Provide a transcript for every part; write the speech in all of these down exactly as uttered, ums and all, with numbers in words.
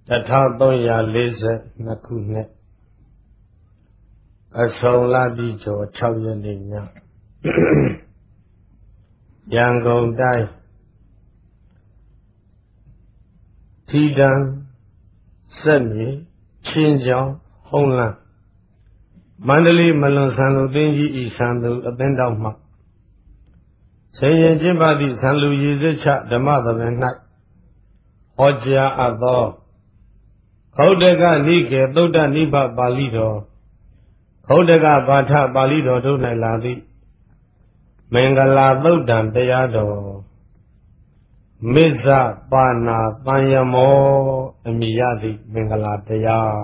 တစ်ထောင်သုံးရာလေးဆယ်နှစ်ခုနှစ်အဆုံးလပြီးကျော်၆ရက်နေ့ညရန်ကုန်တိုင်းထီတန်းစက်မြေချင်းချောင်းဟုံးလန်းမန္တလေးမလွန်ဆန်လူသိန်းကြီးဤဆန်သူအသင်းတော်မှဆင်ရင်ကျင့်ပသည့်ဆန်လူရည်စက်ချဓမ္မသဘင်၌ဟောကြားအပ်သောခௌဒကနိကေသုဒ္ဓနိဗ္ဗပါဠိတော်ခௌဒကဘာထပါဠိတော်တို့၌လာသည့်မင်္ဂလာသုတ်တံတရားတော်မစ္ဆပါဏာတန်ယမောအမိယသည့်မင်္ဂလာတရား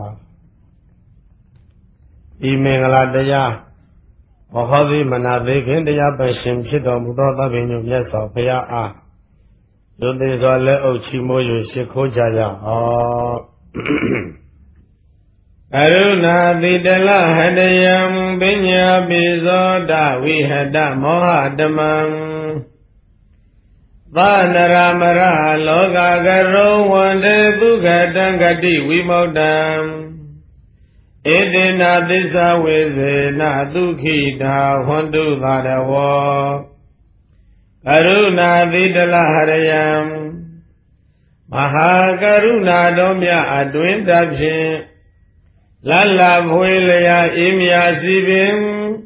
ဤမင်္ဂလာတရားမဟောသည်မနာသေးခင်တရားပိုင်ရှင်ဖြစ်တော်မူသောသဗ္ဗညုမြတ်စွာဘုရားအားယုံသေးစွာလက်အုပ်ချီးမွမ်း၍ရှိခိုးကြရအောင်ကရုဏာတိတလဟတယံပညာပိဇောတဝိဟတမောဟတမံသနရမရလောကကရောဝန္တေဒုက္ခတံဂတိဝိမုတ္တံဧတေနာသစ္စာဝေစေနဒုက္ခိတာဟွန္တုသာရဝောကရုဏာတိတလဟရယံမဟာကရုဏာတော်မြတ်အတွင်တဖြင့်လလဖွေလျာအေးမြစီပင်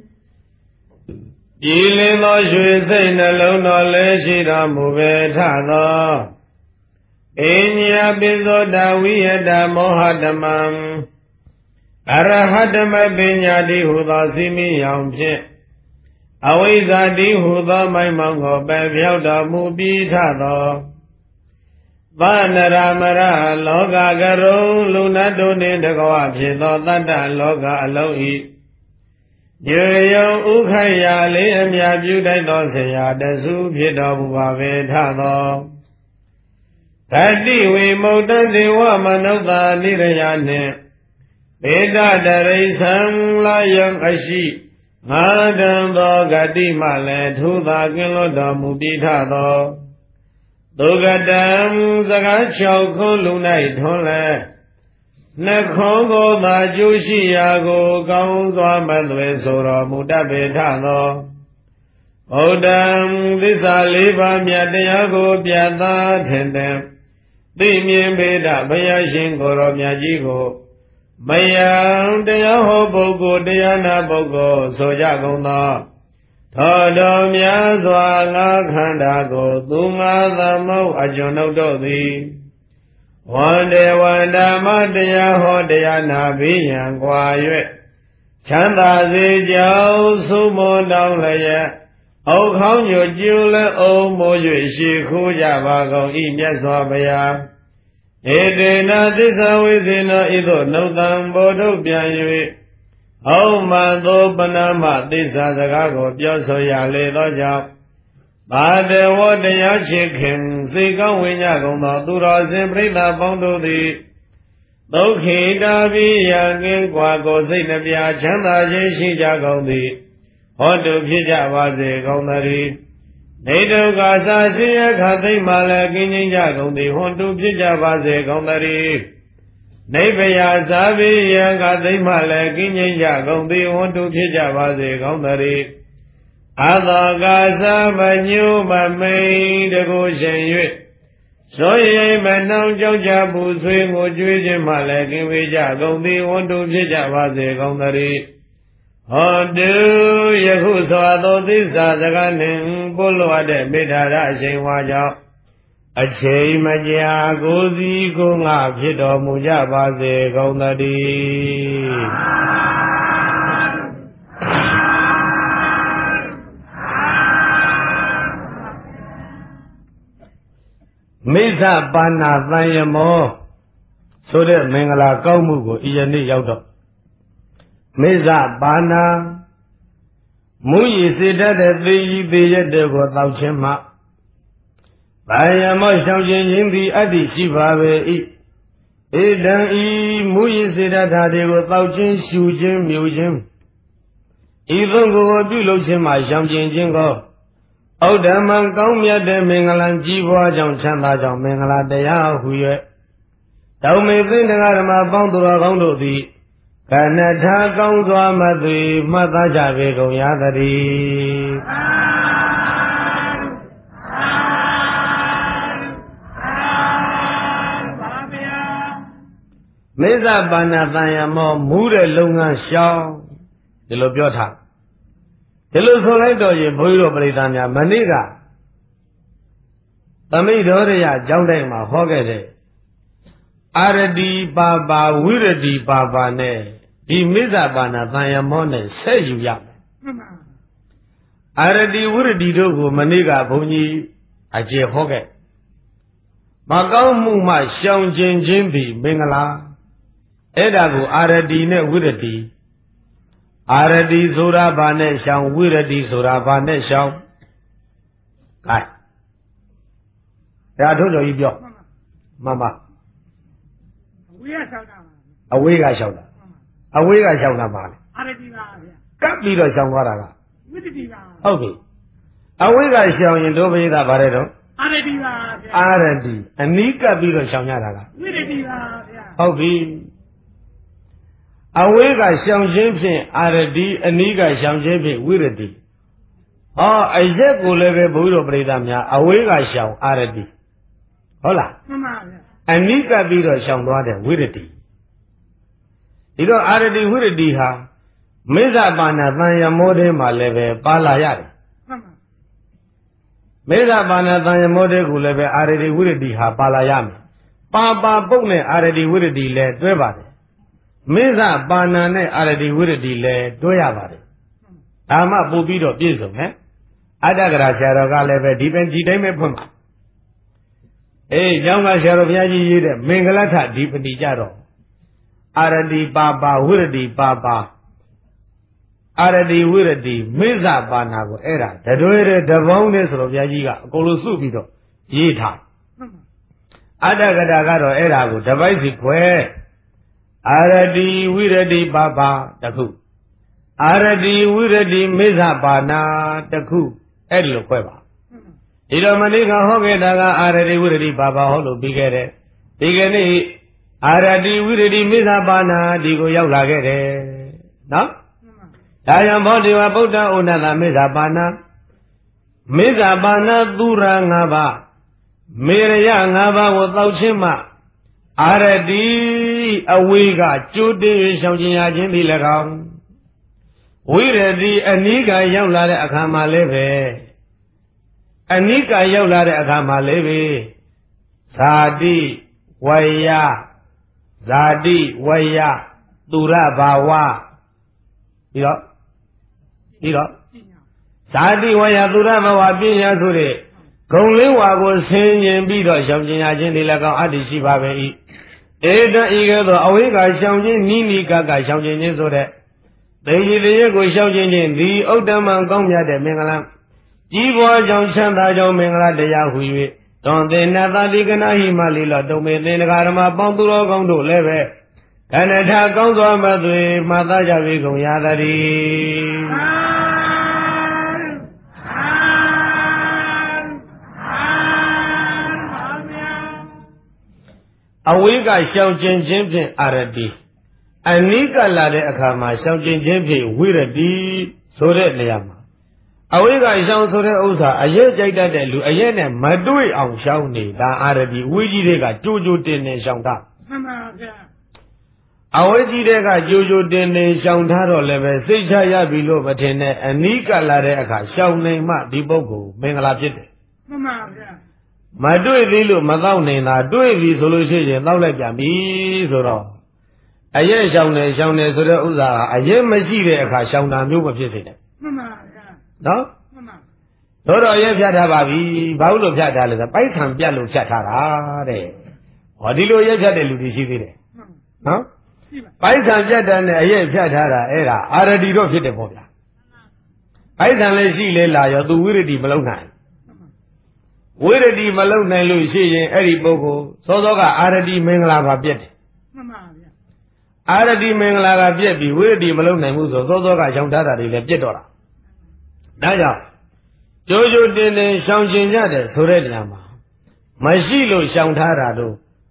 ကြည်လင်းသောရွှေစိတ်နှလုံးတော်လည်းရှိတော်မူပေထသောအညပိဇောတဝိယတမောဟတမံအရဟတမပညာတိဟုသောစီမိယောင်ဖြင့်အဝိဇ္ဇာတိဟုသောမိုင်းမောင်ကိုပယ်ပြောက်တော်မူပြီးထသောသနရမရလောကကရုံလူနတ်တို့နှင့်တကွဖြစ်သောတတ္တလောကအလုံးဤညေယုံဥခိုက်ရာလေးအမြပြုတိုက်သောဆရာတစုဖြစ်တော်မူပါပေထသောဓတ္တိဝိမုတ္တဒေဝမနုဿာနိရယနှင့်ဘေဒတရိသံလာယံအရှိငါတံသောဂတိမှလည်းထူသာကင်းလွတ်တော်မူပြီးထသောဒုက္ကတံစကား၆ခုလူ၌ထွန်းလဲနှခုံးကိုသာကျိုးရှိရာကိုကောင်းစွာမသွေဆိုတော်မူတတ်ပေထသောဗုဒ္ဓံသစ္စာလေးပါးမြတ်တရားကိုပြတ်သားထင်တယ်သိမြင်ပေတဘုရားရှင်ကိုယ်တော်မြတ်ကြီးကိုမယံတရားဟောပုဂ္ဂိုလ်တရားနာပုဂ္ဂိုလ်ဆိုကြကုန်သောထောတော်များစွာငါခန္ဓာကိုသူငါသမုတ်အကျွန်ုပ်တို့သည်ဝန္တေဝန္ဓမတရားဟောတရားနာပြီးရန်ကွာ၍ချမ်းသာစေကြောင်းသုမောတောင်းလျက်အောက်ခေါင်းညွတ်ကျူလည်းအုံမိုး၍ရှိခိုးကြပါကုန်ဤမြတ်စွာဘုရားဧတေနသစ္စာဝိသေနဤသို့နှုတ်တံဘောဓုပြန်၍ဟောမှသောပဏမသစ္စာစကားကိုပြောဆိုရလေသောကြောင့်ဘာတဝတရားချစ်ခင်စေကောင်းဝိညာကုန်သောသူတော်စင်ပြိဿပေါင်းတို့သည်ဒုက္ခိတာပိယံကင်းကွာကိုစိတ်နှပြချမ်းသာခြင်းရှိကြကုန်သည်ဟောတုဖြစ်ကြပါစေကုန်သတည်းနေဒုက္ခသာဆင်းရဲခါသိမ့်မှလည်းကင်းငြိမ်းကြကုန်သည်ဟွန်တုဖြစ်ကြပါစေကုန်သတည်းနိဗ္ဗာန်သာပိယံခါသိမ့်မှလည်းကင်းငြိမ်းကြကုန်သည်ဟွန်တုဖြစ်ကြပါစေကုန်သတည်းအသောကာသမညုမမိန်တကိုရှင်၍ဆိုရိမနှောင်ကြောက်ကြပူဆွေးငိုကြွေးခြင်းမှလည်းကင်းဝေးကြကုန်သည်ဝန္တုဖြစ်ကြပါစေကုန်သတည်းဟောတုယခုစွာသောသစ္စာစကားနှင့်ပို့လွှတ်တဲ့မေတ္တာရအချိန်ဝါကြောင့်အချိန်မကြာကိုယ်စီကိုငါဖြစ်တော်မူကြပါစေကုန်သတည်းမိစ္ဆပါဏာတန်ယမောဆိုတဲ့မင်္ဂလာကောင်းမှုကိုဤယနေ့ရောက်တော့မိစ္ဆပါဏာမူရည်စေတတ်တဲ့သေကြီးသေရက်တွေကိုတောက်ခြင်းမှဗာယမောရှောင်ခြင်းခြင်းသည်အတ္တိရှိပါပေ၏ဧတံဤမူရည်စေတတ်တာတွေကိုတောက်ခြင်းရှူခြင်းမြူခြင်းဤသုံးကိုပြုလုပ်ခြင်းမှရှောင်ခြင်းခြင်းကိုဩဓမ္မကောင်းမြတ်တဲ့မင်္ဂလာကြီးပွားကြောင့်ချမ်းသာကြောင့်မင်္ဂလာတရားဟူ၍တောင်မေသိတရားဓမ္မပေါင်းသူတော်ကောင်းတို့သည်ကဏ္ဍထာကောင်းစွာမသွေမှတ်သားကြပေကုန်ရသတည်းမေဇပါဏတန်ယမောမူးတဲ့လုပ်ငန်းရှောင်းဒီလိုပြောထားဒီလိုဆိုလိုက်တော့ရင်ဘုန်းကြီးတို့ပရိသတ်များမနေ့ကသမိတော်ရရကျောင်းတိုင်းမှာဟောခဲ့တဲ့အာရတိပါပါဝိရတိပါပါနဲ့ဒီမေဇပါဏတန်ယမောနဲ့ဆက်ယူရမယ်အာရတိဝိရတိတို့ကိုမနေ့ကဘုန်းကြီးအကျေဟောခဲ့မကောင်းမှုမှရှောင်ကျင်ခြင်းသည်မင်္ဂလာအဲ့ဒါကိုအာရတိနဲ့ဝိရတိအာရတိဆိုတာဘာနဲ့ရှောင်ဝိရတိဆိုတာဘာနဲ့ရှောင်ကဲဒါထုတ်တော်ကြီးပြောမှန်ပါအဝေးကရှောင်တာအဝေးကရှောင်တာအဝေးကရှောင်တာပါလေအာရတိပါဗျာကပ်ပြီးတော့ရှောင်သွားတာကဝိရတိပါဟုတ်ပြီအဝေးကရှောင်ရင်တို့ပိသဗါတဲ့တော့အာရတိပါဗျာအာရတိအနီးကပ်ပြီးတော့ရှောင်ရတာကဝိရတိပါဗျာဟုတ်ပြီအဝေးကရှောင်ခြင်းဖြင့်အာရတိအနီးကရှောင်ခြင်းဖြင့်ဝိရတိဟောအရက်ကိုလည်းပဲဘုရားတော်ပရိသတ်များအဝေးကရှောင်အာရတိဟုတ်လားမှန်ပါဗျာအနိကပြီးတော့ရှောင်သွားတဲ့ဝိရတိဒီတော့အာရတိဝိရတိဟာမေဇပါဏတန်ယမောတဲမှာလည်းပဲပါလာရတယ်မှန်ပါမေဇပါဏတန်ယမောတဲကိုလည်းပဲအာရတိဝိရတိဟာပါလာရမယ်ပါပါပုတ်နဲ့အာရတိဝိရတိလည်းတွဲပါတယ်မေဇပါဏနဲ့အာရတိဝိရတိလည်းတွဲရပါတယ်ဒါမှပို့ပြီးတော့ပြည့်စုံမယ်အတ္တကရာဆရာတော်ကလည်းပဲဒီပင်ဒီတိုင်းပဲဖွင့်ပါအေးကျောင်းကဆရာတော်ဘုရားကြီးရေးတဲ့မင်္ဂလထဒီပတိကြတော့အာရတိပါပါဝိရတိပါပါအာရတိဝိရတိမေဇပါဏကိုအဲ့ဒါတတွဲတဲ့တပေါင်းနဲ့ဆိုတော့ဘုရားကြီးကအကုန်လုံးစုပြီးတော့ရေးထားအတ္တကရာကတော့အဲ့ဒါကိုတပိုက်စီခွဲအာရတိဝိရတိပါပါတခုအာရတိဝိရတိမေဇပါဏတခုအဲ့ဒီလိုခွဲပါဒီတော့မနေ့ကဟောခဲ့တာကအာရတိဝိရတိပါပါဟောလို့ပြီးခဲ့တယ်ဒီကနေ့အာရတိဝိရတိမေဇပါဏဒီကိုရောက်လာခဲ့တယ်နော်ဒါကြောင့်ဘောဓိဝဗုဒ္ဓဩနတမေဇပါဏမေဇပါဏသူရငါးပါးမေရယငါးပါးကိုတောက်ချင်းမှအာရတိအဝေးကကျိုးတင်ရှောင်ကျင်ရခြင်းသည်၎င်းဝိရတိအနိကရောက်လာတဲ့အခါမှာလည်းပဲအနိကရောက်လာတဲ့အခါမှာလည်းပဲဇာတိဝယဇာတိဝယသူရဘာဝပြီးတော့ပြီးတော့ဇာတိဝယသူရဘာဝပညာဆိုတဲ့ဂုံလေးဝါကိုဆင်ញင်ပြီးတော့ရှောင်ကျင်ရခြင်းဒီလည်းကောင်းအတ္တိရှိပါပဲ၏ဧတံဤကဲ့သို့အဝိကရှောင်ခြင်းနိနိကကရှောင်ကျင်ခြင်းဆိုတဲ့သေကြီးတည်းကိုရှောင်ကျင်ခြင်းဒီဥဒ္ဓမံကောင်းမြတ်တဲ့မင်္ဂလာကြီးပွားကြောင့်ချမ်းသာကြောင့်မင်္ဂလာတရားဟူ၍တွန်သေနသတိကနာဟိမလီလောတုံမေသင်္ဃာရမပေါင်းသူတော်ကောင်းတို့လည်းပဲခန္ဓာထာကောင်းစွာမသွေမှတ်သားကြပြီကုန်ရသတည်းအဝိကရှောင်ကျင်ခြင်းဖြင့်အာရတိအနိကလာတဲ့အခါမှာရှောင်ကျင်ခြင်းဖြင့်ဝိရတိဆိုတဲ့နေရာမှာအဝိကရှောင်ဆိုတဲ့ဥစ္စာအရက်ကြိုက်တတ်တဲ့လူအရက်နဲ့မတွေ့အောင်ရှောင်နေတာအာရတိဝိကြီးတွေကကြိုးကြိုးတင်နေရှောင်တာမှန်ပါဗျာအဝိကြီးတွေကကြိုးကြိုးတင်နေရှောင်ထားတော့လည်းပဲစိတ်ချရပြီလို့မထင်နဲ့အနိကလာတဲ့အခါရှောင်နေမှဒီပုဂ္ဂိုလ်မင်္ဂလာဖြစ်တယ်မှန်ပါဗျာမတွေ့သေးလို့မတော့နေတာတွေ့ပြီဆိုလို့ရှိရင်တော့လိုက်ပြန်ပြီဆိုတော့အရက်ရှောင်နေရှောင်နေဆိုတဲ့ဥစ္စာအရက်မရှိတဲ့အခါရှောင်တာမျိုးမဖြစ်စေနဲ့မှန်ပါဗျာနော်မှန်ပါတို့တော့အရက်ဖြတ်ထားပါပြီဘာလို့ဖြတ်ထားလဲဆိုပိုက်ဆံပြတ်လို့ဖြတ်ထားတာတဲ့ဟောဒီလိုရက်ဖြတ်တဲ့လူတွေရှိသေးတယ်နော်ပိုက်ဆံပြတ်တယ်နဲ့အရက်ဖြတ်ထားတာအဲ့ဒါအာရတိတော့ဖြစ်တယ်ပေါ့ဗျာပိုက်ဆံလည်းရှိလေလာရောသူဝိရတိမလုံနိုင်ဝိရတိမလုံနိုင်လို့ရှိရင်အဲ့ဒီပုဂ္ဂိုလ်စောစောကအာရတိမင်္ဂလာပါပြတ်တယ်မှန်ပါဗျာအာရတိမင်္ဂလာကပြတ်ပြီးဝိရတိမလုံနိုင်ဘူးဆိုစောစောကရှောင်ထားတာတွေလည်းပြတ်တော့တာဒါကြောင့်ကြိုးကြိုးတင်တင်ရှောင်ကျင်ကြတယ်ဆိုတဲ့နေရာမှာမရှိလို့ရှောင်ထားတာတို့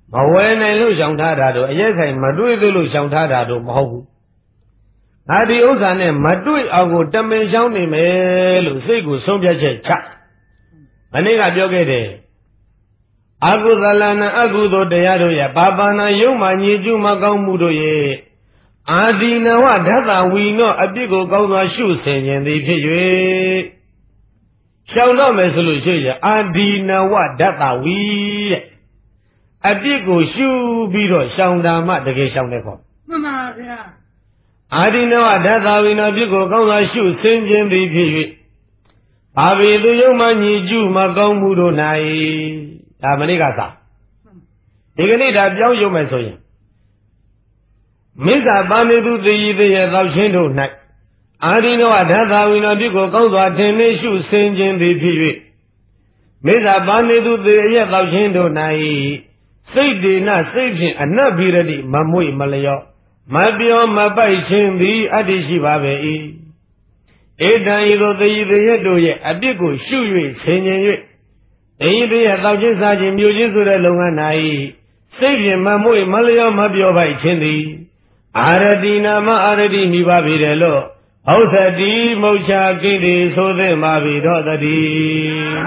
မဝယ်နိုင်လို့ရှောင်ထားတာတော့အရက်ဆိုင်မတွေ့သေးလို့ရှောင်ထားတာတော့မဟုတ်ဘူးငါဒီဥစ္စာနဲ့မတွေ့အောင်ကိုတမင်ရှောင်နေမယ်လို့စိတ်ကိုဆုံးဖြတ်ချက်ချမနေ့ကပြောခဲ့တယ်အကုသလနာအကုသိုလ်တရားတို့ရဲ့ဘာပါဏယုံမှညစ်ကျူးမကောင်းမှုတို့ရဲ့အာဒီနဝဓတ္တဝီနောအပြစ်ကိုကောင်းစွာရှုဆင်ခြင်းသည်ဖြစ်၍ရှောင်တော့မယ်ဆိုလို့ရှိရင်အာဒီနဝဓတ္တဝီတဲ့အပြစ်ကိုရှုပြီးတော့ရှောင်တာမှတကယ်ရှောင်တဲ့ခေါ်မှန်ပါဗျာအာဒီနဝဓတ္တဝီနောအပြစ်ကိုကောင်းစွာရှုဆင်ခြင်းသည်ဖြစ်၍ဘာဝေသူယုံမှညစ်ကျူးမကောင်းမှုတို့၌ဒါမနေ့ကစားဒီကနေ့ဒါပြောင်းရုံမယ်ဆိုရင်မိစ္ဆာပါမေသူတည်ရည်ရဲ့သောချင်းတို့၌အာဒီနောဓာတာဝိနောပြုကိုကောင်းစွာထင်နေရှုဆင်ခြင်းသည်ဖြစ်၍မိစ္ဆာပါမေသူတည်ရဲ့သောချင်းတို့၌စိတ်ဒေနစိတ်ဖြင့်အနတ်ဗိရတိမမွေ့မလျော့မပြောမပိုက်ခြင်းသည်အတ္တိရှိပါပဲ၏ဧတံဤသို့တည်ရည်တို့ရဲ့အပြစ်ကိုရှု၍ဆင်ခြင်၍အေးသေးရဲ့တောက်ချင်းစားခြင်းမြို့ချင်းဆိုတဲ့လုပ်ငန်း၌စိတ်ဖြင့်မမွေ့မလျော့မပြောပိုက်ခြင်းသည်အာရတိနာမအာရတိမိပါပြီတယ်လို့ဟောသတိမုတ်ချကိတိဆိုသင့်ပါပြီတော့တည်း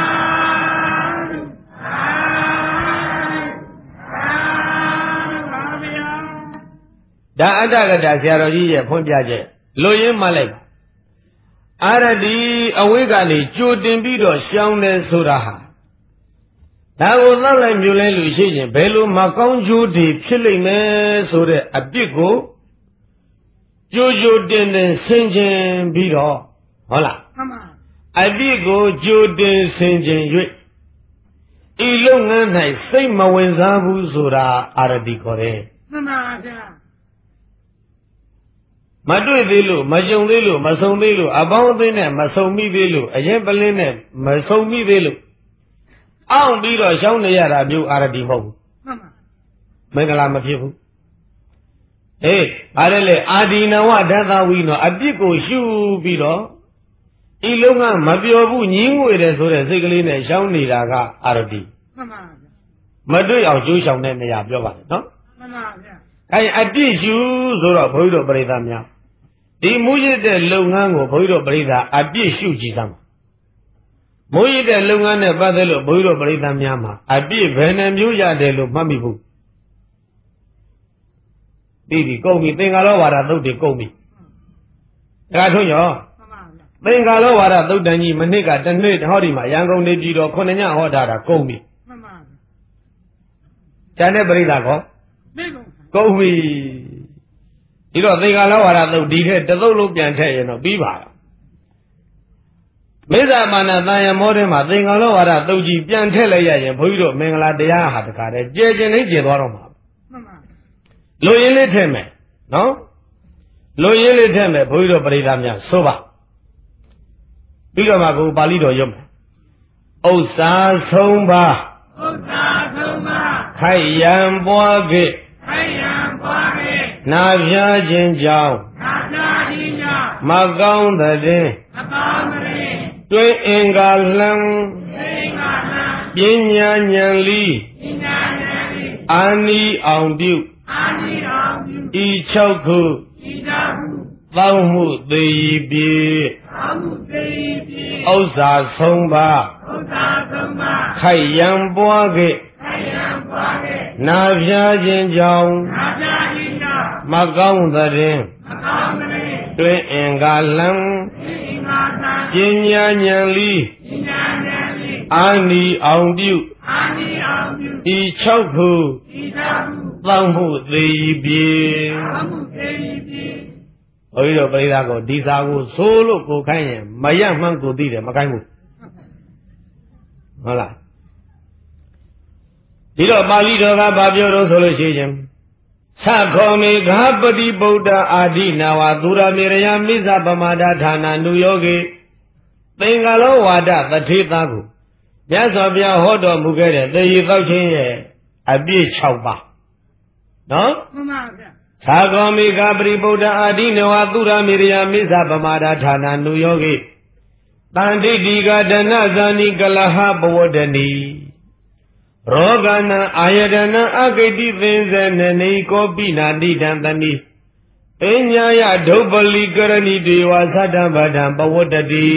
ဒါအတ္တကတာဆရာတော်ကြီးရဲ့ဖွင့်ပြချက်လူရင်းမှလိုက်အာရတိအဝိကကနေကြိုတင်ပြီးတော့ရှောင်းတယ်ဆိုတာဟာဒါကိုလောက်လိုက်မြူလဲလို့ရှိရင်ဘယ်လိုမကောင်းကျိုးတွေဖြစ်လိမ့်မယ်ဆိုတဲ့အပြစ်ကိုကြိုကြိုတင်တင်ဆင်ခြင်ပြီးတော့ဟုတ်လားမှန်ပါအပြစ်ကိုကြိုတင်ဆင်ခြင်၍ဤလုပ်ငန်း၌စိတ်မဝင်စားဘူးဆိုတာအာရတိခေါ်တယ်မှန်ပါဗျာမတွေ့သေးလို့မကြုံသေးလို့မဆုံသေးလို့အပေါင်းအသင်းနဲ့မဆုံမိသေးလို့အရင်ပလင်းနဲ့မဆုံမိသေးလို့အောင့်ပြီးတော့ရှောင်းနေရတာမျိုးအာရတိမဟုတ်ဘူးမှန်ပါမင်္ဂလာမဖြစ်ဘူးဟေးအားလည်းလေအာဒီနဝဓတ္တဝီနောအပြစ်ကိုရှုပြီးတော့ဤလုံးကမပျော်ဘူးညင်းငွေတယ်ဆိုတဲ့စိတ်ကလေးနဲ့ရှောင်းနေတာကအာရတိမှန်ပါမတွေ့အောင်ကြိုးရှောင်တဲ့နေရာပြောပါလေနော်မှန်ပါဗျာအဲအပြစ်ရှုဆိုတော့ဘုန်းကြီးတို့ပြိဿများဒီမူရတဲ့လုပ်ငန်းကိုဘုန်းကြီးတို့ပြိဿအပြစ်ရှုကြည့်စမ်းမူရတဲ့လုပ်ငန်းနဲ့ပတ်သက်လို့ဘုန်းကြီးတို့ပြိဿများမှာအပြစ်ဘယ်နှမျိုးရတယ်လို့မှတ်မိဘူးပြီးပြီကုန်ပြီသင်္ကာလောဝါဒသုတ်တွေကုန်ပြီဒါထုံးရောသင်္ကာလောဝါဒသုတ်တန်ကြီးမနစ်ကတနေ့ဟောဒီမှာရန်ကုန်နေပြည်တော်ခုနှစ်ညဟောထားတာကုန်ပြီမှန်ပါကျန်တဲ့ပြိဿကောကုန်ပြီဒီတော့သင်္ကာလောဝါဒသုတ်ဒီထက်တသုတ်လုံးပြန်ထည့်ရင်တော့ပြီးပါတော့မိစ္ဆာမာနသံယမောထဲမှာသင်္ကာလောဝါဒသုတ်ကြီးပြန်ထည့်လိုက်ရရင်ဘုန်းကြီးတို့မင်္ဂလာတရားဟာတခါတည်းကြဲကျင်နေကျဲသွားတော့မှာမှန်ပါလူရင်းလေးထည့်မယ်နော်လူရင်းလေးထည့်မယ်ဘုန်းကြီးတို့ပရိသတ်များဆိုပါပြီးတော့မှကိုပါဠိတော်ရုပ်မယ်ဥစ္စာဆုံးပါဥစ္စာဆုံးပါခိုက်ရန်ပွားခဲ့ခိုက်ရန်ပွားခဲ့နာပြခြင်းကြောင့်နာပြခြင်းကြောင့်မကောင်းတဲ့မကောင်းတဲ့တွင်အင်္ဂါလံတွင်အင်္ဂါလံပညာဉာဏ်လီပညာဉာဏ်လီအာနိအောင်ပြုအာနိအောင်ပြုဤ၆ခုဤ၆ခုသောမှုသေးပြေသောမှုသေးပြေဥစ္စာဆုံးပါဥစ္စာဆုံးပါခိုက်ရန်ပွားခဲ့ခိုက်ရန်ပွားခဲ့နာပြခြင်းကြောင့်နာပြခြင်းကြောင့်မကောင်းတဲ့မကောင်းတဲ့တွင်အင်္ဂါလံတွင်အင်္ဂါလံပညာဉာဏ်လီပညာဉာဏ်လီအာနိအောင်ပြုအာနိအောင်ပြုဤ၆ခုဤ၆ခုသောမှုသေးပြေသောမှုသေးပြေဘုရားတို့ပရိသတ်ကိုဒီစာကိုဆိုလို့ကိုခိုင်းရင်မရမှန်းကိုသိတယ်မခိုင်းဘူးဟုတ်လားဒီတော့ပါဠိတော်ကဘာပြောတော့ဆိုလို့ရှိရင်သခောမေဃပတိဗုဒ္ဓအာဒိနာဝသူရမေရယမိစ္ဆပမာဒဌာနာနုယောဂေသင်္ကာလောဝါဒသထေသားကိုမြတ်စွာဘုရားဟောတော်မူခဲ့တဲ့သေရသောချင်းရဲ့အပြည့်၆ပါးနော်မှန်ပါဗျာသာဂောမိကပရိဗုဒ္ဓအာဒိနဝသုရမေရယမိစ္ဆပမာဒဌာနာနုယောဂိတန္တိတိကဒနဇာနိကလဟပဝဒ္ဒနီရောဂနံအာယတနံအဂိတိသင်္ဇနနေကောပိနာနိဒံတနိပညာယဒုပ္ပလိကရဏိတေဝသတ္တဗဒံပဝတ္တတိ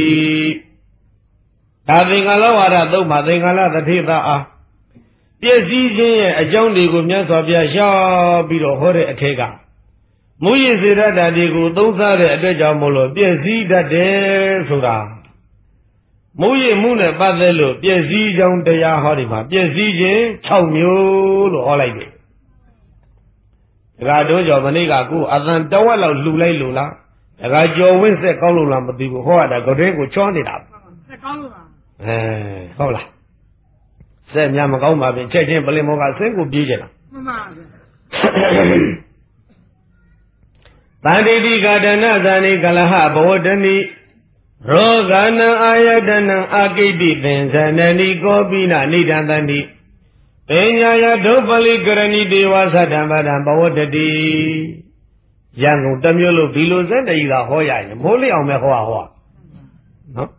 ဒါသင်္ကာလဝါဒသုံးပါသင်္ကာလသတိသာအားပြည့်စည်ခြင်းရဲ့အကြောင်းတွေကိုမြတ်စွာဘုရားရှောက်ပြီးတော့ဟောတဲ့အထက်ကမူရည်စေတတ်တာတွေကိုသုံးစားတဲ့အတွက်ကြောင့်မို့လို့ပြည့်စည်တတ်တယ်ဆိုတာမူရည်မှုနဲ့ပတ်သက်လို့ပြည့်စည်ကြောင်းတရားဟောဒီမှာပြည့်စည်ခြင်း၆မျိုးလို့ဟောလိုက်တယ်။ဒါကတော့ကြောင့်မနေ့ကကိုအသံတဝက်လောက်လှူလိုက်လို့လား။ဒါကကြော်ဝင့်ဆက်ကောင်းလို့လားမသိဘူးဟောရတာကတဲ့ကိုချောနေတာ။ဆက်ကောင်းလို့လား။အဲဟုတ်လား။ဆက်များမကောင်းပါဘူးချက်ချင်းပလင်မောကဆင်းကိုပြေးကြတာ။မှန်ပါဗျာ။တန်တိတိကာဒနာဇာနိကလဟဘောတနိရောဂနံအာယတနံအာကိတိသင်္ဇနနိကောပိနနိဒံတန္တိပညာယဒုပ္ပလိကရဏိတေဝသတ္တံဗဒံပဝတ္တတိရန်ကုန်တစ်မျိုးလို့ဒီလိုစက်တည်းသာဟောရရင်မိုးလျောင်မဲ့ဟောဟောနော်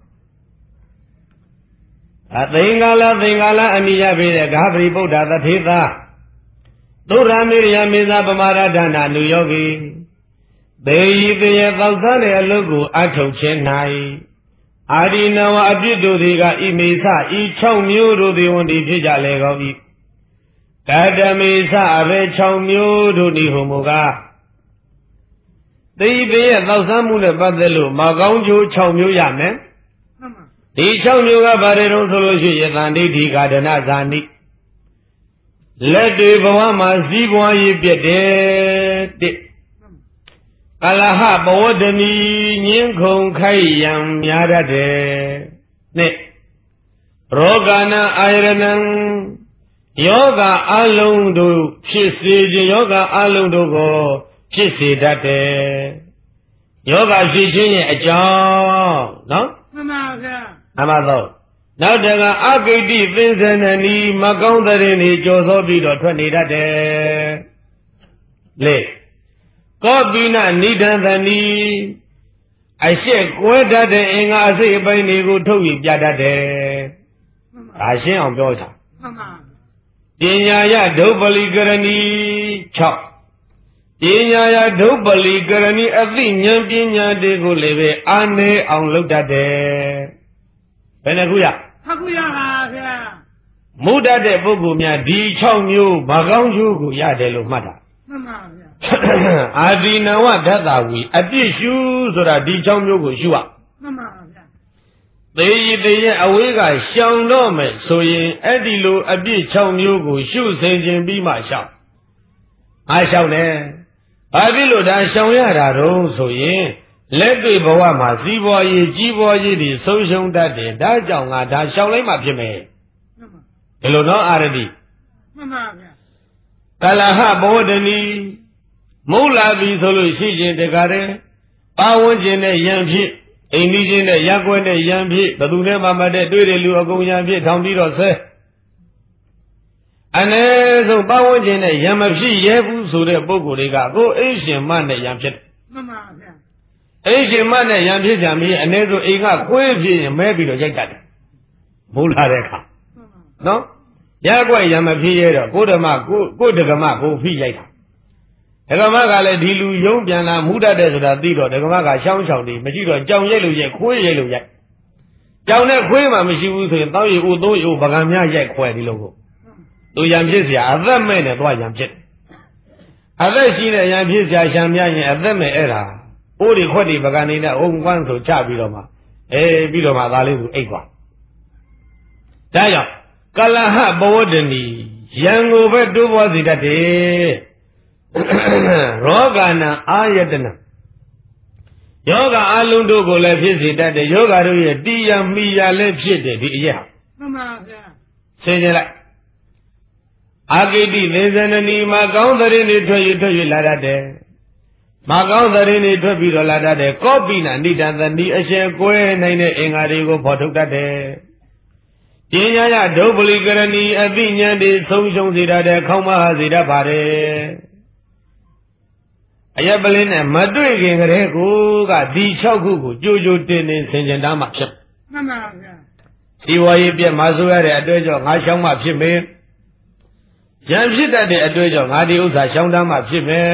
အသင်္ကာလသင်္ကာလအမိယပေးတဲ့ဂါပရိဗုဒ္ဓသထေသာသုရမေရိယမေသာပမာရဒနာနုယောဂီသေယိသေယသောက်စားတဲ့အလုပ်ကိုအထုတ်ခြင်း၌အာဒီနဝအပြစ်တို့သည်ကဣမေသဤ၆မျိုးတို့သည်ဝန်ဒီဖြစ်ကြလေကော၏ကတမေသအဘေ၆မျိုးတို့သည်ဟူမူကားသေယိသေယသောက်စားမှုနဲ့ပတ်သက်လို့မကောင်းကျိုး၆မျိုးရမယ်ဒီ၆မျိုးကဘာတွေတော့ဆိုလို့ရှိရင်သန္တိဋ္ဌိကာဒနာဇာနိလက်တွေဘဝမှာစည်းပွားရေးပြည့်တယ်တဲ့ကလဟဘဝတ္တနီညင်းခုန်ခိုက်ရန်များတတ်တယ်နဲ့ရောဂနံအာယရဏံယောဂအလုံးတို့ဖြစ်စေခြင်းယောဂအလုံးတို့ကိုဖြစ်စေတတ်တယ်ယောဂဖြစ်ခြင်းရဲ့အကြောင်းနော်မှန်ပါဗျာအမှန်တော့နောက်တကအဂိတိသင်္ဇနနီမကောင်းတဲ့နေကြော်စောပြီးတော့ထွက်နေတတ်တယ်လေကောပိနနိဒံသနီအရှက်ကွဲတတ်တဲ့အင်္ဂါအစိတ်အပိုင်းတွေကိုထုတ်ယူပြတတ်တယ်။ဒါရှင်းအောင်ပြောချာ။မှန်ပါ။ပညာယဒုပ္ပလိကရဏီ၆ပညာယဒုပ္ပလိကရဏီအသိဉာဏ်ပညာတွေကိုလည်းပဲအာနေအောင်လုပ်တတ်တယ်။ဘယ်နှခုရ။၆ခုရပါဗျာ။မုဒ္ဒတဲ့ပုဂ္ဂိုလ်များဒီ၆မျိုးမကောင်းကျိုးကိုရတယ်လို့မှတ်တာ။မှန်ပါဗျာ။အာဒီနဝဓတ္တဝီအပြစ်ရှုဆိုတာဒီ၆မျိုးကိုရှုရမှန်ပါဗျာသေယိသေယအဝေးကရှောင်တော့မယ်ဆိုရင်အဲ့ဒီလိုအပြစ်၆မျိုးကိုရှုစိန်ခြင်းပြီးမှရှောင်အားရှောင်တယ်ဘာဖြစ်လို့ဒါရှောင်ရတာတော့ဆိုရင်လက်တွေ့ဘဝမှာစီးပွားရေးကြီးပွားရေးတွေဆုံးရှုံးတတ်တယ်ဒါကြောင့်ငါဒါရှောင်လိုက်မှဖြစ်မယ်ဒီလိုတော့အာရတိမှန်ပါဗျာကလဟဘောဒနီမုတ်လာပြီဆိုလို့ရှိရင်တကားတဲ့ပါဝန်းကျင်နဲ့ယံဖြစ်အိမ်ကြီးချင်းနဲ့ရက်ွက်နဲ့ယံဖြစ်ဘသူနဲ့မှမတဲ့တွေ့တဲ့လူအကုန်ယံဖြစ်ထောင်ပြီးတော့ဆဲအ ਨੇ ဆုံးပါဝန်းကျင်နဲ့ယံမဖြစ်ရဲဘူးဆိုတဲ့ပုဂ္ဂိုလ်တွေကကိုအိမ်ရှင်မနဲ့ယံဖြစ်တယ်မှန်ပါဗျာအိမ်ရှင်မနဲ့ယံဖြစ်ကြမီအ ਨੇ ဆိုအိမ်ကခွေးဖြစ်ရင်မဲပြီးတော့ရိုက်တတ်တယ်မုတ်လာတဲ့အခါနော်ရက်ွက်ယံမဖြစ်ရဲတော့ကိုဓမ္မကိုကိုဒကမကိုဖိရိုက်တာဒကမကလည်းဒီလူယုံပြန်လာမူတတ်တယ်ဆိုတာသိတော့ဒကမကရှောင်းရှောင်းနေမရှိတော့ကြောင်ရိုက်လို့ရိုက်ခွေးရိုက်လို့ရိုက်ကြောင်နဲ့ခွေးမှမရှိဘူးဆိုရင်တောင်းရီဦးသုံးရီဦးဗကံများရိုက်ခွဲဒီလိုကိုသူရံဖြစ်เสียအသက်မဲ့နဲ့သွားရံဖြစ်အသက်ရှိတဲ့ရံဖြစ်เสียရှံများရင်အသက်မဲ့အဲ့ဒါအိုးတွေခွက်တွေဗကံနေနဲ့အုံကွမ်းဆိုချပြီးတော့မှအေးပြီးတော့မှသားလေးကိုအိတ်သွားဒါကြောင့်ကလဟဘဝတ္တနီယံကိုပဲတိုးပွားစေတတ်တယ်ရောဂနံအာယတနံယောဂအလုံးတို့ကိုလည်းဖြစ်စေတတ်တယ်ယောဂတို့ရဲ့တိယမိယာလည်းဖြစ်တယ်ဒီအရာမှန်ပါဗျာဆင်းကြလိုက်အာဂိတိသေဇနနီမှာကောင်းတဲ့နေထွက်ရထွက်ရလာတတ်တယ်မကောင်းတဲ့နေထွက်ပြီးတော့လာတတ်တယ်ကောပိနာနိဒသနီအရှင်ကွဲနိုင်တဲ့အင်္ဂါတွေကိုဖော်ထုတ်တတ်တယ်ပညာယဒုပ္ပလိကရဏီအသိဉာဏ်တွေဆုံးရှုံးစေတတ်တယ်ခေါင်းမဟာစေတတ်ပါတယ်အယက်ပလင်းနဲ့မတွေ့ခင်ကလေးကိုကဒီ၆ခုကိုကြိုးကြိုးတင်တင်ဆင်ခြင်တာမှဖြစ်မှန်ပါဗျာစီဝါရေးပြက်မဆိုးရတဲ့အတွေ့အကြုံငါရှောင်းမှဖြစ်မယ်ရံဖြစ်တတ်တဲ့အတွေ့အကြောင့်ငါဒီဥစ္စာရှောင်တမ်းမှဖြစ်မယ်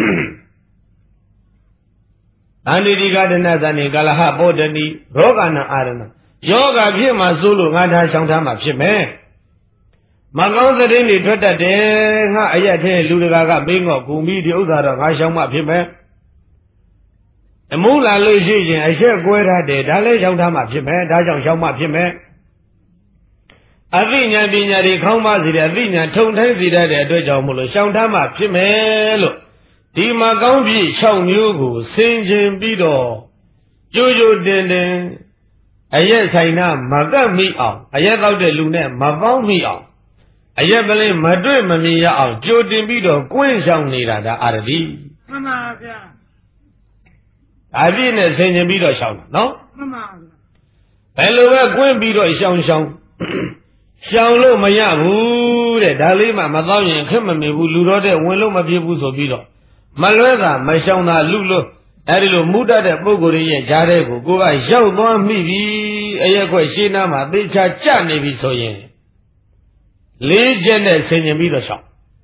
အန္တိတိကဒနာသနေကလဟပောတတိရောဂနာအာရဏယောဂဖြစ်မှစိုးလို့ငါဒါရှောင်တမ်းမှဖြစ်မယ်မကောင်းသတင်းတွေထွက်တတ်တယ်ငါအရက်ထဲလူတကာကမင်းငေါ့ကူပြီးဒီဥစ္စာတော့ငါရှောင်မှဖြစ်မယ်အမှုလာလို့ရှိရင်အရက်ကွဲတတ်တယ်ဒါလည်းရှောင်တမ်းမှဖြစ်မယ်ဒါကြောင့်ရှောင်မှဖြစ်မယ်အသိဉာဏ်ပညာတွေခေါင်းပါစေတဲ့အသိဉာဏ်ထုံထိုင်းစေတဲ့အတွက်ကြောင့်မို့လို့ရှောင်တမ်းမှဖြစ်မယ်လို့ဒီမှာကောင်းပြီ၆မျိုးကိုဆင်ခြင်ပြီးတော့ကြိုးကြိုးတင်တင်အရက်ဆိုင်နာမကတ်မိအောင်အရက်တောက်တဲ့လူနဲ့မပေါင်းမိအောင်အရက်ပလင်းမတွေ့မမြင်ရအောင်ကြိုတင်ပြီးတော့ကွင်းဆောင်နေတာဒါအာရတိမှန်ပါဗျာဒါပြည့်နဲ့ဆင်ခြင်ပြီးတော့ရှောင်တာနော်မှန်ပါဗျာဘယ်လိုပဲကွင်းပြီးတော့ရှောင်ရှောင်ရှောင်လို့မရဘူးတဲ့ဒါလေးမှမတော့ရင်ခက်မမြင်ဘူးလူတော့တဲ့ဝင်လို့မဖြစ်ဘူးဆိုပြီးတော့မလွဲတာမရှောင်တာလူလို့အဲဒီလိုမူတတ်တဲ့ပုဂ္ဂိုလ်ရဲ့ကြားတဲ့ကိုကိုကရောက်သွားမိပြီအရက်ခွက်ရှင်းနာမှာသေချာကြနေပြီဆိုရင်လေးချက်နဲ့ဆင်ញင်ပြီးတော့ရှောင်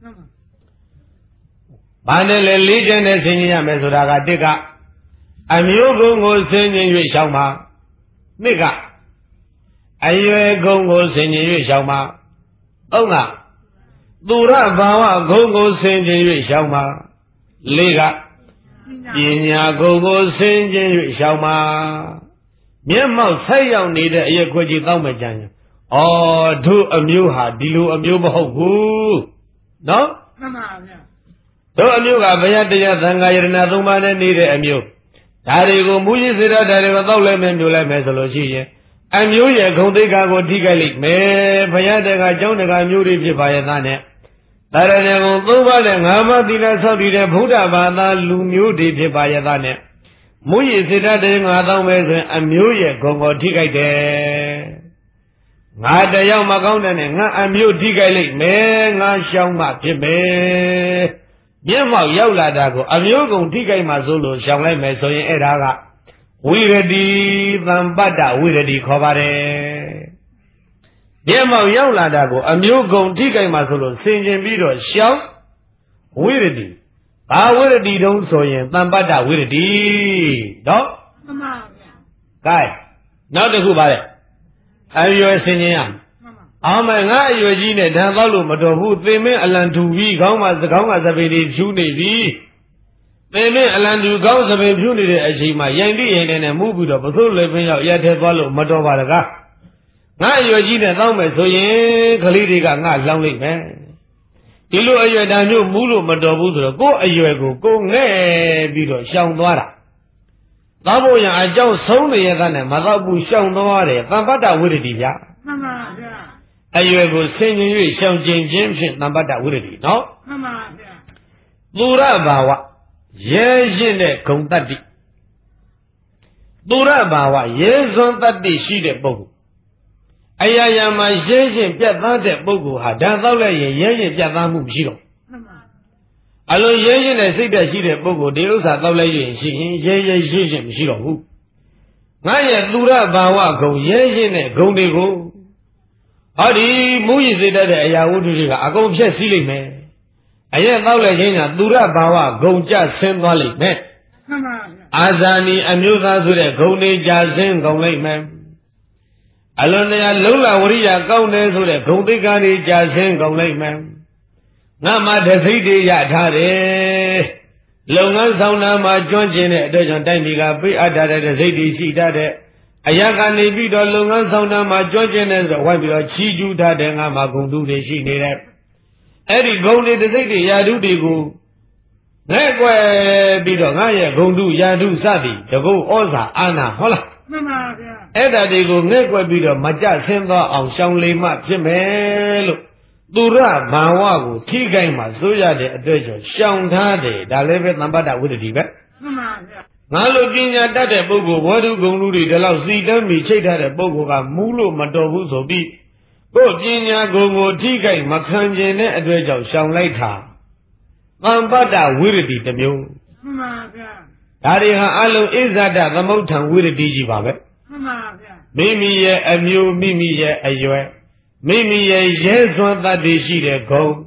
ဘာနဲ့လဲလေးချက်နဲ့ဆင်ញင်ရမယ်ဆိုတာကတစ်ကအမျိုးကုံကိုဆင်ញင်၍ရှောင်ပါနှစ်ကအရွယ်ကုံကိုဆင်ញင်၍ရှောင်ပါသုံးကသူရဘာဝဂုံကိုဆင်ញင်၍ရှောင်ပါလေးကပညာကုံကိုဆင်ခြင်၍ရှောင်ပါမျက်မှောက်ဆက်ရောက်နေတဲ့အရက်ခွက်ကြီးတောက်မဲ့ကြရင်ဩတို့အမျိုးဟာဒီလိုအမျိုးမဟုတ်ဘူးနော်မှန်ပါဗျာတို့အမျိုးကဘုရားတရားသံဃာယရဏသုံးပါးနဲ့နေတဲ့အမျိုးဒါတွေကိုမူကြီးစေတတ်တွေကိုတောက်လိုက်မယ်မျိုးလိုက်မယ်ဆိုလို့ရှိရင်အမျိုးရဲ့ဂုဏ်သိက္ခာကိုထိခိုက်လိမ့်မယ်ဘုရားတရားကျောင်းတရားမျိုးတွေဖြစ်ပါရဲ့သားနဲ့တရဏဂုံသုံးပါးနဲ့ငါးပါးသီလဆောက်တည်တဲ့ဗုဒ္ဓဘာသာလူမျိုးတွေဖြစ်ပါရဲ့သားနဲ့မူရည်စေတတ်တဲ့ငါတောင်းပဲဆိုရင်အမျိုးရဲ့ဂုဏ်ကိုထိခိုက်တယ်ငါတယောက်မကောင်းတဲ့နဲ့ငါအမျိုးထိခိုက်လိမ့်မယ်ငါရှောင်းမှဖြစ်မယ်မျက်မှောက်ရောက်လာတာကိုအမျိုးဂုဏ်ထိခိုက်မှဆိုလို့ရှောင်လိုက်မယ်ဆိုရင်အဲ့ဒါကဝိရတိသံပတ္တဝိရတိခေါ်ပါတယ်မျက်မှောက်ရောက်လာတာကိုအမျိုးဂုံထိခိုက်မှဆိုလို့ဆင်ခြင်ပြီးတော့ရှောင်းဝိရတိဘာဝိရတိတုံးဆိုရင်တမ္ပတ္တဝိရတိနော်မှန်ပါဗျာ gain နောက်တစ်ခုပါလေအရွယ်ဆင်ခြင်ရအာမငါအရွယ်ကြီးနဲ့ဓာတ်သောက်လို့မတော်ဘူးသင်မင်းအလံထူပြီးခေါင်းမှာစကောင်းကစပေလေးဖြူနေပြီသင်မင်းအလံထူခေါင်းစပေဖြူနေတဲ့အချိန်မှာရိုင်တိရင်နဲ့မှုပြီးတော့ပစိုးလေပင်ရောက်ရက်ထဲသွားလို့မတော်ပါတကားငါအရွယ်ကြီးနဲ့တောင်းမယ်ဆိုရင်ကလေးတွေကငါလောင်းလိုက်မယ်ဒီလိုအရွယ်တန်မျိုးမူးလို့မတော်ဘူးဆိုတော့ကိုယ့်အရွယ်ကိုကိုငဲ့ပြီးတော့ရှောင်သွားတာသောဖို့ရန်အကြောင်းဆုံးနေရတဲ့နဲ့မတော့ဘူးရှောင်သွားတယ်သံပတ္တဝိရတိဗျာမှန်ပါဗျာအရွယ်ကိုဆင်ញင်၍ရှောင်ကျင်ခြင်းဖြင့်သံပတ္တဝိရတိနော်မှန်ပါဗျာသူရဘာဝရဲရင်တဲ့ဂုံတတ္တိသူရဘာဝရဲစွန်းတတ္တိရှိတဲ့ပုဂ္ဂိုလ်အရာရာမှာရဲရင်ပြတ်သားတဲ့ပုဂ္ဂိုလ်ဟာဓာတ်သောက်လိုက်ရင်ရဲရင်ပြတ်သားမှုမရှိတော့အလိုရဲရင်နဲ့စိတ်ဓာတ်ရှိတဲ့ပုဂ္ဂိုလ်ဒီဥစ္စာသောက်လိုက်ရင်ရှိရင်ရဲရဲရဲရင်မရှိတော့ဘူးငါရဲ့သူရဘာဝဂုံရဲရင်နဲ့ဂုံတွေကိုဟောဒီမူရည်စေတတ်တဲ့အရာဝတ္ထုတွေကအကုန်ဖြည့်ဆည်းလိမ့်မယ်အရက်သောက်လိုက်ခြင်းကသူရဘာဝဂုံကြဆင်းသွားလိမ့်မယ်အာဇာနီအမျိုးသားဆိုတဲ့ဂုံတွေကြဆင်းကုန်လိမ့်မယ်အလွန်တရာလုံလဝရိယကောင်းတယ်ဆိုတဲ့ဂုံသိက္ခာတွေကြာဆင်းကုန်လိုက်မယ်ငါမှတသိတွေရထားတယ်လုပ်ငန်းဆောင်တာမှာကျွမ်းကျင်တဲ့အတွက်ကြောင့်တိုက်မိကပေးအပ်ထားတဲ့တသိတွေရှိတတ်တဲ့အရာကနေပြီးတော့လုပ်ငန်းဆောင်တာမှာကျွမ်းကျင်တဲ့ဆိုဝိုင်းပြီးတော့ချီးကျူးထားတဲ့ငါမှဂုံတုတွေရှိနေတဲ့အဲ့ဒီဂုံတွေတသိတွေယာတုတွေကိုငဲ့ကွယ်ပြီးတော့ငါရဲ့ဂုံတုယာတုစသည်တကုတ်ဩဇာအာနာဟုတ်လားမှန်ပါဗျာအဲ့ဒါတွေကိုငဲ့ကွယ်ပြီးတော့မကြဆင်းသောအောင်ရှောင်လေမှဖြစ်မယ်လို့သူရဘာဝကိုထိခိုက်မှစိုးရတဲ့အတွက်ကြောင့်ရှောင်ထားတယ်ဒါလည်းပဲသံပတ္တဝိတ္တိပဲမှန်ပါဗျာငါလိုပညာတတ်တဲ့ပုဂ္ဂိုလ်ဘောဓုဂုံလူတွေဒီလောက်စီတမ်းပြီးချိတ်ထားတဲ့ပုဂ္ဂိုလ်ကမူးလို့မတော်ဘူးဆိုပြီးကိုယ်ပညာဂုံကိုထိခိုက်မခံကျင်တဲ့အတွက်ကြောင့်ရှောင်လိုက်တာသံပတ္တဝိတ္တိတစ်မျိုးမှန်ပါဗျာဒါတွေဟာအလုံးဣဇဒသမုဋ္ဌံဝိရတိကြီးပါပဲမှန်ပါဗျာမိမိရဲ့အမျိုးမိမိရဲ့အရွယ်မိမိရဲ့ရဲစွမ်းတတ်တည်ရှိတဲ့ဂုံ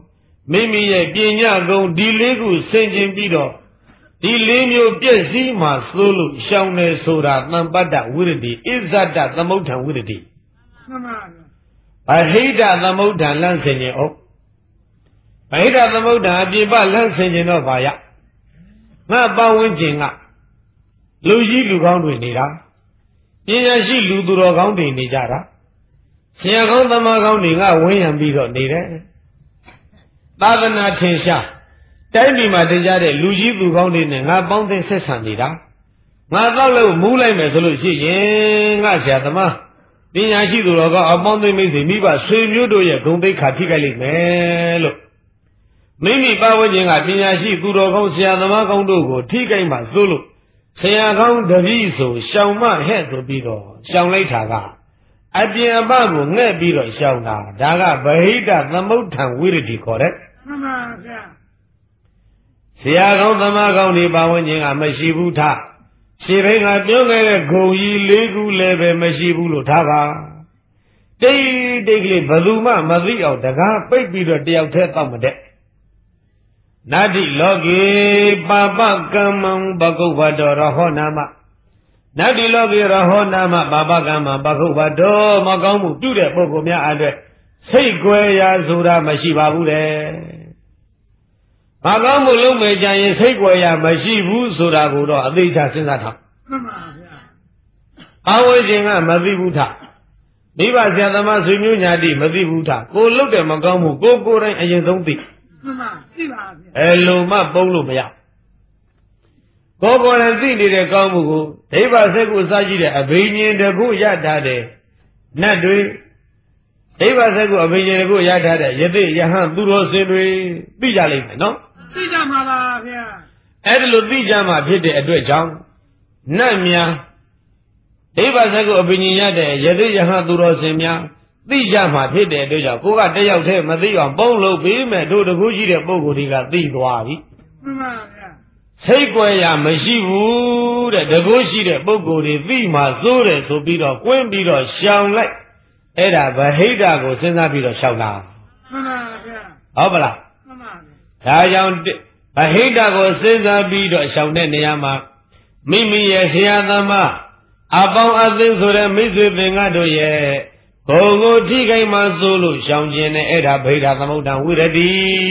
မိမိရဲ့ပညာကုံဒီလေးခုဆင်ခြင်ပြီးတော့ဒီလေးမျိုးပြည့်စည်မှစိုးလို့ရှောင်နေဆိုတာသံပတ္တဝိရတိဣဇဒ္ဒသမုဋ္ဌံဝိရတိမှန်ပါဗျာဗဟိတသမုဋ္ဌံလန့်ဆင်ခြင်းဟုတ်ဗဟိတသမုဋ္ဌံအပြိပလန့်ဆင်ခြင်းတော့ပါရငါပတ်ဝန်းကျင်ကလူကြီးလူကောင်းတွေနေတာပညာရှိလူသူတော်ကောင်းတွေနေကြတာဆရာကောင်းသမားကောင်းတွေကဝန်းရံပြီးတော့နေတယ်သာသနာထင်ရှားတိုင်းပြည်မှာတင်ကြတဲ့လူကြီးသူကောင်းတွေနဲ့ငါပေါင်းသိဆက်ဆံနေတာငါတော့လို့မူးလိုက်မယ်ဆိုလို့ရှိရင်ငါဆရာသမားပညာရှိသူတော်ကောင်းအပေါင်းသိမိတ်ဆွေမိဘဆွေမျိုးတို့ရဲ့ဂုဏ်သိက္ခာထိခိုက်လိမ့်မယ်လို့မိမိပတ်ဝန်းကျင်ကပညာရှိသူတော်ကောင်းဆရာသမားကောင်းတို့ကိုထိခိုက်မှစိုးလို့ဆရာကောင်းတပည့်ဆိုရှောင်မဟဲ့ဆိုပြီးတော့ရှောင်လိုက်တာကအပြင်အပကိုငှက်ပြီးတော့ရှောင်တာဒါကဗဟိတသမုဋ္ဌံဝိရတိခေါ်တယ်မှန်ပါဗျာဆရာကောင်းသမားကောင်းဒီပတ်ဝန်းကျင်ကမရှိဘူးထားခြေဘိန်းကပြောခဲ့တဲ့ဂုံကြီးလေးခုလည်းပဲမရှိဘူးလို့ထားပါတိတ်တိတ်ကလေးဘယ်သူမှမသိအောင်တကားပိတ်ပြီးတော့တယောက်တည်းတောက်မတဲ့နတ္တိလောကေပါပကမ္မံဘဂုဘတောရဟောနာမနတ္တိလောကေရဟောနာမပါပကမ္မံဘဂုဘတောမကောင်းမှုပြုတဲ့ပုဂ္ဂိုလ်များအတွက်စိတ်ကြွယ်ရာဆိုတာမရှိပါဘူးလေမကောင်းမှုလုံးမဲ့ကြရင်စိတ်ကြွယ်ရာမရှိဘူးဆိုတာကိုတော့အသေးချစဉ်းစားထားမှန်ပါဗျာအဝိဇ္ဇင်ကမသိဘူးထမိဘဆရာသမားဆွေမျိုးညာတိမသိဘူးထကိုလုတ်တယ်မကောင်းမှုကိုကိုယ်တိုင်အရင်ဆုံးသိမှန်ပါသိပါဗျာအဲလိုမှပုံလို့မရကိုယ်ကိုယ်တိုင်သိနေတဲ့ကောင်းမှုကိုဒိဗ္ဗစက်ကိုစားကြည့်တဲ့အဘိညာဉ်တခုရထားတဲ့နတ်တွေဒိဗ္ဗစက်ကိုအဘိညာဉ်တခုရထားတဲ့ယသိယဟန်သူတော်စင်တွေသိကြလိမ့်မယ်နော်သိကြမှာပါဗျာအဲ့ဒါလိုသိကြမှာဖြစ်တဲ့အတွက်ကြောင့်နတ်များဒိဗ္ဗစက်ကိုအဘိညာဉ်ရတဲ့ယသိယဟန်သူတော်စင်များသိကြမှာဖြစ်တဲ့အတွက်ကြောင့်ကိုကတယောက်တည်းမသိအောင်ပုံလို့ပြီးမဲ့တို့တကူရှိတဲ့ပုဂ္ဂိုလ်တွေကသိသွားပြီမှန်ပါဗျာစိတ်ကြွယ်ရာမရှိဘူးတဲ့တကူရှိတဲ့ပုဂ္ဂိုလ်တွေသိမှစိုးတယ်ဆိုပြီးတော့ကွင်းပြီးတော့ရှောင်လိုက်အဲ့ဒါဗဟိတကိုစဉ်းစားပြီးတော့ရှောင်တာမှန်ပါဗျာဟုတ်ပါလားမှန်ပါဗျာဒါကြောင့်ဗဟိတကိုစဉ်းစားပြီးတော့ရှောင်တဲ့နေရာမှာမိမိရဲ့ဆရာသမားအပေါင်းအသင်းဆိုတဲ့မိတ်ဆွေပင်ကတို့ရဲ့ဘုံကိုထိခိုက်မှစိုးလို့ရှောင်ခြင်းနဲ့အဲ့ဒါဗဟိတသမုဋ္ဌံဝိရတိ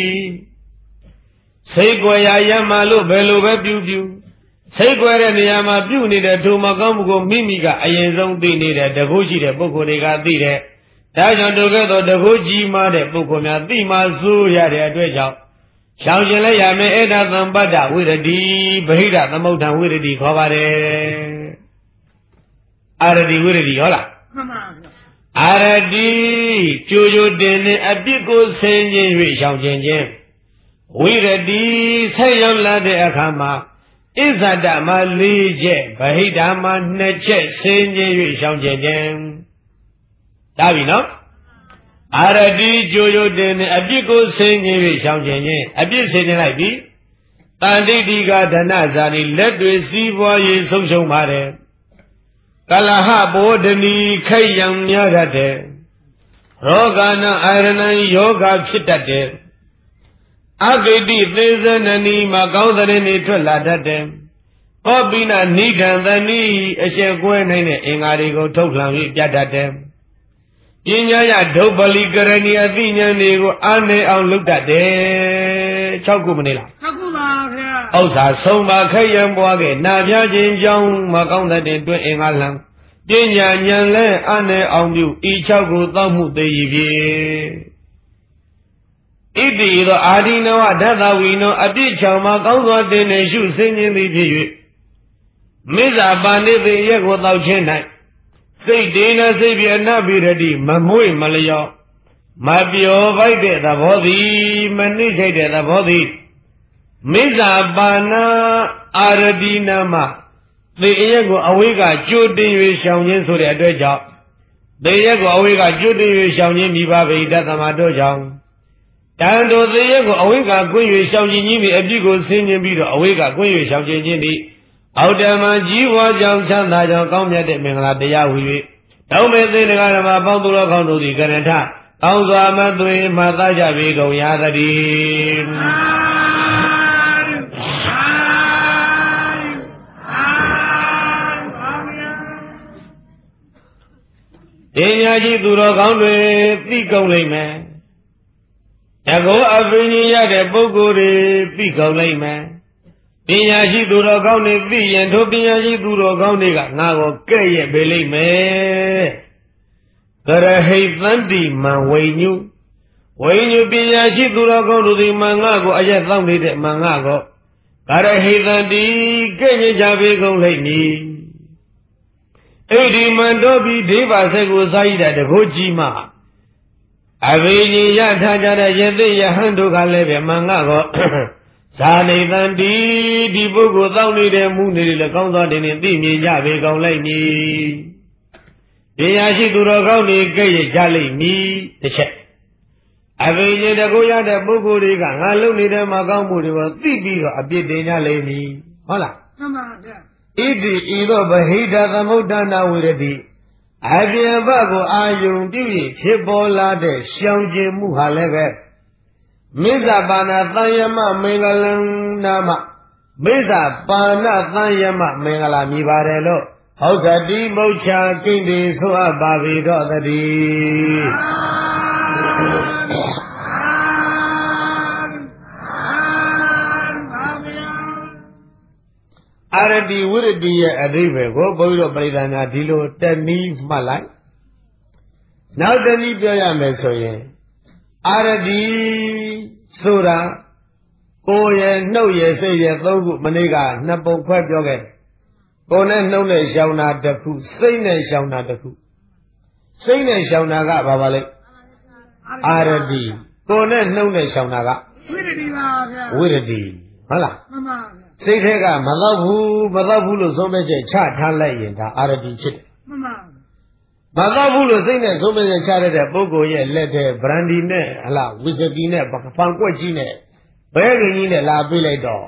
စိတ်ကြွယ်ရာရမှလို့ဘယ်လိုပဲပြုပြုစိတ်ကြွယ်တဲ့နေရာမှာပြုနေတဲ့ဒုမကောင်းမှုကိုမိမိကအရင်ဆုံးသိနေတဲ့တကုရှိတဲ့ပုဂ္ဂိုလ်တွေကသိတဲ့ဒါကြောင့်တို့ကဲ့သို့တကုကြီးမားတဲ့ပုဂ္ဂိုလ်များသိမှစိုးရတဲ့အတွက်ကြောင့်ရှောင်ခြင်းလည်းရမယ်အဲ့ဒါသံပတ္တဝိရတိဗဟိတသမုဋ္ဌံဝိရတိခေါ်ပါတယ်အာရတိဝိရတိဟုတ်လားမှန်ပါဗျာအာရတိကြိုကြိုတင်တင်အပြစ်ကိုဆင်ခြင်း၍ရှောင်ခြင်းချင်းဝိရတိဆက်ရောက်လာတဲ့အခါမှာဣဇဒမှာလေးချက်ဗဟိတမှာနှစ်ချက်ဆင်ခြင်း၍ရှောင်ခြင်းချင်းဒါပြီနော်အာရတိကြိုကြိုတင်တင်အပြစ်ကိုဆင်ခြင်း၍ရှောင်ခြင်းချင်းအပြစ်ဆင်ခြင်းလိုက်ပြီတန်တိတိကဓနဇာတိလက်တွေစီးပွားရေးဆုံးရှုံးပါတယ်ကလဟဘောဓနီခိုက်ရံများတတ်တယ်ရောဂနာအာရဏံယောဂဖြစ်တတ်တယ်အဂိတိသေဇနနီမှာကောင်းတဲ့နေထွက်လာတတ်တယ်ဟောပိနာနိဒံသနီအကျက်ကွဲနိုင်တဲ့အင်္ဂါတွေကိုထုတ်လှန်ပြီးပြတတ်တယ်ပညာရဒုပလိကရဏီအသိဉာဏ်တွေကိုအားနေအောင်လုပ်တတ်တယ်၆ခုမနေလား၆ခုပါဗျာဥစ္စာဆုံးပါခိုက်ရန်ပွားခဲ့နာပြခြင်းကြောင့်မကောင်းတဲ့တွင်အင်္ဂါလံပညာဉာဏ်လဲအားနေအောင်ပြုဤ၆ခုသောမှုသေး၏ဖြင့်ဣတိသောအာဒီနဝဓတ္တဝီနောအပြစ်ချောင်မှာကောင်းစွာတင်နေရှုစင်ခြင်းသည်ဖြစ်၍မိစ္ဆာပါဏိတိရက်ကိုတောက်ခြင်း၌စိတ်ဒေနစိတ်ပြအနပိရတိမမွေ့မလျော့မပြောပိုက်တဲ့သဘောသည်မနှိမ့်ထိုက်တဲ့သဘောသည်မိစ္ဆာပါဏအာရတိနာမသေရက်ကိုအဝိကကြိုတင်၍ရှောင်ခြင်းဆိုတဲ့အတွက်ကြောင့်သေရက်ကိုအဝိကကြိုတင်၍ရှောင်ခြင်းမိဘဗိဒသမတို့ကြောင့်တန်တို့သေရက်ကိုအဝိကကွင်း၍ရှောင်ခြင်းကြီးပြီးအပြစ်ကိုဆင်းခြင်းပြီးတော့အဝိကကွင်း၍ရှောင်ခြင်းချင်းသည်အောက်တမကြီးဝါကြောင့်ချမ်းသာကြောင့်ကောင်းမြတ်တဲ့မင်္ဂလာတရားဟူ၍တောင်းမဲ့သေတရားဓမ္မပေါင်းသူတော်ကောင်းတို့သည်ကရဏထကောင်းစွာမသွေမှသကြပေကုန်ရသတည်းပညာရှိသူတော်ကောင်းတွေသိကုန်လိမ့်မယ်တကောအပင်ကြီးရတဲ့ပုဂ္ဂိုလ်တွေသိကုန်လိမ့်မယ်ပညာရှိသူတော်ကောင်းတွေသိရင်တို့ပညာရှိသူတော်ကောင်းတွေကငါကိုကဲ့ရဲ့ပေးလိမ့်မယ်ကရဟိသန္တိမံဝိညုဝိညုပညာရှိသူတော်ကောင်းတို့ဒီမံငါကိုအရက်သောက်နေတဲ့မံငါကိုကရဟိသန္တိကဲ့ရဲ့ကြပေးကုန်လိမ့်မည်အဲ့ဒီမန်တော်ပြီးဒေဝဆက်ကိုစာရတဲ့တကုတ်ကြီးမှာအဘိညာရထားကြတဲ့ယသိယဟန်တို့ကလည်းပဲမင်္ဂကောဇာနေတန်ဒီဒီပုဂ္ဂိုလ်တောင်းနေတဲ့မူနေလည်းကောင်းသောတင်နဲ့သိမြင်ကြပေကောင်းလိုက်မည်။တရားရှိသူတော်ကောင်းတွေကဲ့ရဲ့ကြလိမ့်မည်တစ်ချက်အဘိညာတကုတ်ရတဲ့ပုဂ္ဂိုလ်တွေကငါလုံနေတဲ့မှာကောင်းမှုတွေကိုသိပြီးတော့အပြစ်တင်ကြလိမ့်မည်ဟုတ်လားမှန်ပါဗျာဣတိဤသို့ဗဟိတသမုဋ္ဌာနာဝိရတိအပြင်ဘက်ကိုအာယုံပြု၍ဖြစ်ပေါ်လာတဲ့ရှောင်ကျင်မှုဟာလည်းပဲမိစ္ဆာပါဏသံယမမင်္ဂလံနာမမိစ္ဆာပါဏသံယမမင်္ဂလာမြည်ပါတယ်လို့ဟောသတိမုတ်ချကိဋ္တိဆိုအပ်ပါပြီတော့တည်းအာရတိဝိရတိရဲ့အဓိပ္ပာယ်ကိုဘုန်းကြီးတို့ပရိသတ်များဒီလိုတနည်းမှတ်လိုက်နောက်တနည်းပြောရမယ်ဆိုရင်အာရတိဆိုတာကိုယ်ရဲ့နှုတ်ရဲ့စိတ်ရဲ့သုံးခုမနေ့ကနှစ်ပုံခွဲပြောခဲ့တယ်ကိုယ်နဲ့နှုတ်နဲ့ရှောင်တာတစ်ခုစိတ်နဲ့ရှောင်တာတစ်ခုစိတ်နဲ့ရှောင်တာကဘာပါလဲအာရတိကိုယ်နဲ့နှုတ်နဲ့ရှောင်တာကဝိရတိပါဗျာဝိရတိဟုတ်လားမှန်ပါစိတ်ထဲကမတော့ဘူးမတော့ဘူးလို့သုံးမဲ့ချက်ချထားလိုက်ရင်ဒါအာရတိဖြစ်တယ်မှန်ပါမတော့ဘူးလို့စိတ်နဲ့သုံးမဲ့ချက်ချရတဲ့ပုဂ္ဂိုလ်ရဲ့လက်ထဲဗရန်ဒီနဲ့ဟလာဝီစကီနဲ့ဖန်ကွက်ကြီးနဲ့ဘဲကင်ကြီးနဲ့လာပေးလိုက်တော့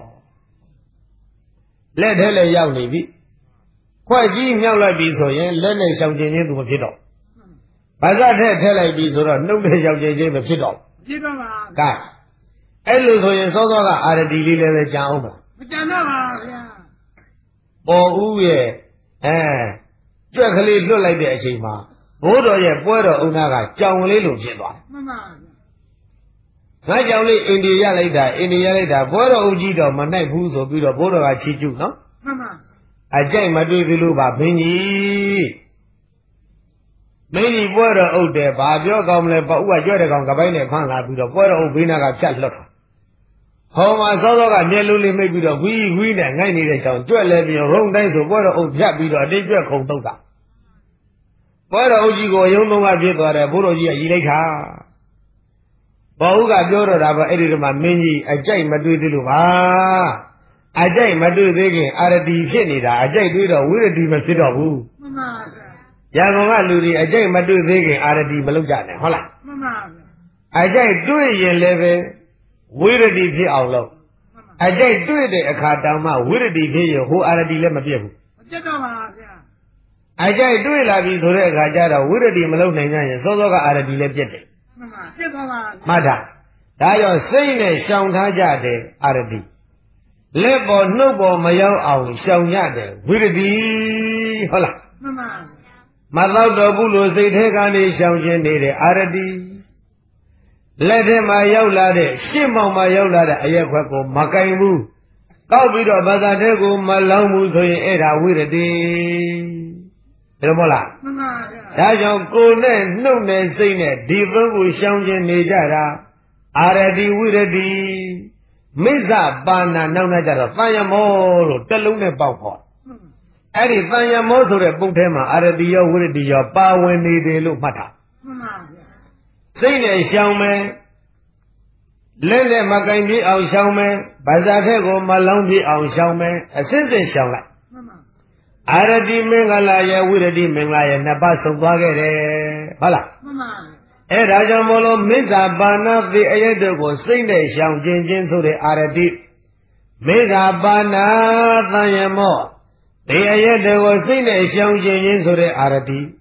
လက်ထဲလည်းရောက်နေပြီခွက်ကြီးမြောက်လိုက်ပြီဆိုရင်လက်နဲ့ရှောင်ကျင်ခြင်းသူမဖြစ်တော့ဘာသာထဲထည့်လိုက်ပြီဆိုတော့နှုတ်နဲ့ရှောင်ကျင်ခြင်းမဖြစ်တော့ဖြစ်တော့ပါကဲအဲ့လိုဆိုရင်စောစောကအာရတိလေးလည်းပဲကြံအောင်ပါမကြံတော့ပါဗျာပေါ်ဦးရဲ့အဲကြွက်ကလေးလွတ်လိုက်တဲ့အချိန်မှာဘိုးတော်ရဲ့ပွဲတော်အုံနာကကြောင်လေးလိုဖြစ်သွားတယ်မှန်ပါဗျာငါကြောင်လေးအိန္ဒိယလိုက်တာအိန္ဒိယလိုက်တာပွဲတော်အုပ်ကြီးတော့မနိုင်ဘူးဆိုပြီးတော့ဘိုးတော်ကချီကျူးနော်မှန်ပါအကြိုက်မတွေ့သေးလို့ပါဘင်းကြီးမင်းကြီးပွဲတော်အုပ်တယ်ဘာပြောကောင်းမလဲပေါ့ဦးကကြွတဲ့ကောင်ကပိုင်းနဲ့ဖမ်းလာပြီးတော့ပွဲတော်အုပ်ဘေးနာကဖြတ်လွတ်တာဟောမှာစောစောကမျက်လုံးလေးမိတ်ပြီးတော့ဝီးဝီးနဲ့ငိုက်နေတဲ့ကြောင်ကြွက်လဲပြီးရုံတိုင်းဆိုပွဲတော်အုပ်ဖြတ်ပြီးတော့အတိတ်ကြွက်ခုံတုတ်တာပွဲတော်အုပ်ကြီးကိုရုံသုံးကဖြစ်သွားတယ်ဘိုးတော်ကြီးကရီလိုက်တာဘောဦးကပြောတော့တာပေါ့အဲ့ဒီတော့မှမင်းကြီးအကြိုက်မတွေ့သေးလို့ပါအကြိုက်မတွေ့သေးခင်အာရတိဖြစ်နေတာအကြိုက်တွေ့တော့ဝိရတိမဖြစ်တော့ဘူးမှန်ပါဗျာရန်ကုန်ကလူတွေအကြိုက်မတွေ့သေးခင်အာရတိမလုပ်ကြနဲ့ဟုတ်လားမှန်ပါဗျာအကြိုက်တွေ့ရင်လည်းပဲဝိရတိဖြစ်အောင်လုပ်အကြိုက်တွေ့တဲ့အခါတောင်မှဝိရတိဖြစ်ရင်ဟိုအာရတိလည်းမပြတ်ဘူးမပြတ်တော့ပါဗျာအကြိုက်တွေ့လာပြီဆိုတဲ့အခါကျတော့ဝိရတိမလုပ်နိုင်ကြရင်စောစောကအာရတိလည်းပြတ်တယ်မှန်ပါပြတ်သွားပါမှတ်တာဒါရောစိတ်နဲ့ရှောင်ထားကြတယ်အာရတိလက်ပေါ်နှုတ်ပေါ်မရောက်အောင်ရှောင်ကြတယ်ဝိရတိဟုတ်လားမှန်ပါမတော့တော့ဘူးလို့စိတ်ထဲကနေရှောင်ခြင်းနေတဲ့အာရတိလက်ထဲမှာရောက်လာတဲ့ရှစ်မောင်မှာရောက်လာတဲ့အရက်ခွက်ကိုမကင်ဘူးကောက်ပြီးတော့ဘာသာတဲ့ကိုမလောင်းဘူးဆိုရင်အဲ့ဒါဝိရတိဒါမဟုတ်လားမှန်ပါဗျာဒါကြောင့်ကိုယ်နဲ့နှုတ်နဲ့စိတ်နဲ့ဒီသုံးခုရှောင်ခြင်းနေကြတာအာရတိဝိရတိမိစ္ဆာပါဏနောက်နောက်ကြတော့တန်ယမောလို့တစ်လုံးနဲ့ပေါက်ခေါ်အဲ့ဒီတန်ယမောဆိုတဲ့ပုံထဲမှာအာရတိရောဝိရတိရောပါဝင်နေတယ်လို့မှတ်ထားမှန်ပါဗျာစိတ်နဲ့ရှောင်မယ်လက်နဲ့မကင်ပြအောင်ရှောင်မယ်ဗဇာထက်ကိုမလောင်းပြအောင်ရှောင်မယ်အစစ်စစ်ရှောင်လိုက်မှန်ပါအာရတိမင်္ဂလာရဲ့ဝိရတိမင်္ဂလာရဲ့နှစ်ပါးဆုံးသွားခဲ့တယ်ဟုတ်လားမှန်ပါအဲ့ဒါကြောင့်မို့လို့မိစ္ဆာပါဏတိအယက်တို့ကိုစိတ်နဲ့ရှောင်ခြင်းချင်းဆိုတဲ့အာရတိမိစ္ဆာပါဏသံယမောဒီအယက်တို့ကိုစိတ်နဲ့ရှောင်ခြင်းချင်းဆိုတဲ့အာရတိ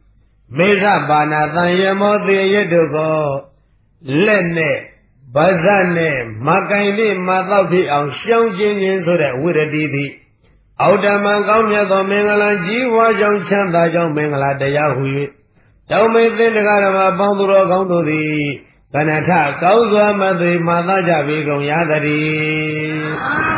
မေဃပါဏသံယမောသေရတုကိုလက်နဲ့ဗဇတ်နဲ့မကင်လေးမတော့ဖြစ်အောင်ရှောင်ကျဉ်ခြင်းဆိုတဲ့ဝိရတိသည်အောက်ဓမ္မကောင်းမြတ်သောမင်္ဂလာကြီးဝါကြောင့်ချမ်းသာကြောင့်မင်္ဂလာတရားဟူ၍တောင်းမေသင်္တကာဓမ္မပေါင်းသူတော်ကောင်းတို့သည်ကဏ္ဍထကောင်းစွာမသိမာသကြပြီကုန်ရသတည်း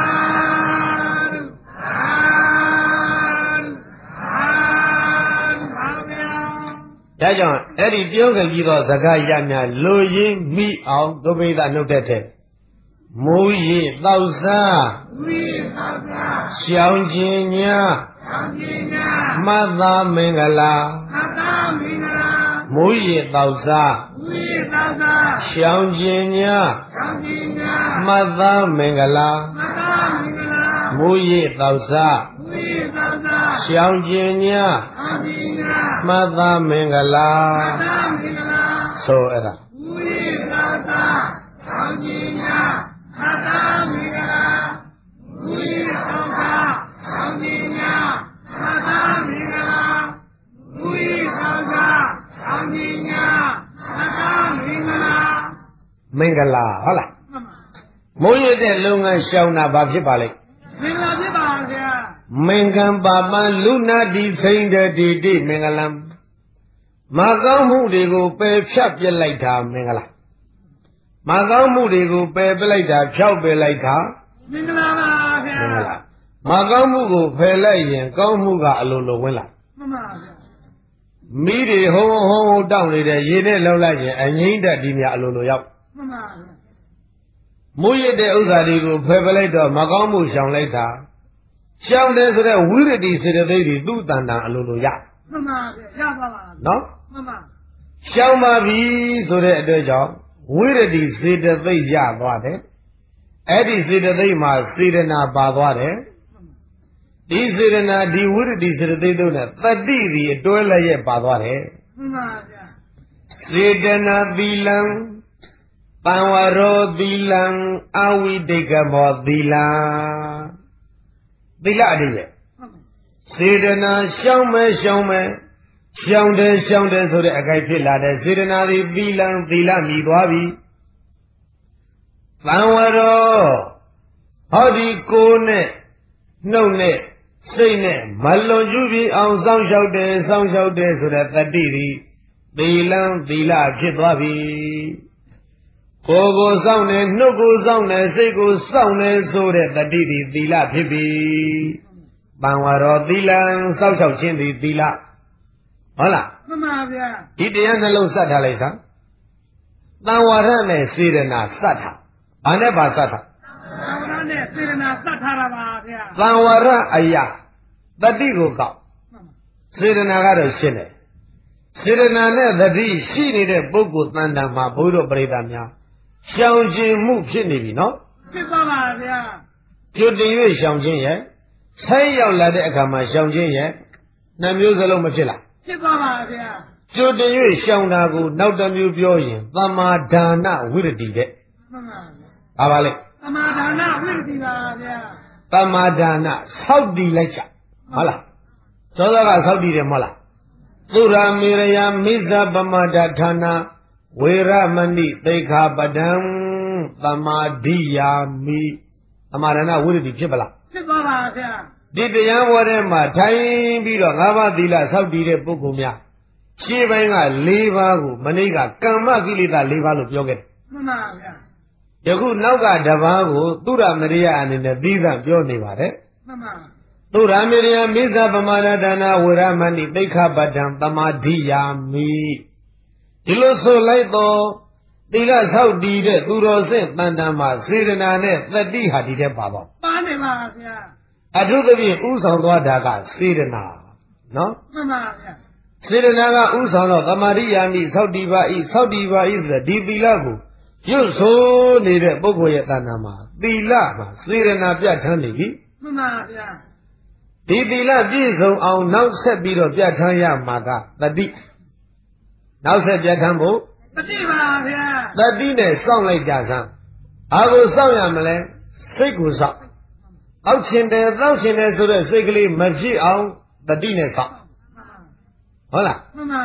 ဒါကြောင့်အဲ့ဒီပြောခဲ့ပြီးသောစကားရများလူရင်းမိအောင်ဒုပိသနှုတ်တဲ့တဲ့မူရည်တောက်စားမူရည်တောက်စားရှောင်းခြင်းညာရှောင်းခြင်းညာမတ္တမင်္ဂလာမတ္တမင်္ဂလာမူရည်တောက်စားမူရည်တောက်စားရှောင်းခြင်းညာရှောင်းခြင်းညာမတ္တမင်္ဂလာမတ္တမင်္ဂလာမူရည်တောက်စားမူရည်တောက်စားရှောင်းခြင်းညာရှောင်းခြင်းညာမတ္တမင်္ဂလာမတ္တမင်္ဂလာဆိုအဲ့ဒါမူရည်တောက်စားရှောင်းခြင်းညာမတ္တမင်္ဂလာမူရည်တောက်စားရှောင်းခြင်းညာမတ္တမင်္ဂလာမူရည်တောက်စားရှောင်းခြင်းညာမတ္တမင်္ဂလာမင်္ဂလာဟုတ်လားမိုးရတဲ့လုပ်ငန်းရှောင်းတာဘာဖြစ်ပါလဲမင်္ဂလာဖြစ်ပါဗျာမင်္ဂံပါပံလူနာတိသိမ့်တဲ့ဒီတိမင်္ဂလံမကောင်းမှုတွေကိုပယ်ဖြတ်ပြလိုက်တာမင်္ဂလာမကောင်းမှုတွေကိုပယ်ပလိုက်တာဖြောက်ပယ်လိုက်တာမင်္ဂလာပါဗျာမင်္ဂလာမကောင်းမှုကိုဖယ်လိုက်ရင်ကောင်းမှုကအလိုလိုဝင်လာမှန်ပါဗျာမိတွေဟုံးဟုံးဟုံးတောင်းနေတဲ့ရေနဲ့လှုပ်လိုက်ရင်အငိမ့်တက်ဒီမြအလိုလိုရောက်မှန်ပါဗျာမူရတဲ့ဥစ္စာတွေကိုဖယ်ပလိုက်တော့မကောင်းမှုရှောင်လိုက်တာရှောင်တယ်ဆိုတော့ဝိရတိစေတသိက်တွေသူ့တန်တန်အလိုလိုရမှန်ပါဗျာရပါပါနော်မှန်ပါရှောင်ပါပြီဆိုတဲ့အတွက်ကြောင့်ဝိရတိစေတသိက်ရသွားတယ်အဲ့ဒီစေတသိက်မှာစေတနာပါသွားတယ်ဒီစေတနာဒီဝိရတိစေတသိက်တို့နဲ့တတိဒီအတွဲလည်းရဲ့ပါသွားတယ်မှန်ပါဗျာစေတနာသီလံပံဝရောသီလံအဝိတိကမောသီလံသီလအတိပဲစေတနာရှောင်းမဲရှောင်းမဲရှောင်းတယ်ရှောင်းတယ်ဆိုတဲ့အခိုက်ဖြစ်လာတဲ့စေတနာသည်သီလံသီလမြည်သွားပြီပံဝရောဟောဒီကိုယ်နဲ့နှုတ်နဲ့စိတ်နဲ့မလွန်ကျူးပြီးအောင်စောင့်ရှောက်တယ်စောင့်ရှောက်တယ်ဆိုတဲ့တတိသည်သီလံသီလဖြစ်သွားပြီကိုယ်ကိုစောင့်တယ်နှုတ်ကိုစောင့်တယ်စိတ်ကိုစောင့်တယ်ဆိုတဲ့တတိသည်သီလဖြစ်ပြီပံဝရောသီလံစောင့်ရှောက်ခြင်းသည်သီလဟုတ်လားမှန်ပါဗျာဒီတရားနှလုံးစတ်ထားလိုက်စမ်းတန်ဝရနဲ့စေရနာစတ်ထားဘာနဲ့ပါစတ်ထားတန်ဝရနဲ့စေရနာစတ်ထားတာပါဗျာတန်ဝရအရာတတိကိုကောက်စေရနာကတော့ရှင်းတယ်စေရနာနဲ့တတိရှိနေတဲ့ပုဂ္ဂိုလ်တန်တန်မှာဘုရားပရိသတ်များရှောင်ကျင်မှုဖြစ်နေပြီနော်ဖြစ်ပါပါဗျာပြုတင်၍ရှောင်ခြင်းရဲ့ဆိုင်ရောက်လာတဲ့အခါမှာရှောင်ခြင်းရဲ့နှစ်မျိုးစလုံးမဖြစ်လားဖြစ်ပါပါဗျာပြုတင်၍ရှောင်တာကိုနောက်တစ်မျိုးပြောရင်သမာဒါနဝိရတိတဲ့မှန်ပါဗျာဘာပါလဲသမာဒါနဝိရတိပါဗျာသမာဒါနစောက်တည်လိုက်ကြဟုတ်လားသောသောကစောက်တည်တယ်မဟုတ်လားသုရာမေရယမိဇပမဒဌာနာဝေရမဏိသိခာပဒံသမာဓိယာမိသမာဒါနဝိရတိဖြစ်ပလားဖြစ်ပါပါဗျာဒီတရားဝါထဲမှာထိုင်ပြီးတော့ငါးပါးသီလစောင့်တည်တဲ့ပုဂ္ဂိုလ်များရှင်းပိုင်းက၄ပါးကိုမနေ့ကကမ္မကိလေသာ၄ပါးလို့ပြောခဲ့တယ်မှန်ပါဗျာယခုနောက်ကတပါးကိုသုရမရိယအနေနဲ့သီးသန့်ပြောနေပါတယ်မှန်ပါသုရမရိယမိစ္ဆပမာဒဒါနဝေရမဏိသိခာပဒံသမာဓိယာမိဒီလိုဆိုလိုက်တော့သီလဆောက်တည်တဲ့သူတော်စင့်တန်တန်မှာစေတနာနဲ့တတိဟာဒီတဲ့ပါတော့ပါနေပါဗျာအထုသဖြင့်ဥဆောင်သွားတာကစေတနာနော်မှန်ပါဗျာစေတနာကဥဆောင်တော့သမာဓိယာမိဆောက်တည်ပါဤဆောက်တည်ပါဤဆိုတဲ့ဒီသီလကိုရွတ်ဆိုနေတဲ့ပုဂ္ဂိုလ်ရဲ့တန်တန်မှာသီလမှာစေတနာပြဋ္ဌာန်းနေပြီမှန်ပါဗျာဒီသီလပြည့်စုံအောင်နောက်ဆက်ပြီးတော့ပြဋ္ဌာန်းရမှာကတတိနောက်ဆက်ပြဋ္ဌာန်းဖို့တတိပါဗျာတတိနဲ့စောင့်လိုက်ကြစမ်းဘာကိုစောင့်ရမလဲစိတ်ကိုစောင့်အောက်ရှင်တယ်တောက်ရှင်တယ်ဆိုတဲ့စိတ်ကလေးမဖြစ်အောင်တတိနဲ့စောင့်ဟုတ်လားမှန်ပါဗျာ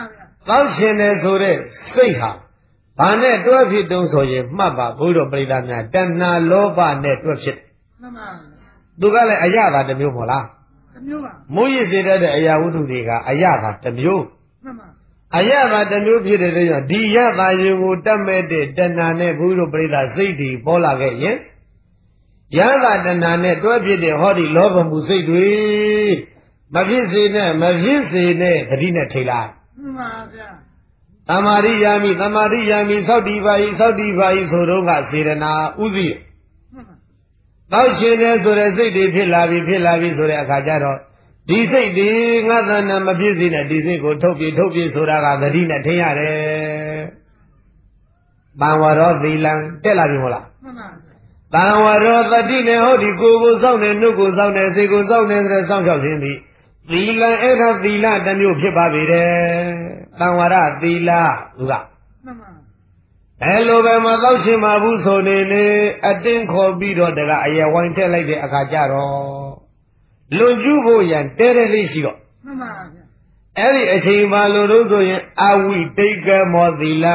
သောက်ရှင်တယ်ဆိုတဲ့စိတ်ဟာဘာနဲ့တွဲဖြစ်တုံးဆိုရင်မှတ်ပါဘုရားပရိသတ်များတဏှာလောဘနဲ့တွဲဖြစ်မှန်ပါသူကလည်းအရသာတစ်မျိုးမဟုတ်လားတစ်မျိုးပါမိုးရစ်စေတဲ့အရာဝတ္ထုတွေကအရသာတစ်မျိုးမှန်ပါအရသာတစ်မျိုးဖြစ်တဲ့ကြောင့်ဒီရသာရင်ကိုတတ်မဲ့တဲ့တဏှာနဲ့ဘုရားပရိသတ်စိတ်တွေပေါ်လာခဲ့ရင်ရသာတဏှာနဲ့တွဲဖြစ်တဲ့ဟောဒီလောဘမှုစိတ်တွေမဖြစ်စေနဲ့မဖြစ်စေနဲ့ဂတိနဲ့ထိလိုက်မှန်ပါဗျာသမာရိယာမိသမာရိယာမိသောတိပါဤသောတိပါဤဆိုတော့ကစေရနာဥသိတောက်ရှင်တယ်ဆိုတဲ့စိတ်တွေဖြစ်လာပြီဖြစ်လာပြီဆိုတဲ့အခါကျတော့ဒီစိတ်တွေငါသဏ္ဍာန်မဖြစ်စေနဲ့ဒီစိတ်ကိုထုတ်ပြထုတ်ပြဆိုတာကဂတိနဲ့ထင်ရတယ်။တံဝရောသီလံတက်လာပြီမဟုတ်လားမှန်ပါတံဝရောတတိနဲ့ဟောဒီကိုယ်ကိုစောင့်နေနှုတ်ကိုစောင့်နေစိတ်ကိုစောင့်နေဆိုတဲ့စောင့်ရှောက်ခြင်းသည်သီလအဲ့ဒါသီလတစ်မျိုးဖြစ်ပါပြီတဲ့တံဝရသီလသူကမှန်ပါအဲလိုပဲမသောက်ချင်ပါဘူးဆိုနေနေအတင်းခေါ်ပြီးတော့တကအယဝိုင်းထက်လိုက်တဲ့အခါကျတော့လွန်ကျူးဖို့ရန်တဲတဲလေးရှိတော့မှန်ပါဗျာအဲ့ဒီအချိန်မှလို့လို့ဆိုရင်အဝိတိတ်ကမောသီလ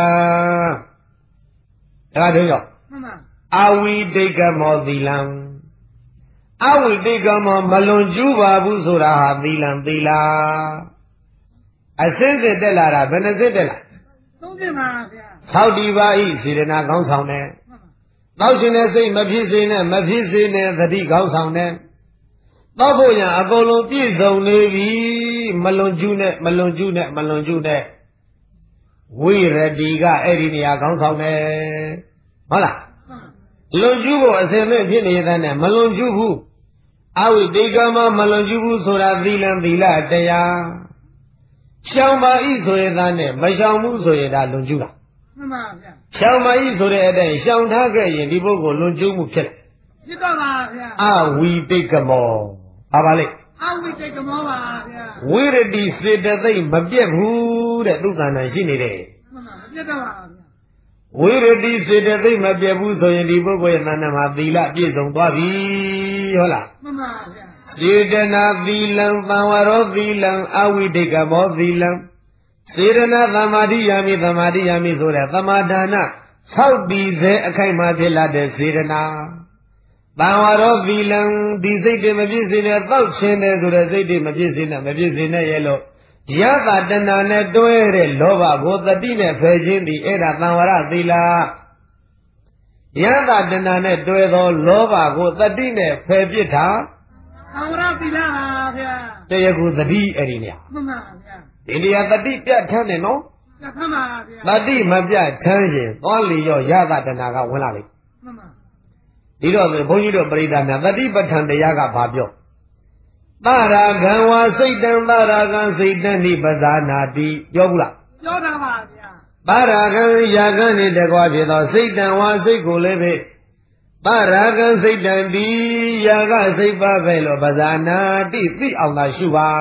ဒါတို့ရောမှန်ပါအဝိတိတ်ကမောသီလံအဝိတိတ်ကမောမလွန်ကျူးပါဘူးဆိုတာဟာသီလံသီလာအစစ်စစ်တက်လာတာဘယ်နှစစ်တက်လာသုံးစစ်ပါဗျာသောတိပါဤစေရနာကောင်းဆောင်တယ်သောရှင်တဲ့စိတ်မဖြစ်စေနဲ့မဖြစ်စေနဲ့သတိကောင်းဆောင်တယ်သောဖို့ရန်အကုန်လုံးပြည့်စုံနေပြီမလွန်ကျူးနဲ့မလွန်ကျူးနဲ့မလွန်ကျူးနဲ့ဝိရတိကအဲ့ဒီနေရာကောင်းဆောင်တယ်ဟုတ်လားလွန်ကျူးဖို့အစဉ်မဲ့ဖြစ်နေတဲ့နဲ့မလွန်ကျူးဘူးအဝိတေကမမလွန်ကျူးဘူးဆိုတာသီလံသီလတရားရှောင်ပါဤဆိုရင်သားနဲ့မရှောင်ဘူးဆိုရင်ဒါလွန်ကျူးတာမှန်ပါဗျာရှောင်ပါဤဆိုတဲ့အတိုင်းရှောင်ထားခဲ့ရင်ဒီပုဂ္ဂိုလ်လွန်ကျူးမှုဖြစ်တယ်ဖြစ်တော့ပါဗျာအဝိတေကမောပါပါလေအဝိတေကမောပါဗျာဝိရတိစေတသိက်မပြတ်ဘူးတဲ့သူတဏ္ဍာရှိနေတယ်မှန်ပါမပြတ်တော့ပါဗျာဝိရတိစေတသိက်မပြတ်ဘူးဆိုရင်ဒီပုဂ္ဂိုလ်ရဲ့တဏ္ဍာမှာသီလပြည့်စုံသွားပြီဟုတ်လားမှန်ပါဗျာစေတနာသီလံသံဝရောသီလံအဝိတေကမောသီလံစေရနာသမာဓိယာမိသမာဓိယာမိဆိုတဲ့သမာဒါနဆောက်တည်စေအခိုက်မှာဖြစ်လာတဲ့စေရနာတံဝရောသီလံဒီစိတ်တွေမပြည့်စုံတဲ့တောက်ခြင်းတဲ့ဆိုတဲ့စိတ်တွေမပြည့်စုံတဲ့မပြည့်စုံတဲ့ရဲ့လို့ယသတဏနဲ့တွဲတဲ့လောဘကိုတတိနဲ့ဖယ်ခြင်းဒီအဲ့ဒါတံဝရသီလယသတဏနဲ့တွဲသောလောဘကိုတတိနဲ့ဖယ်ပစ်တာသံဝရသီလပါဗျာတရားကိုတတိအဲ့ဒီနေမှန်ပါဗျာဒီနေရာတတိပြတ်ထမ်းတယ်နော်ပြတ်ထမ်းပါဗျာတတိမပြတ်ထမ်းရင်သွားလီရောယသတဏကဝင်လာလိမ့်မှန်ပါဒီတော့ဘုန်းကြီးတို့ပရိသတ်များတတိပဋ္ဌာန်တရားကဘာပြောသရာဂံဝါစိတ်တံသရာဂံစိတ်တံနိပဇာနာတိပြောဘူးလားပြောတာပါဗျာသရာဂံယာဂံနေတကွာဖြစ်သောစိတ်တံဝါစိတ်ကိုလည်းပဲသရာဂံစိတ်တံဒီယာဂစိတ်ပါပဲလို့ပဇာနာတိသိအောင်သာရှုပါ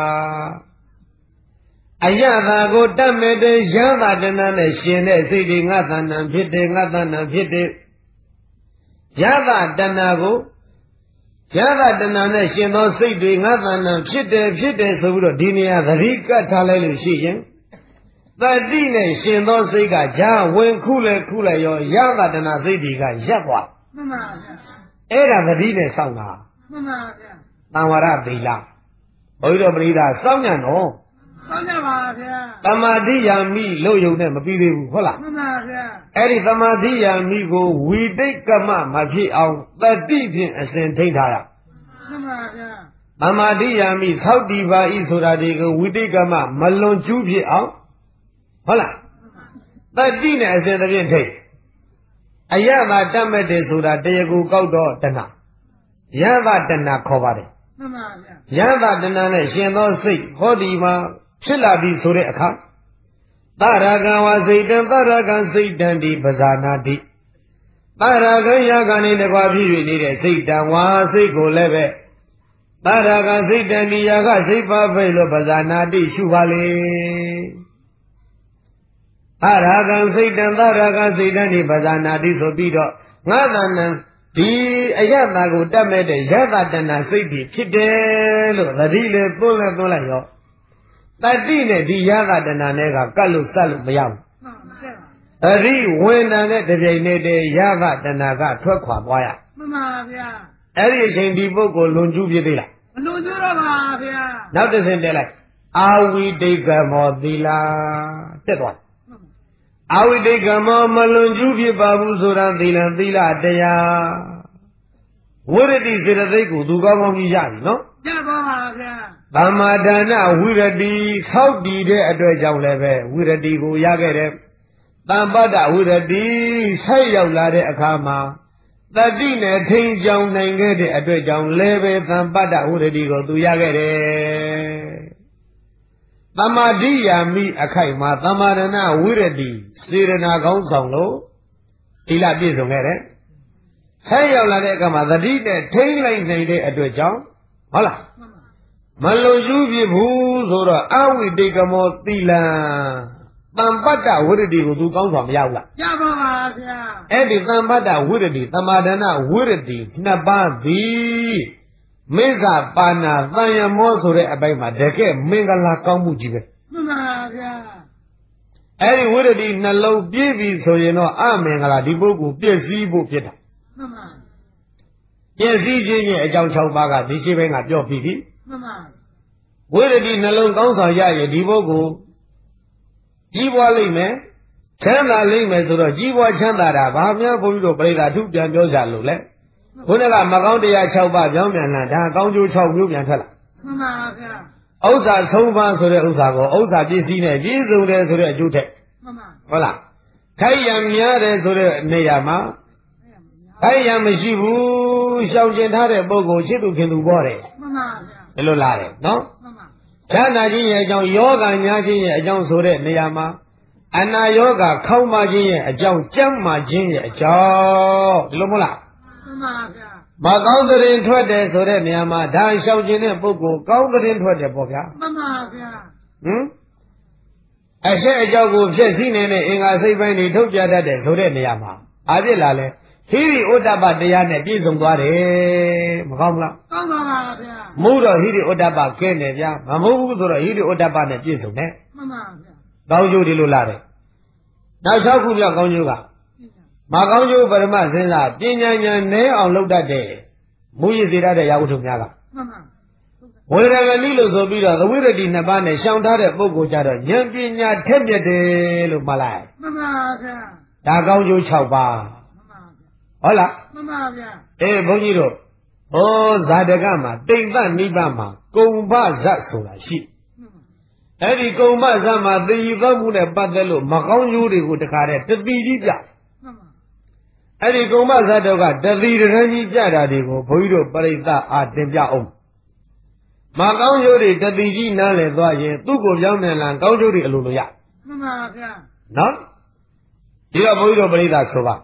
အယတာကိုတတ်မဲ့တဲ့ယံတာတဏနဲ့ရှင်တဲ့စိတ်တွေငါသဏ္ဍာန်ဖြစ်တယ်ငါသဏ္ဍာန်ဖြစ်တယ်ယသတဏကိုယသတဏနဲ့ရှင်သောစိတ်တွေငါသဏ္ဍာန်ဖြစ်တယ်ဖြစ်တယ်ဆိုပြီးတော့ဒီနေရာသတိကတ်ထားလိုက်လို့ရှိရင်တတိနဲ့ရှင်သောစိတ်ကဂျာဝင်ခုလေခုလေရောယသတဏစိတ်တွေကရပ်သွားမှန်ပါဗျာအဲ့ဒါသတိနဲ့စောင့်တာမှန်ပါဗျာတံဝရသီလဘုရားပရိဒါစောင့်ညံ့တော့စောင့်ညံ့ပါဗျာသမာဓိယာမိလို့ယုံနဲ့မပြီးသေးဘူးဟုတ်လားမှန်ပါဗျာအဲ့ဒီသမာဓိယာမိကိုဝိတိတ်ကမမဖြစ်အောင်တတိဖြင့်အစဉ်ထိန်းထားရမှန်ပါဗျာသမာဓိယာမိသောက်တီပါဤဆိုတာဒီကိုဝိတိတ်ကမမလွန်ကျူးဖြစ်အောင်ဟုတ်လားတတိနဲ့အစဉ်သဖြင့်ထိန်းအယတာတတ်မဲ့တယ်ဆိုတာတရားကိုကောက်တော့တဏယသတဏခေါ်ပါတယ်မှန်ပါဗျာယသတဏနဲ့ရှင်သောစိတ်ဟောဒီမှာဖြစ်လာပြီဆိုတဲ့အခါသရကံဝစိတ်တံသရကံစိတ်တံဒီပဇာနာတိသရကံယကနေတကွာဖြစ်၍နေတဲ့စိတ်တံဝါစိတ်ကိုလည်းပဲသရကံစိတ်တံဒီယကစိတ်ပါပဲလို့ပဇာနာတိရှုပါလေသရကံစိတ်တံသရကံစိတ်တံဒီပဇာနာတိဆိုပြီးတော့ငါတဏ္ဏဒီအယတာကိုတတ်မဲ့တဲ့ယသတဏစိတ်ပြီးဖြစ်တယ်လို့သတိလေသွန်းလဲသွန်းလိုက်ရော Tati ne di yaga dana nega kalu salu mayam. Tadi wena ne de ne de yaga dana ga twakwa boya. Mama bia. Eri chain di boko lunju pi de la. Lunju ro ba bia. Now the same day like Awi de gamo dila. Tet one. Awi de gamo malunju pi babu sura dila dila deya. What it is that they go to go on Yan, no? Bamadana, Wiradi, how did they address your level? Wiradi go yagere. Bambada, Wiradi, say your lady Akama. The dinner, Ting Jong Nangade, address your level, Bambada, Wiradi go to yagere. Bamadia, me, Akaima, Bamadana, Wiradi, Sirena Gonzalo, Ila Bizongere. Say your lady Akama, the dinner, Ting Lane, they address John. Hola. Maluju bibu sura awi dekamo tila. Tambada wiradi ko tu kaung sam yaw la. Ya ba ba bia. Edi tambada wiradi, tamadana wiradi, snaba bi. Mesa pana tanya mo so de abai ma deke mingala kaung mu ji be. Mama bia. Edi wiradi nalong pi bi so yin no a mingala di pugu piet si pu phit ta. Mama. Piet si chin ye a jaung six pa ka di shi bai nga pyo pi bi. Mama. Wiradi nalong kaung sam ya ye di pugu ji bwa lai me chanda lai me so do ji bwa chanda da ba mya bho pi do pai da thu pyan pyo sa lo le khone ka ma kaung one oh six pa pyaung pyan la da kaung jo six myo pyan that la Mama bia. ဥစ္စာသုံးပါးဆိုတဲ့ဥစ္စာကိုဥစ္စာပစ္စည်းနဲ့ပြည့်စုံတယ်ဆိုတဲ့အကျိုးထက် Mama. ဟုတ်လားခိုက်ရံများတယ်ဆိုတဲ့နေရာမှာခိုက်ရံမရှိဘူးရှောင်ကျင်ထားတဲ့ပုဂ္ဂိုလ်ချစ်သူခင်သူပေါ်တယ် Mama bia. ဘယ်လိုလားတယ်နော် Mama. ဌာနချင်းရဲ့အကြောင်းယောဂညာချင်းရဲ့အကြောင်းဆိုတဲ့နေရာမှာအနာယောဂခေါင်းပါခြင်းရဲ့အကြောင်းကြမ်းမာခြင်းရဲ့အကြောင်းဒီလိုမဟုတ်လား Mama bia. မကောင်းတဲ့ရင်ထွက်တယ်ဆိုတဲ့နေရာမှာဒါရှောင်ကျင်တဲ့ပုဂ္ဂိုလ်ကောင်းတဲ့ရင်ထွက်တယ်ပေါ့ဗျာ Mama bia. ဟင်အရှက်အကြောက်ကိုဖြစ်စည်းနေတဲ့အင်္ဂါစိတ်ပိုင်းတွေထုတ်ပြတတ်တယ်ဆိုတဲ့နေရာမှာဘာဖြစ်လာလဲဟိရိဩတ္တပတရားနဲ့ပြည့်စုံသွားတယ်မကောင်းဘူးလားကောင်းပါပါဗျာမို့တော့ဟိရိဩတ္တပကဲနေဗျာမမဟုတ်ဘူးဆိုတော့ဟိရိဩတ္တပနဲ့ပြည့်စုံတယ်မှန်ပါဗျာကောင်းကျိုးဒီလိုလာတယ်နောက်၆ခုမြောက်ကောင်းကျိုးကမကောင်းကျိုးပရမစဉ်းစားပညာဉာဏ်နဲအောင်လုပ်တတ်တယ်မူရည်စေတတ်တဲ့ရာဝတ္ထုများကမှန်ပါဝေရဂဏိလို့ဆိုပြီးတော့သဝိရတိနှစ်ပါးနဲ့ရှောင်ထားတဲ့ပုဂ္ဂိုလ်ကြတော့ဉာဏ်ပညာထက်မြက်တယ်လို့မှတ်လိုက်မှန်ပါဗျာဒါကောင်းကျိုး၆ပါးမှန်ပါဗျာဟုတ်လားမှန်ပါဗျာအေးဘုန်းကြီးတို့ဩဇာတကမှာတိမ်သနိဗ္ဗာန်မှာကုံဘဇတ်ဆိုတာရှိအဲ့ဒီကုံဘဇတ်မှာသိရသောမှုနဲ့ပတ်သက်လို့မကောင်းကျိုးတွေကိုတခါတည်းတတိကြီးပြမှန်ပါအဲ့ဒီကုံဘဇတ်တော့ကတတိတရန်းကြီးပြတာတွေကိုဘုန်းကြီးတို့ပရိသတ်အားတင်ပြအောင်မကောင်းကျိုးတွေတတိကြီးနားလည်သွားရင်သူ့ကိုပြောင်းတယ်လားကောင်းကျိုးတွေအလိုလိုရမှန်ပါဗျာနော်ဒီတော့ဘုန်းကြီးတို့ပရိသတ်ဆိုပါ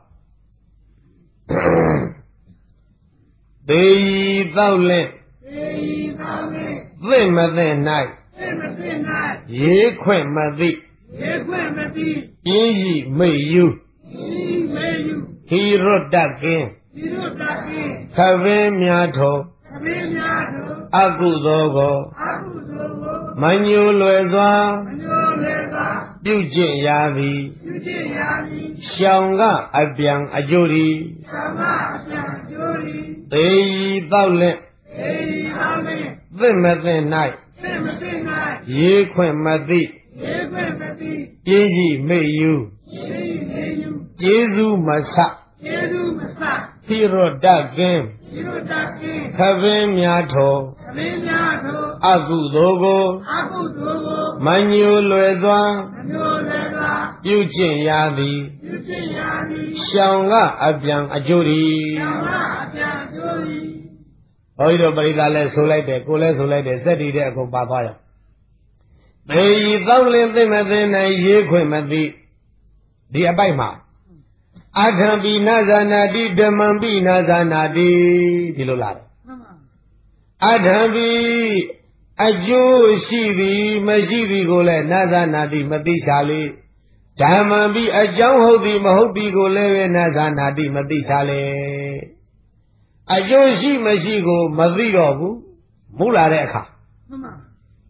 ဘေးသောက်လက်အေးသာမေသိမသိ၌သိမသိ၌ရေးခွင့်မသိရေခွင့်မသိပြင်းဤမိတ်ယူဤမေယုဟိရတ္တကင်းဤတို့တကိခပင်းများထောသမင်းများတို့အကုသောကိုအကုသိုလ်ကိုမညိုလွယ်စွာမညိုလေသာပြုကျင့်ရသည်ပြုကျင့်ရာသည်ရှောင်ကအပြန်အကျိုးသည်သမအပြန်ကျိုးသည်သေဤသောက်လက်အေးသာမေသိမသိ၌သိမသိ၌ရေးခွင့်မသိရေခွင့်မသိပြင်းဤမိတ်ယူဤမေယုကျေးဇူးမဆကျေသူမဆဟိရတ္တကင်းဤတို့တကိခပင်းများထောသမင်းများတို့အကုသိုလ်ကိုအကုသိုလ်ကိုမညိုလွယ်စွာမညိုလေသာပြုကျင့်ရသည်ပြုကျင့်ရာသည်ရှောင်ကအပြန်အကျိုးသည်သမအပြန်ကျိုးသည်ဘုန်းကြီးတို့ပရိသတ်လည်းဆိုလိုက်တယ်ကိုယ်လည်းဆိုလိုက်တယ်စက်တီတဲ့အကုန်ပါသွားရဘေဤသောက်လင်းသိမသိနိုင်ရေးခွင့်မသိဒီအပိုက်မှာအထံပိနာဇာနာတိဓမ္မံပိနာဇာနာတိဒီလိုလာတယ်မှန်ပါအထံပိအကျိုးရှိသည်မရှိသည်ကိုလည်းနာဇာနာတိမသိချာလေဓမ္မံပိအကြောင်းဟုတ်သည်မဟုတ်သည်ကိုလည်းပဲနာဇာနာတိမသိချာလေအကျိုးရှိမရှိကိုမသိတော့ဘူးမဟုတ်လာတဲ့အခါမှန်ပါ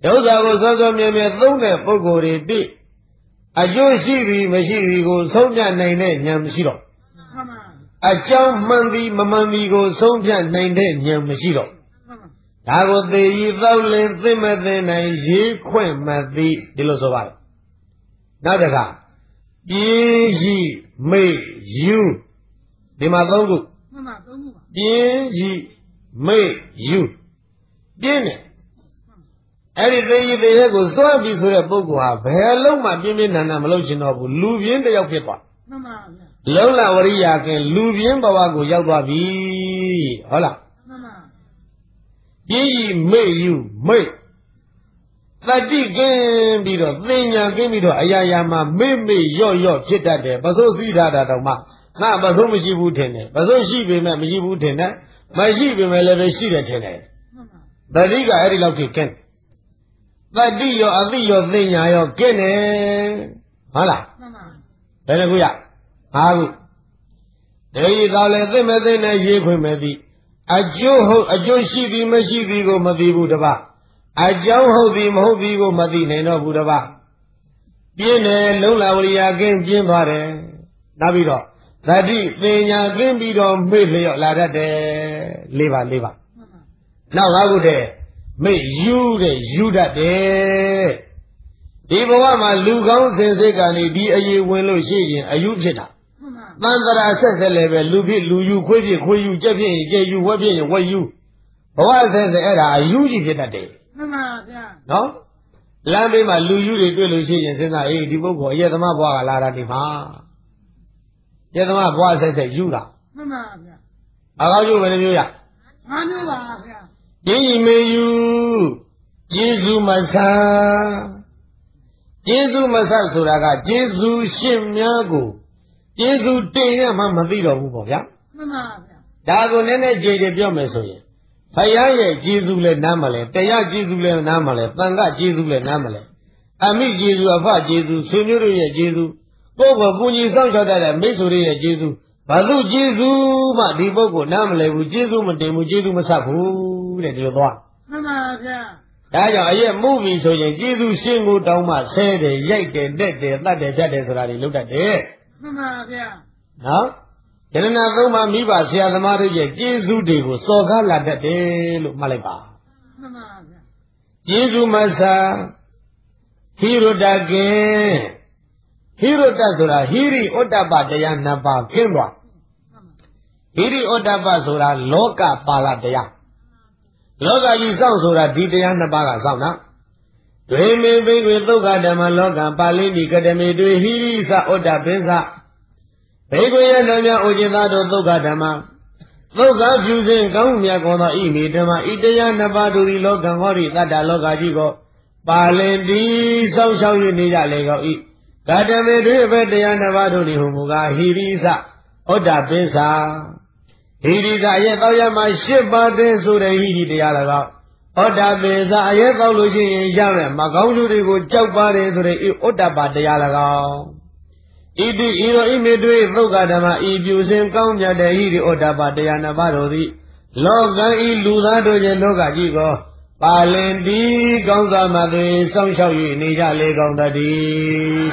ဥစ္စာကိုစောစောမြဲမြဲသုံးတဲ့ပုဂ္ဂိုလ်တွေတိအကျိုးရှိပြီမရှိပြီကိုဆုံးဖြတ်နိုင်တဲ့ဉာဏ်မရှိတော့အကြောင်းမှန်သည်မမှန်သည်ကိုဆုံးဖြတ်နိုင်တဲ့ဉာဏ်မရှိတော့ဒါကိုသေရီသောလင်သိမသိနိုင်ရေးခွင့်မသိဒီလိုဆိုပါလေနောက်တခါပြင်းရှိမေ့ယူဒီမှာသုံးခုမှန်ပါသုံးခုပါပြင်းရှိမေ့ယူပြင်းတယ်အဲ့ဒီသေရီသေရဲ့ကိုစွန့်ပြီးဆိုတဲ့ပုဂ္ဂိုလ်ဟာဘယ်လုံးမှပြင်းပြင်းထန်ထန်မလုပ်ချင်တော့ဘူးလူပြင်းတယောက်ဖြစ်သွားမှန်ပါဗျာလုံးလဝရိယာကင်လူပြင်းဘဝကိုရောက်သွားပြီဟုတ်လားမှန်ပါပြင်းကြီးမေ့ယူမေ့တတိကင်းပြီးတော့သင်ညာကင်းပြီးတော့အရာရာမှာမေ့မေ့ရော့ရော့ဖြစ်တတ်တယ်ပစိုးသိထားတာတော့မှငါပစိုးမရှိဘူးထင်တယ်ပစိုးရှိပေမဲ့မရှိဘူးထင်တယ်မရှိပေမဲ့လည်းပဲရှိတယ်ထင်တယ်တတိကအဲ့ဒီလောက်ထိကင်းတတိရောအတိရောသင်ညာရောကင်းတယ်ဟုတ်လားမှန်ပါဘယ်နှခုရငါးခုဒေယီသာလည်းသိမသိနဲ့ရေးခွင့်မဲ့သည်အကျိုးဟုတ်အကျိုးရှိသည်မရှိသည်ကိုမသိဘူးတပါအကြောင်းဟုတ်သည်မဟုတ်သည်ကိုမသိနိုင်တော့ဘူးတပါပြင်းတယ်လုံးလာဝရိယာကင်းပြင်းသွားတယ်နောက်ပြီးတော့သတိပညာကင်းပြီးတော့မေ့လျော့လာတတ်တယ်လေးပါလေးပါနောက်ငါးခုတည်းမေ့ယူတဲ့ယူတတ်တယ်ဒီဘဝမှာလူကောင်းစင်စစ်ကနေဒီအရေးဝင်လို့ရှိရင်အယူဖြစ်တာသံဃာဆက်ဆက်လည်းပဲလူဖြစ်လူယူခွေးဖြစ်ခွေးယူကြက်ဖြစ်ရင်ကြက်ယူဝက်ဖြစ်ရင်ဝက်ယူဘဝဆက်ဆက်အဲ့ဒါအယူကြီးဖြစ်တတ်တယ်မှန်ပါဗျာနော်လမ်းဘေးမှာလူယူတွေတွေ့လို့ရှိရင်စဉ်းစားအေးဒီပုဂ္ဂိုလ်အရက်သမားဘွားကလာတာဒီမှာရက်သမားဘွားဆက်ဆက်ယူတာမှန်ပါဗျာအကောင်းကျိုးဘယ်လိုမျိုးရငါမျိုးပါဗျာရင်းရင်မေယူကျေးဇူးမဆာကျေးဇူးမဆဆိုတာကကျေးဇူးရှင်များကိုကျေးဇူးတင်ရမှမသိတော့ဘူးပေါ့ဗျာမှန်ပါဗျာဒါကိုနည်းနည်းကြည်ကြည်ပြောမယ်ဆိုရင်ဘုရားရဲ့ကျေးဇူးလည်းနားမလဲတရားကျေးဇူးလည်းနားမလဲသံဃာကျေးဇူးလည်းနားမလဲအမိကျေးဇူးအဖကျေးဇူးဆွေမျိုးတို့ရဲ့ကျေးဇူးကိုယ့်ကိုယ်ကိုကြီးစောင့်ရှောက်တတ်တဲ့မိတ်ဆွေတွေရဲ့ကျေးဇူးဘာလို့ကျေးဇူးမှဒီပုဂ္ဂိုလ်နားမလဲဘူးကျေးဇူးမတင်ဘူးကျေးဇူးမဆက်ဘူးတဲ့ဒီလိုသွားမှန်ပါဗျာဒါကြောင့်အရက်မှုပြီဆိုရင်ကျေးဇူးရှင်ကိုတောင်းမှဆဲတယ်ရိုက်တယ်တက်တယ်တတ်တယ်ဖြတ်တယ်ဆိုတာတွေလုပ်တတ်တယ်မှန်ပါဗျာနော်ယရဏသုံးပါးမိဘဆရာသမားတို့ရဲ့ကျေးဇူးတွေကိုစော်ကားလာတတ်တယ်လို့မှတ်လိုက်ပါမှန်ပါဗျာကျေးဇူးမဆာဟိရတကင်ဟိရတဆိုတာဟိရိဩတ္တပတရားနှစ်ပါးခင်းသွားဟိရိဩတ္တပဆိုတာလောကပါဠတရားလောကကြီးစောင့်ဆိုတာဒီတရားနှစ်ပါးကစောင့်တာတွေမေဘိဝေသုခဓမ္မလောကပါဠိနိကတမေတွေဟိရိသဩတ္တပင်္စဘေကွေရတော်များအိုကျင်သားတို့သုခဓမ္မသုခဖြူစင်ကောင်းမြတ်ကောသောဣမိဓမ္မဣတရားနှစ်ပါးတို့သည်လောကံဟောရိတတ္တလောကကြီးကိုပါလင်တီစောင့်ရှောက်၍နေကြလေကောဤဂတမေတွေဘယ်တရားနှစ်ပါးတို့သည်ဟုမူကားဟိရိသဩတ္တပင်္စဟိရိကအရဲ့တောက်ရမှာရှစ်ပါးတဲ့ဆိုတဲ့ဟိရိတရား၎င်းဩတ္တပင်္စအရဲ့တောက်လို့ရှိရင်ရမယ်မကောင်းကျိုးတွေကိုကြောက်ပါတယ်ဆိုတဲ့ဤဩတ္တပတရား၎င်းဣတိဤရောဣမေတွေသုခဓမ္မဤပြူစင်ကောင်းမြတ်တဲ့ဟိရိဩတ္တပတရားနှစ်ပါးတို့သည်လောကံဤလူသားတို့ရဲ့လောကကြီးကိုပါလင်တီကောင်းစွာမှသွေစောင့်ရှောက်၍နေကြလေကောင်းတည်း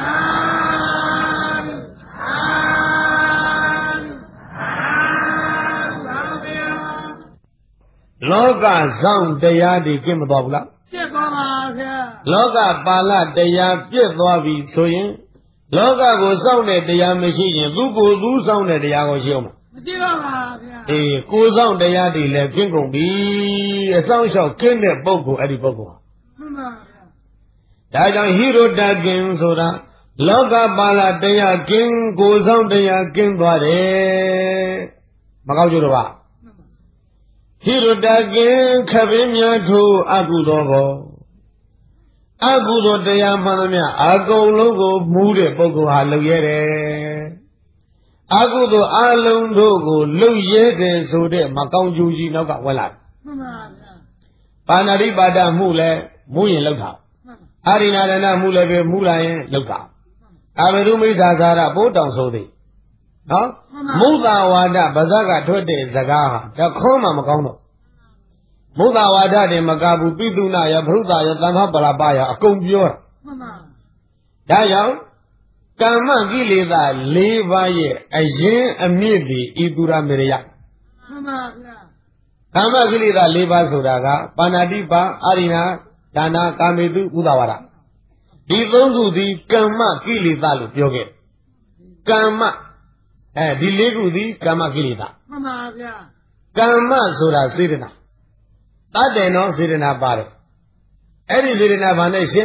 လောကဆောင်တရားတွေကျင့်မသွားဘူးလားပြည့်သွားပါဗျာလောကပါဠတရားပြည့်သွားပြီဆိုရင်လောကကိုစောင့်တဲ့တရားမရှိရင်သူ့ကိုယ်သူစောင့်တဲ့တရားကိုရှိအောင်မရှိပါပါဗျာအေးကိုယ်စောင့်တရားတွေလည်းကျင့်ကုန်ပြီအဆောင်လျှောက်ကျင့်တဲ့ပုဂ္ဂိုလ်အဲ့ဒီပုဂ္ဂိုလ်မှန်ပါဗျာဒါကြောင့်ဟိရတကင်ဆိုတာလောကပါဠတရားကျင့်ကိုယ်စောင့်တရားကျင့်သွားတယ်မကောက်ကြတော့ပါဟိရတကင်ခပင်းများထိုးအကုသိုလ်ကိုအကုသိုလ်တရားမှန်သမျှအကုန်လုံးကိုမူးတဲ့ပုဂ္ဂိုလ်ဟာလုံရဲတယ်အကုသိုလ်အလုံးတို့ကိုလုံရဲတယ်ဆိုတဲ့မကောင်းကျိုးကြီးနောက်ကဝင်လာတယ်မှန်ပါဗျာပါဏာတိပါဒမှုလည်းမူးရင်လောက်တာအာရိနာဒနာမှုလည်းပဲမူးလာရင်လောက်တာအဘိဓုမိစ္ဆာသာရပိုးတောင်ဆိုသည်နော်မုဿဝါဒဗဇက်ကထွက်တဲ့စကားဟာတခွန်းမှမကောင်းတော့မုဒ္ဒဝါဒတွေမကဘူးပိသုနာယဘုရုဒ္ဓယသံဃပလပယအကုန်ပြောတာမှန်ပါဒါကြောင့်ကမ္မကိလေသာ၄ပါးရဲ့အရင်အမြင့်ဒီဤသူရမေရယမှန်ပါဗျာကမ္မကိလေသာ၄ပါးဆိုတာကပါဏာတိပါအာရိနာဒါနာကာမေတုဥဒ္ဒဝါဒဒီသုံးခုသည်ကမ္မကိလေသာလို့ပြောခဲ့ကမ္မအဲဒီ၄ခုသည်ကမ္မကိလေသာမှန်ပါဗျာကမ္မဆိုတာစေတနာတတ်တယ်နော်စေတနာပါတယ်အဲ့ဒီစေတနာဘာနဲ့ရှင်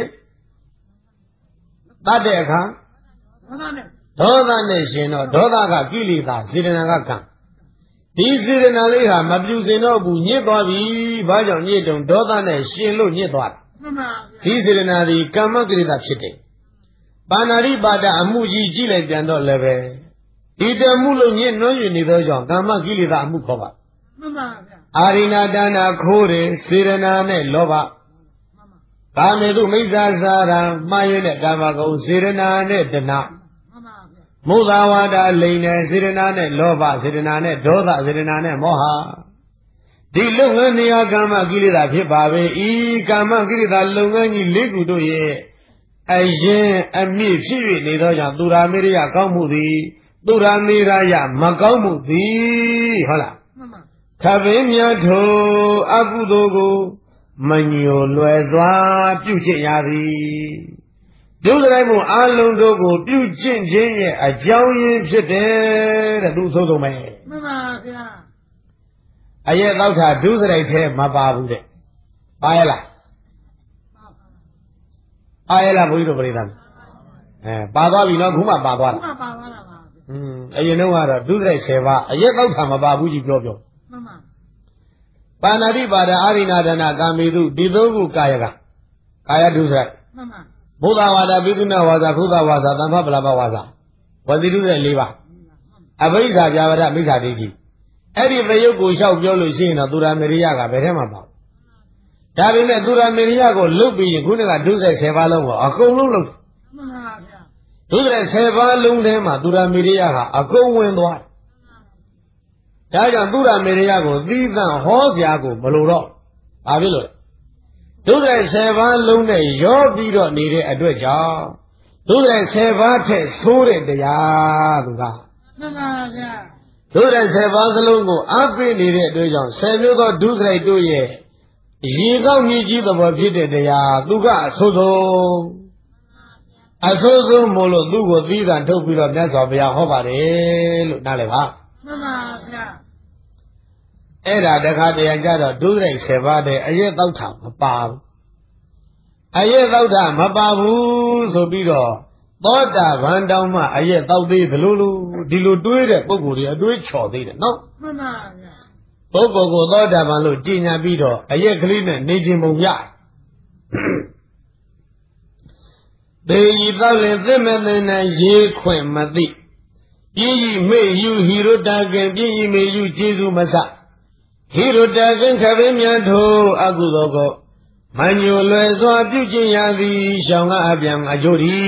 တတ်တဲ့အခါဒေါသနဲ့ရှင်တော့ဒေါသကကိလေသာစေတနာကကံဒီစေတနာလေးဟာမပြူစင်တော့ဘူးညစ်သွားပြီဘာကြောင့်ညစ်တုံဒေါသနဲ့ရှင်လို့ညစ်သွားတာဒီစေတနာဒီကမ္မကိလေသာဖြစ်တယ်ပါဏာတိပါဒအမှုကြီးကြည့်လိုက်ပြန်တော့လည်းပဲဒီတမှုလို့ညစ်နှွမ်းယူနေသောကြောင့်ကမ္မကိလေသာအမှုခေါ်ပါမှန်ပါဗျာအာရိနာဒါနာခိုးတယ်စေရနာနဲ့လောဘကာမေတုမိစ္ဆာစာရံမှားရတဲ့ကာမဂုဏ်စေရနာနဲ့တဏမုဒ္ဒဝါဒလိန်နဲ့စေရနာနဲ့လောဘစေရနာနဲ့ဒေါသစေရနာနဲ့မောဟဒီလုပ်ငန်းနေရာကာမကိလေသာဖြစ်ပါပဲဤကာမကိလေသာလုပ်ငန်းကြီး၄ခုတို့ရဲ့အရင်အမြင့်ဖြစ်၍နေသောကြောင့်သူရာမေရယကောင်းမှုသည်သူရာမေရယမကောင်းမှုသည်ဟုတ်လားခပင်းမြတ်ထိုအကုသိုလ်ကိုမညိုလွယ်စွာပြုကျင့်ရသည်ဒုစရိုက်မှုအလုံးတို့ကိုပြုကျင့်ခြင်းရဲ့အကြောင်းရင်းဖြစ်တယ်တဲ့သူဆိုဆုံးပဲမှန်ပါဗျာအရဲ့သောတာဒုစရိုက်ထဲမပါဘူးတဲ့ပါရလားပါရလားဘုရားတို့ပြိဿအဲပါသွားပြီနော်ခုမှပါသွားတာခုမှပါသွားတာပါอืมအရင်တော့ကတော့ဒုစရိုက်၁၀ပါးအရဲ့သောတာမပါဘူးကြီးပြောပြောမှန်ပါပါဏာတိပါဒအာရိနာဒနာကာမေတုဒီသုံးခုကာယကကာယဒုစရိုက်မှန်ပါဘုဒ္ဓဝါဒပိသုဏဝါစာဘုဒ္ဓဝါစာသံဃပလပဝါစာဝစီဒုစရိုက်၄ပါးအဘိဓါပြာဝဒမိစ္ဆာဒိဋ္ဌိအဲ့ဒီသရုပ်ကိုလျှောက်ပြောလို့ရှိရင်တော့သူရမေရိယကဘယ်ထဲမှာပါဒါပေမဲ့သူရမေရိယကိုလုတ်ပြီးရင်ခုနကဒုစရိုက်၁၀ပါးလုံးကိုအကုန်လုံးလုတ်မှန်ပါဗျာဒုစရိုက်၁၀ပါးလုံးထဲမှာသူရမေရိယကအကုန်ဝင်သွားဒါကြောင့်သူရမေရိယကိုသီးသန့်ဟောစရာကိုမလိုတော့ဘာဖြစ်လို့လဲဒုစရိုက်၁၀ပါးလုံးနဲ့ရောပြီးတော့နေတဲ့အတွက်ကြောင့်ဒုစရိုက်၁၀ပါးထက်ဆိုးတဲ့တရားသူကမှန်ပါဗျာဒုစရိုက်၁၀ပါးစလုံးကိုအားပေးနေတဲ့အတွက်ကြောင့်၁၀မျိုးသောဒုစရိုက်တို့ရဲ့ရေကောက်မြည်ကြီးသဘောဖြစ်တဲ့တရားသူကအဆိုးဆုံးအဆိုးဆုံးမို့လို့သူ့ကိုသီးသန့်ထုတ်ပြီးတော့မြတ်စွာဘုရားဟောပါတယ်လို့နားလည်ပါမှန်ပါဗျာအဲ့ဒါတခါတရံကြတော့ဒုစရိုက်၁၀ပါးတဲ့အရက်တောက်တာမပါဘူးအရက်တောက်တာမပါဘူးဆိုပြီးတော့သောတာပန်တောင်မှအရက်တောက်သေးသလိုလိုဒီလိုတွေးတဲ့ပုဂ္ဂိုလ်တွေအတွေးချော်သေးတယ်နော်မှန်ပါဗျာပုဂ္ဂိုလ်ကိုသောတာပန်လို့ကြည်ညာပြီးတော့အရက်ကလေးနဲ့နေခြင်းပုံရတေဤတောက်လင်သစ်မဲ့တဲ့နဲ့ရေခွင့်မသိပြည့်ဤမေယူဟီရိုတာကင်ပြည့်ဤမေယူကျေစုမစဟီရိုတာကင်ခပင်းမြတ်ထိုအကုသိုလ်ကိုမညိုလွယ်စွာပြုကျင့်ရသည်ရှောင်းကအပြန်အကျိုးဒီ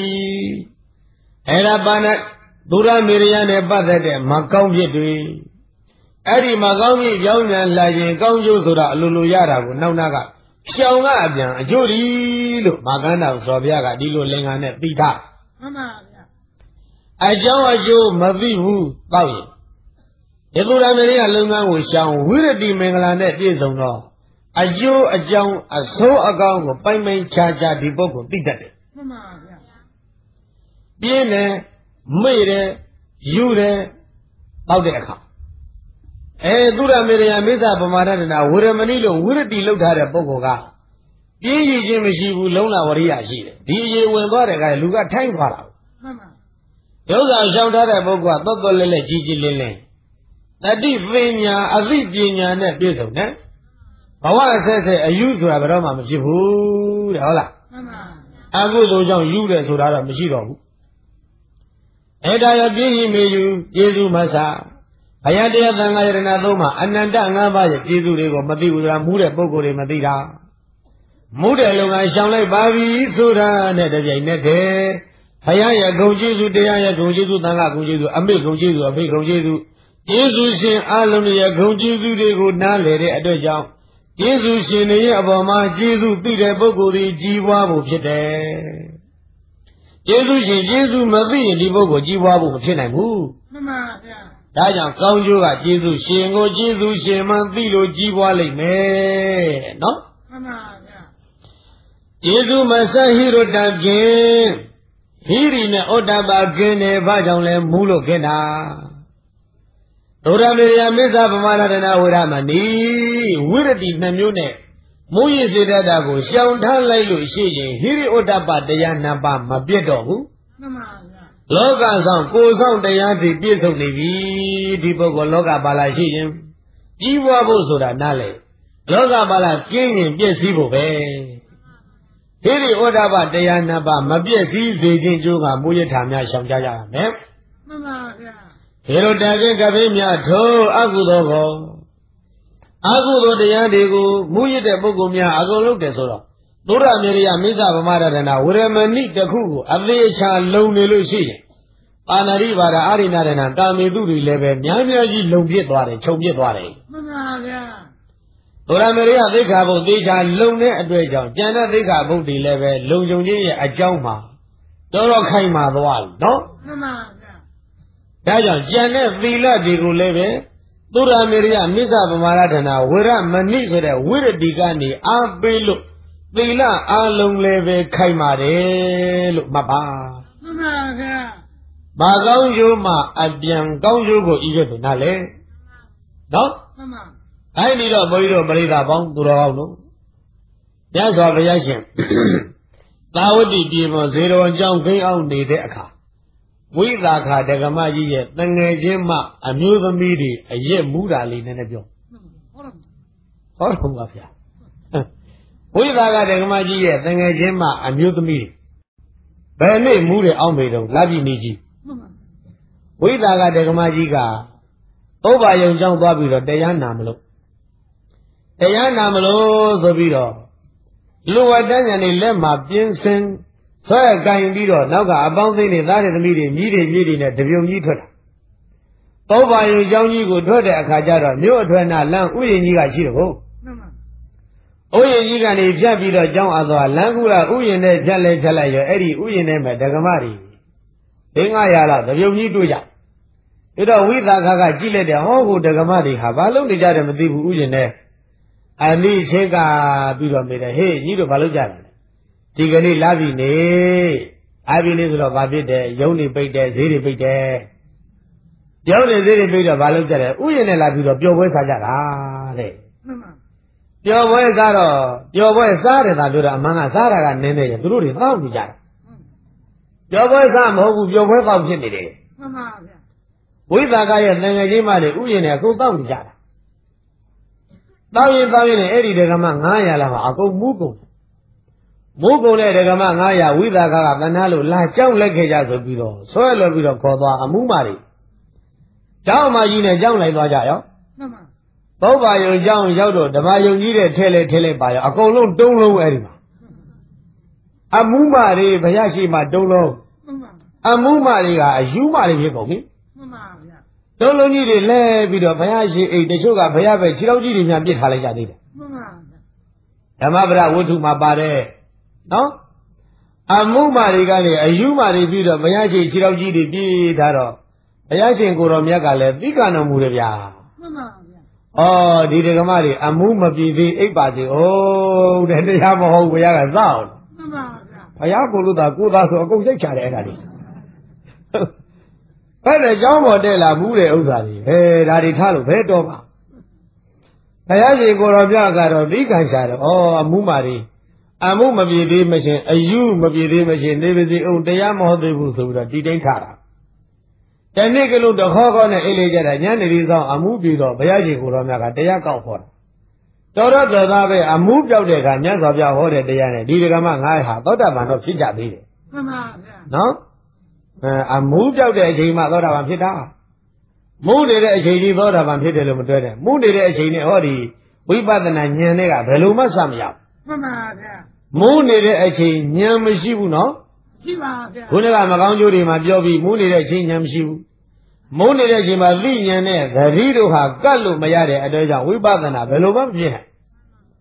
အဲ့ဒါပါနဲ့သူရမေရိယနဲ့ပတ်သက်တဲ့မကောင်းဖြစ်တွေအဲ့ဒီမကောင်းဖြစ်ကြောင်းညာလာရင်ကောင်းကျိုးဆိုတာအလိုလိုရတာကိုနောက်နာကရှောင်းကအပြန်အကျိုးဒီလို့မာကန္တောဇော်ဘုရားကဒီလိုလင်္ကာနဲ့ပြီးထားမှန်ပါဗျာအကြောင်းအကျိုးမသိဘူးတောက်ရင်ဒီသူရမေရိယလုံငန်းကိုရှောင်းဝိရတိမင်္ဂလာနဲ့ပြည့်စုံတော့အကျိုးအကြောင်းအစိုးအကောင်းကိုပိုင်ပိုင်ခြားခြားဒီပုဂ္ဂိုလ်သိတတ်တယ်မှန်ပါဗျာပြင်းတယ်မေ့တယ်ယူတယ်တောက်တဲ့အခါအဲသူရမေရိယမိစ္ဆာပမာဒနာဝေရမဏိလို့ဝိရတိလောက်ထားတဲ့ပုဂ္ဂိုလ်ကပြင်းရည်ခြင်းမရှိဘူးလုံးလာဝရိယရှိတယ်ဒီအရေးဝင်သွားတဲ့အခါလူကထိုင်းသွားတာမှန်ပါဒုက္ခရှောင်ထားတဲ့ပုဂ္ဂိုလ်ကသော့သော့လဲလဲကြီးကြီးလင်းလင်းတတိပညာအသိပညာနဲ့ပြည့်စုံတယ်ဘဝဆက်ဆက်အယူဆိုတာဘယ်တော့မှမဖြစ်ဘူးတဲ့ဟုတ်လားမှန်ပါအကုသိုလ်ကြောင့်ယူတယ်ဆိုတာတော့မရှိတော့ဘူးအဲ့ဒါရပြည့်ရင်မေယူကျေစုမဆာဘုရားတရားသံဃာယရဏသုံးမှာအနန္တငါးပါးရဲ့ကျေစုတွေကိုမသိဘူးဆိုတာမူးတဲ့ပုဂ္ဂိုလ်တွေမသိတာမူးတဲ့လုံကရှောင်လိုက်ပါပြီဆိုတာနဲ့တပြိုင်နက်တည်းဘုရားရဲ့ဂုဏ်ကျေစုတရားရဲ့ဂုဏ်ကျေစုသံဃာဂုဏ်ကျေစုအမေဂုဏ်ကျေစုအဖေဂုဏ်ကျေစုကျေစုရှင်အလုံးရဲ့ဂုဏ်ကျေစုတွေကိုနားလည်တဲ့အတွက်ကြောင့်ကျေးဇူးရှင်တွေရဲ့အပေါ်မှာကျေးဇူးသိတဲ့ပုဂ္ဂိုလ်ဒီကြီးပွားဖို့ဖြစ်တယ်ကျေးဇူးရှင်ကျေးဇူးမသိရင်ဒီပုဂ္ဂိုလ်ကြီးပွားဖို့မဖြစ်နိုင်ဘူးမှန်ပါဗျာဒါကြောင့်ကောင်းကျိုးကကျေးဇူးရှင်ကိုကျေးဇူးရှင်မှသိလို့ကြီးပွားလိမ့်မယ်နော်မှန်ပါဗျာကျေးဇူးမဆက်ဟိရတဖြင့်ဟိရိနဲ့ဩတ္တပကင်းတယ်ဘာကြောင့်လဲမူးလို့ခင်းတာဒုရမေရမစ္ဆပမာဒနာဝရမဏီဝိရတိနှမျိုးနဲ့မူးရစေတတ်တာကိုရှောင်ထားလိုက်လို့ရှိရင်ဟိရိဩတ္တပတရားနှစ်ပါးမပြတ်တော့ဘူးမှန်ပါဗျာလောကဆောင်ကိုယ်ဆောင်တရားတွေပြည့်စုံနေပြီဒီပုဂ္ဂိုလ်လောကပါလာရှိရင်ကြီးပွားဖို့ဆိုတာနားလေလောကပါလာကျင်းရင်ပြည့်စည်ဖို့ပဲဟိရိဩတ္တပတရားနှစ်ပါးမပြည့်စည်စေခြင်းကြိုးကမူရထာများရှောင်ကြရမယ်မှန်ပါဗျာဟေရတကင်းကပိမြထိုအကုသိုလ်ကိုအကုသိုလ်တရားတွေကိုမူရတဲ့ပုဂ္ဂိုလ်များအကုန်လုပ်တယ်ဆိုတော့သုရမေရိယမိစ္ဆဗမာဒနာဝရမဏိတခုကိုအသေးချာလုံနေလို့ရှိရင်ပါဏာရိပါဒအာရိဏရဏကာမေတုတွေလည်းပဲများများကြီးလုံပြစ်သွားတယ်ခြုံပြစ်သွားတယ်မှန်ပါဗျာသုရမေရိယသိက္ခာပုဒ်သေချာလုံတဲ့အတွက်ကြောင့်ကျန်တဲ့သိက္ခာပုဒ်တွေလည်းပဲလုံခြုံခြင်းရဲ့အကြောင်းမှာတော်တော်ခိုင်မာသွားပြီနော်မှန်ပါဒါကြောင့်ကျန်တဲ့သီလတွေကိုလည်းပဲသုရမေရိယမိစ္ဆဗမာဒနာဝရမဏိဆိုတဲ့ဝိရတိကနေအားပေးလို့သီလအလုံးလည်းပဲခိုင်ပါတယ်လို့မှတ်ပါမှန်ပါဗျာဘာကောင်းကျိုးမှအပြန်ကောင်းကျိုးကိုဤကဲ့သို့နားလေနော်မှန်ပါအဲ့ဒီတော့ဘုန်းကြီးတို့ပရိသတ်ပေါင်းသူတော်ကောင်းတို့မြတ်စွာဘုရားရှင်သာဝတိပြည်မှာဇေရဝံကျောင်းခင်းအောင်နေတဲ့အခါဝိသခာဒကမကြီးရဲ့တငယ်ချင်းမှအမျိုးသမီးတွေအရက်မူးတာလေးနည်းနည်းပြောဟောတော့ပါဗျာဝိသခာဒကမကြီးရဲ့တငယ်ချင်းမှအမျိုးသမီးဘယ်နေ့မူးတယ်အောင်းမေတော့လာပြီနေကြီးဝိသခာဒကမကြီးကသုဘယုံကျောင်းသွားပြီးတော့တရားနာမလို့တရားနာမလို့ဆိုပြီးတော့လူဝတ္တဉာဏ်နဲ့လက်မှာပြင်းစင်ဆွဲကင်ပြီးတော့နောက်ကအပေါင်းသိနေသားတဲ့သမီးတွေမြည်တွေမြည်တွေနဲ့တပြုံကြီးထွက်တာသုဘယုံကျောင်းကြီးကိုထွက်တဲ့အခါကျတော့မြို့အထွန်းနာလမ်းဥယျာဉ်ကြီးကရှိတော့ဟုတ်ဥယျာဉ်ကြီးကနေဖြတ်ပြီးတော့ကျောင်းအားသွားလမ်းကူလာဥယျာဉ်နဲ့ဖြတ်လဲဖြတ်လိုက်ရောအဲ့ဒီဥယျာဉ်ထဲမှာဒကမတွေဒင်းငါရလာတပြုံကြီးတွေ့ကြဒါတော့ဝိသခာကကြည့်လိုက်တယ်ဟောဟိုဒကမတွေဟာဘာလို့နေကြတယ်မသိဘူးဥယျာဉ်နဲ့အနိချင်းကပြီးတော့မေးတယ်ဟေးညီတို့ဘာလုပ်ကြလဲဒီကနေ့လာပြီနေအားပြီနေဆိုတော့ဘာဖြစ်တယ်ရုံးနေပိတ်တယ်ဈေးတွေပိတ်တယ်ရုံးနေဈေးတွေပိတ်တော့ဘာလုပ်ကြလဲဥယျာဉ်နဲ့လာပြီးတော့ပျော်ပွဲစားကြတာတဲ့ပျော်ပွဲစားတော့ပျော်ပွဲစားတယ်သာပြောတာအမှန်ကစားတာကနင်းနေရင်သူတို့တွေတောက်နေကြတယ်ပျော်ပွဲစားမဟုတ်ဘူးပျော်ပွဲတောက်ဖြစ်နေတယ်မှန်ပါဗျာဝိသကရဲ့တန်ငယ်ချင်းမတွေဥယျာဉ်နဲ့အကုန်တောက်နေကြတာတောက်ရင်တောက်ရင်အဲ့ဒီဒကမငါးရာလောက်အကုန်မူးကုန်မူးကုန်တဲ့ဒကမငါးရာဝိသကကတဏှာလို့လာကြောက်လက်ခဲ့ကြဆိုပြီးတော့ဆွဲလွယ်ပြီးတော့ခေါ်သွားအမှုမတွေကျောင်းမကြီးနဲ့ကျောင်းလိုက်သွားကြရောမှန်ပါပုဗ္ဗာယုံကျောင်းရောက်တော့ဓမ္မယုံကြီးတဲ့ထဲလေထဲလေပါရောအကုန်လုံးတုံးလုံးအဲ့ဒီမှာအမှုမတွေဘုရားရှိမှတုံးလုံးမှန်ပါအမှုမတွေကအယူမတွေဖြစ်ကုန်ပြီမှန်ပါဗျာတုံးလုံးကြီးတွေလဲပြီးတော့ဘုရားရှိအိတ်တချို့ကဘုရားပဲခြေတော်ကြီးတွေများပြစ်ထားလိုက်ကြသေးတယ်မှန်ပါဓမ္မပဒဝတ္ထုမှာပါတယ်နော်အမှုမာတွေကနေအယူမာတွေပြီးတော့ဘုရားရှင်ခြေတော်ကြီးတွေပြေးထားတော့ဘုရားရှင်ကိုတော်မြတ်ကလည်းသိက္ခာတော်မူတယ်ဗျာမှန်ပါဗျာဩဒီဒကမတွေအမှုမပြေသေးအိပ်ပါသေးဩတဲ့တရားမဟုတ်ဘုရားကစောင့်မှန်ပါဗျာဘုရားကိုလို့သာကိုသာဆိုအကုန်စိတ်ချတယ်အဲ့ဒါလေးအဲ့ဒါကြောင်းပေါ်တဲ့လာမှုတဲ့ဥစ္စာတွေဟဲဒါတွေထားလို့ဘယ်တော့မှဘုရားရှင်ကိုတော်မြတ်ကတော့သိက္ခာရှာတယ်ဩအမှုမာတွေအမှုမပြေသေးမချင်းအယူမပြေသေးမချင်းနေပါစေအောင်တရားမဟုတ်သေးဘူးဆိုပြီးတော့တီတိုင်းထားတာတနေ့ကလို့တခေါခေါနဲ့အိတ်လေးကြတာညနေလေးဆောင်အမှုပြေတော့ဘုရားရှင်ကိုတော်မြတ်ကတရားကောက်ဟောတာတော်တော့တော်သားပဲအမှုပြောက်တဲ့အခါမြတ်စွာဘုရားဟောတဲ့တရားနဲ့ဒီဒကမငါးဟာသောတာပန်တော့ဖြစ်ကြသေးတယ်မှန်ပါဗျာနော်အဲအမှုပြောက်တဲ့အချိန်မှသောတာပန်ဖြစ်တာမူးနေတဲ့အချိန်ကြီးသောတာပန်ဖြစ်တယ်လို့မတွဲနဲ့မူးနေတဲ့အချိန်နဲ့ဟောဒီဝိပဿနာဉာဏ်နဲ့ကဘယ်လိုမှစမရဘူးမှန်ပါဗျာမူးနေတဲ့အချိန်ဉာဏ်မရှိဘူးနော်ရှိပါဗျာခုနကမကောင်းကျိုးတွေမှာပြောပြီးမူးနေတဲ့အချိန်ဉာဏ်မရှိဘူးမူးနေတဲ့အချိန်မှာသိဉာဏ်နဲ့သတိတို့ဟာကတ်လို့မရတဲ့အတွက်ကြောင့်ဝိပဿနာဘယ်လိုမှမဖြစ်နိုင်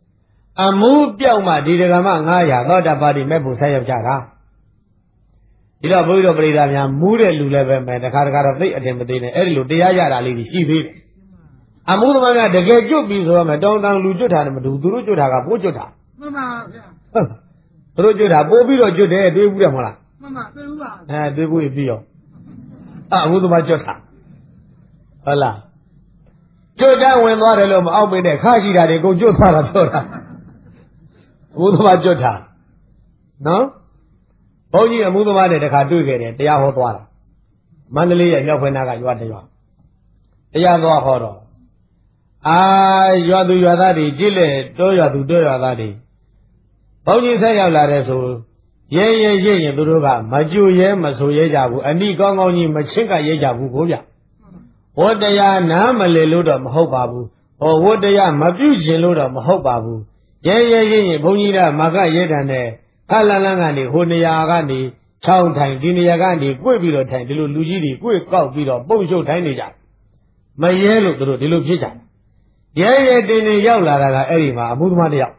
အမှုပြောက်မှဒီဒကာမငါးရာသောတာပတိမဲ့ဖို့ဆက်ရောက်ကြတာဒီတော့ဘုရားတော်ပရိသတ်များမူးတဲ့လူလည်းပဲမဲ့တခါတခါတော့သိအတင်မသိနဲ့အဲ့ဒီလိုတရားရတာလေးရှိသေးတယ်အမှုသမားများတကယ်ကျွတ်ပြီးဆိုရမယ်တောင်းတန်လူကျွတ်တာလည်းမတူသူတို့ကျွတ်တာကပိုးကျွတ်တာမှန်ပါဗျာသူတို့ကျွတ်တာပိုးပြီးတော့ကျွတ်တယ်တွေးဘူးတယ်မဟုတ်လားမှန်ပါတွေးဘူးပါအဲတွေးဘူးပြီးရောအမှုသမားကျွတ်တာဟုတ်လားကျွတ်တန်းဝင်သွားတယ်လို့မအောက်ပေးနဲ့ခါရှိတာတွေကုန်ကျွတ်သွားတာပြောတာအမှုသမားကျွတ်တာနော်ဘုန်းကြီးအမှုသမားတွေတခါတွေ့ခဲ့တယ်တရားဟောသွားတာမန္တလေးရဲ့မြောက်ဖွင့်နာကရွာတရွာတရားသွားဟောတော့အာရွာသူရွာသားတွေကြည့်လေတိုးရွာသူတိုးရွာသားတွေဘုန်းကြီးဆက်ရောက်လာတဲ့ဆိုရဲရဲရဲရင်သူတို့ကမကြွရဲမဆိုရဲကြဘူးအနိကောင်းကောင်းကြီးမချင်းကရဲကြဘူးကိုဗျဝတ္တရားနားမလေလို့တော့မဟုတ်ပါဘူးဟောဝတ္တရားမပြုတ်ခြင်းလို့တော့မဟုတ်ပါဘူးရဲရဲရဲရင်ဘုန်းကြီးကမကရဲတန်တဲ့ခလန်းလန်းကနေဟိုနေရာကနေချောင်းထိုင်ဒီနေရာကနေ꿰ပြီးတော့ထိုင်ဒီလိုလူကြီးတွေ꿰ကောက်ပြီးတော့ပုံရှုပ်ထိုင်နေကြမရဲလို့သူတို့ဒီလိုဖြစ်ကြရဲရဲတင်းတင်းရောက်လာတာကအဲ့ဒီမှာအမှုသမားတယောက်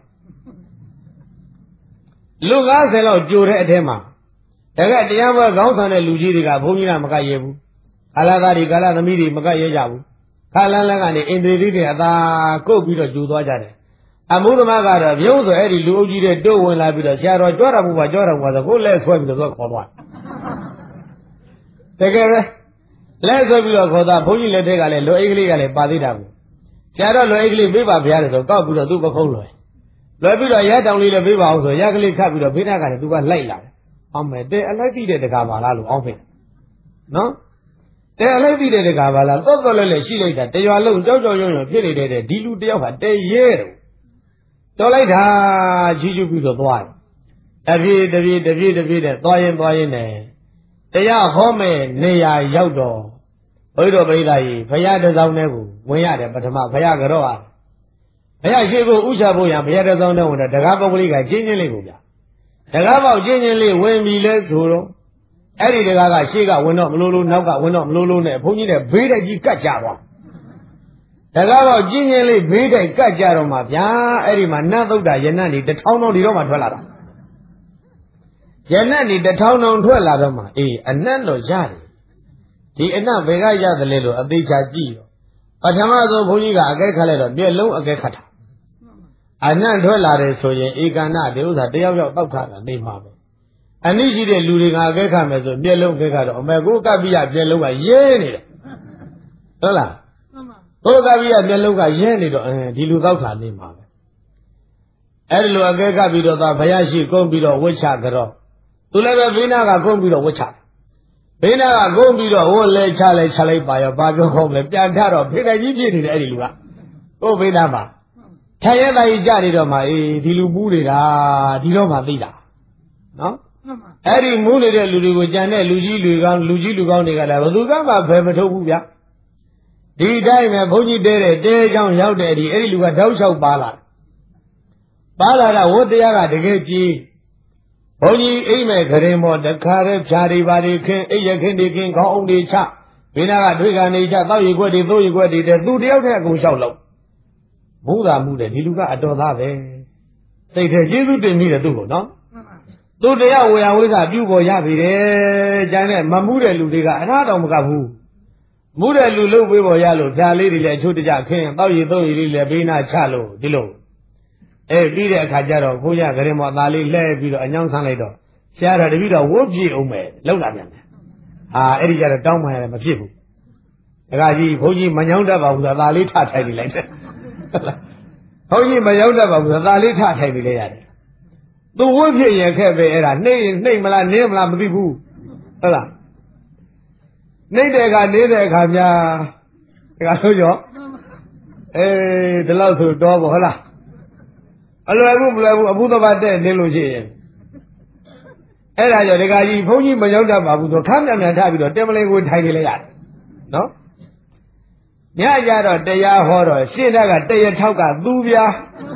လူငါးဆယ်လောက်ကြိုတဲ့အထဲမှာတကယ်တရားပွဲခေါင်းဆောင်တဲ့လူကြီးတွေကဘုန်းကြီးကမကရဲဘူးကာလသားတွေကာလသမီးတွေမကရဲကြဘူးခလန်းလန်းကနေအင်္ဒြေတိတွေအသာကုတ်ပြီးတော့ကြိုသွားကြတယ်အမှုသမားကတော့ပြုံးဆိုအဲ့ဒီလူအုပ်ကြီးတွေတိုးဝင်လာပြီးတော့ဆရာတော်ကြွတော်မူပါကြွတော်မူပါဆိုကိုလက်ဆွဲပြီးတော့ခေါ်သွားတကယ်ပဲလက်ဆွဲပြီးတော့ခေါ်သွားဘုန်းကြီးလက်ထက်ကလည်းလွယ်အိတ်ကလေးကလည်းပါသေးတာကိုဆရာတော်လွယ်အိတ်ကလေးပေးပါဗျာလေဆိုကောက်ပြီးတော့သူ့ပခုံးလွယ်လွယ်ပြီးတော့ရဲတောင်လေးလည်းပေးပါအောင်ဆိုရက်ကလေးခတ်ပြီးတော့ဖေးနာကလည်းသူကလိုက်လာတယ်အောင်မယ်တဲ့အလိုက်သိတဲ့တကားပါလားလို့အောင်းဖေးနော်တဲ့အလိုက်သိတဲ့တကားပါလားတော့တော့လဲလဲရှိလိုက်တာတရွာလုံးကြောက်ကြောက်ရွံ့ရွံ့ဖြစ်နေတဲ့ဒီလူတယောက်ဟာတဲရဲတယ်တော်လိုက်တာကြီးကျူးပြီးတော့သွားတယ်တပြေးတပြေးတပြေးတပြေးနဲ့သွားရင်သွားရင်နဲ့တရားဟောမဲ့နေရာရောက်တော့ဘုရားတော်ပရိသတ်ကြီးဘုရားတစောင်းနဲ့ကိုဝင်ရတယ်ပထမဘုရားကတော့ဟာဘုရားရှိခိုးဥချဖို့ရဘုရားတစောင်းနဲ့ဝင်တော့တကားပေါက်ကလေးကကျင်းချင်းလေးကိုဗျတကားပေါက်ကျင်းချင်းလေးဝင်ပြီလဲဆိုတော့အဲ့ဒီတကားကရှေ့ကဝင်တော့မလို့လို့နောက်ကဝင်တော့မလို့လို့နဲ့ဘုန်းကြီးနဲ့ဘေးတိုက်ကြီးကတ်ကြသွားတကားပေါက်ကျင်းချင်းလေးဘေးတိုက်ကတ်ကြတော့မှဗျာအဲ့ဒီမှာနတ်သုဒ္ဓရနတ်နေတထောင်တောင်ဒီတော့မှထွက်လာတာရနတ်နေတထောင်တောင်ထွက်လာတော့မှအေးအနတ်တော့ရတယ်ဒီအနတ်ဘယ်ကရတယ်လဲလို့အသေးချာကြည့်တော့ပထမဆုံးဘုန်းကြီးကအကဲခတ်လိုက်တော့မျက်လုံးအကဲခတ်တာအနတ်ထွက်လာတယ်ဆိုရင်ဧကနာဒီဥစ္စာတယောက်ယောက်တောက်ခါတာနေမှာပဲအနည်းရှိတဲ့လူတွေကအကဲခတ်မယ်ဆိုမျက်လုံးအကဲခတ်တော့အမေကိုကပ်ပြီးရမျက်လုံးကရဲနေတယ်ဟုတ်လားကိုကပ်ပြီးရမျက်လုံးကရဲနေတော့အဲဒီလူတောက်ခါနေမှာပဲအဲ့ဒီလိုအကဲခတ်ပြီးတော့သာဘုရားရှိကုန်းပြီးတော့ဝှက်ချကြတော့သူလည်းပဲဘိနာကကုန်းပြီးတော့ဝှက်ချဘိနာကကုန်းပြီးတော့ဝှက်လဲချလဲချလိုက်ပါရောဘာပြောခေါ်မလဲပြန်ထတော့ဖိနိုင်ကြီးပြည့်နေတယ်အဲ့ဒီလူကကိုဘိနာမှာထိုင်ရတဲ့ကြီးကြနေတော့မှအေးဒီလူပူးနေတာဒီတော့မှသိတာနော်အဲ့ဒီမူးနေတဲ့လူတွေကိုကြံတဲ့လူကြီးလူကောင်းလူကြီးလူကောင်းတွေကလည်းဘယ်သူကမှဖယ်မထုတ်ဘူးဗျဒီတိုင်းပဲဘုန်းကြီးတဲတဲ့တဲချောင်းရောက်တဲ့ဒီအဲ့ဒီလူကတောက်လျှောက်ပါလာပါလာတာဝတ်တရားကတကယ်ကြီးဘုန်းကြီးအိမ်မဲ့ခရင်မောတခါတည်းဖြာတွေပါတွေခင်းအိရခင်းတွေခင်းခေါင်းအောင်တွေချဘိနာကတွေ့ကနေချတောက်ရီခွက်တွေသိုးရီခွက်တွေတဲ့သူတယောက်တည်းအကုန်လျှောက်လို့မူးတာမှုတဲ့ဒီလူကအတော်သားပဲစိတ်ထဲကျေးဇူးတင်မိတယ်သူ့ကိုနော်သူတရားဝေယဝိဇ္ဇပြုပေါ်ရပြီတယ်ကျန်တဲ့မမှုတဲ့လူတွေကအနာတော်မကဘူးမူးတဲ့လူလှုပ်ပေးပေါ်ရလို့ဖြာလေးတွေလည်းအချို့တကြခင်းတောက်ရီသိုးရီလေးလည်းဘိနာချလို့ဒီလိုအဲပြီးတဲ့အခါကျတော့ဘုရားကရင်မောသားလေးလှဲပြီးတော့အညောင်းဆန်းလိုက်တော့ဆရာတော်တပည့်တော်ဝုတ်ပြေအောင်မယ်လောက်လာပြန်တယ်ဟာအဲ့ဒီကျတော့တောင်းမှရတယ်မဖြစ်ဘူးဒကာကြီးဘုန်းကြီးမညောင်းတတ်ပါဘူးသာသားလေးထထိုင်နေလိုက်တယ်ဘုန်းကြီးမညောင်းတတ်ပါဘူးသာသားလေးထထိုင်နေလိုက်ရတယ်သူဝုတ်ပြေရခဲ့ပဲအဲ့ဒါနှိမ့်နှိမ့်မလားနင်းမလားမသိဘူးဟုတ်လားနှိမ့်တဲ့အခါနေတဲ့အခါများဒကာဆိုရောအေးဒီလောက်ဆိုတော့ပေါ့ဟုတ်လားအလွယ်ဘူးမလွယ်ဘူးအဘုဒ္ဓဘာတဲ့နေလို့ရှိရင်အဲ့ဒါကြောင့်ဒကာကြီးဘုန်းကြီးမရောက်တတ်ပါဘူးဆိုခမ်းမြန်မြန်ထပြီးတော့တင်မလေးကိုထိုင်နေလိုက်ရတယ်နော်ညကြတော့တရားဟောတော့ရှင်းတဲ့ကတရထောက်ကသူပြား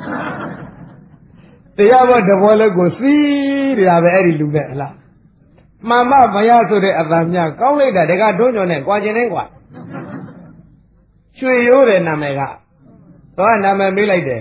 တရားဘောတဘောလေးကိုစီးနေတာပဲအဲ့ဒီလူနဲ့ဟလားမှန်မမရဆိုတဲ့အပံများကောင်းလိုက်တာဒကာတွန်းညော်နဲ့ကြွာကျင်နေกว่าရွှေရိုးတဲ့နာမည်ကတော့နာမည်မေးလိုက်တယ်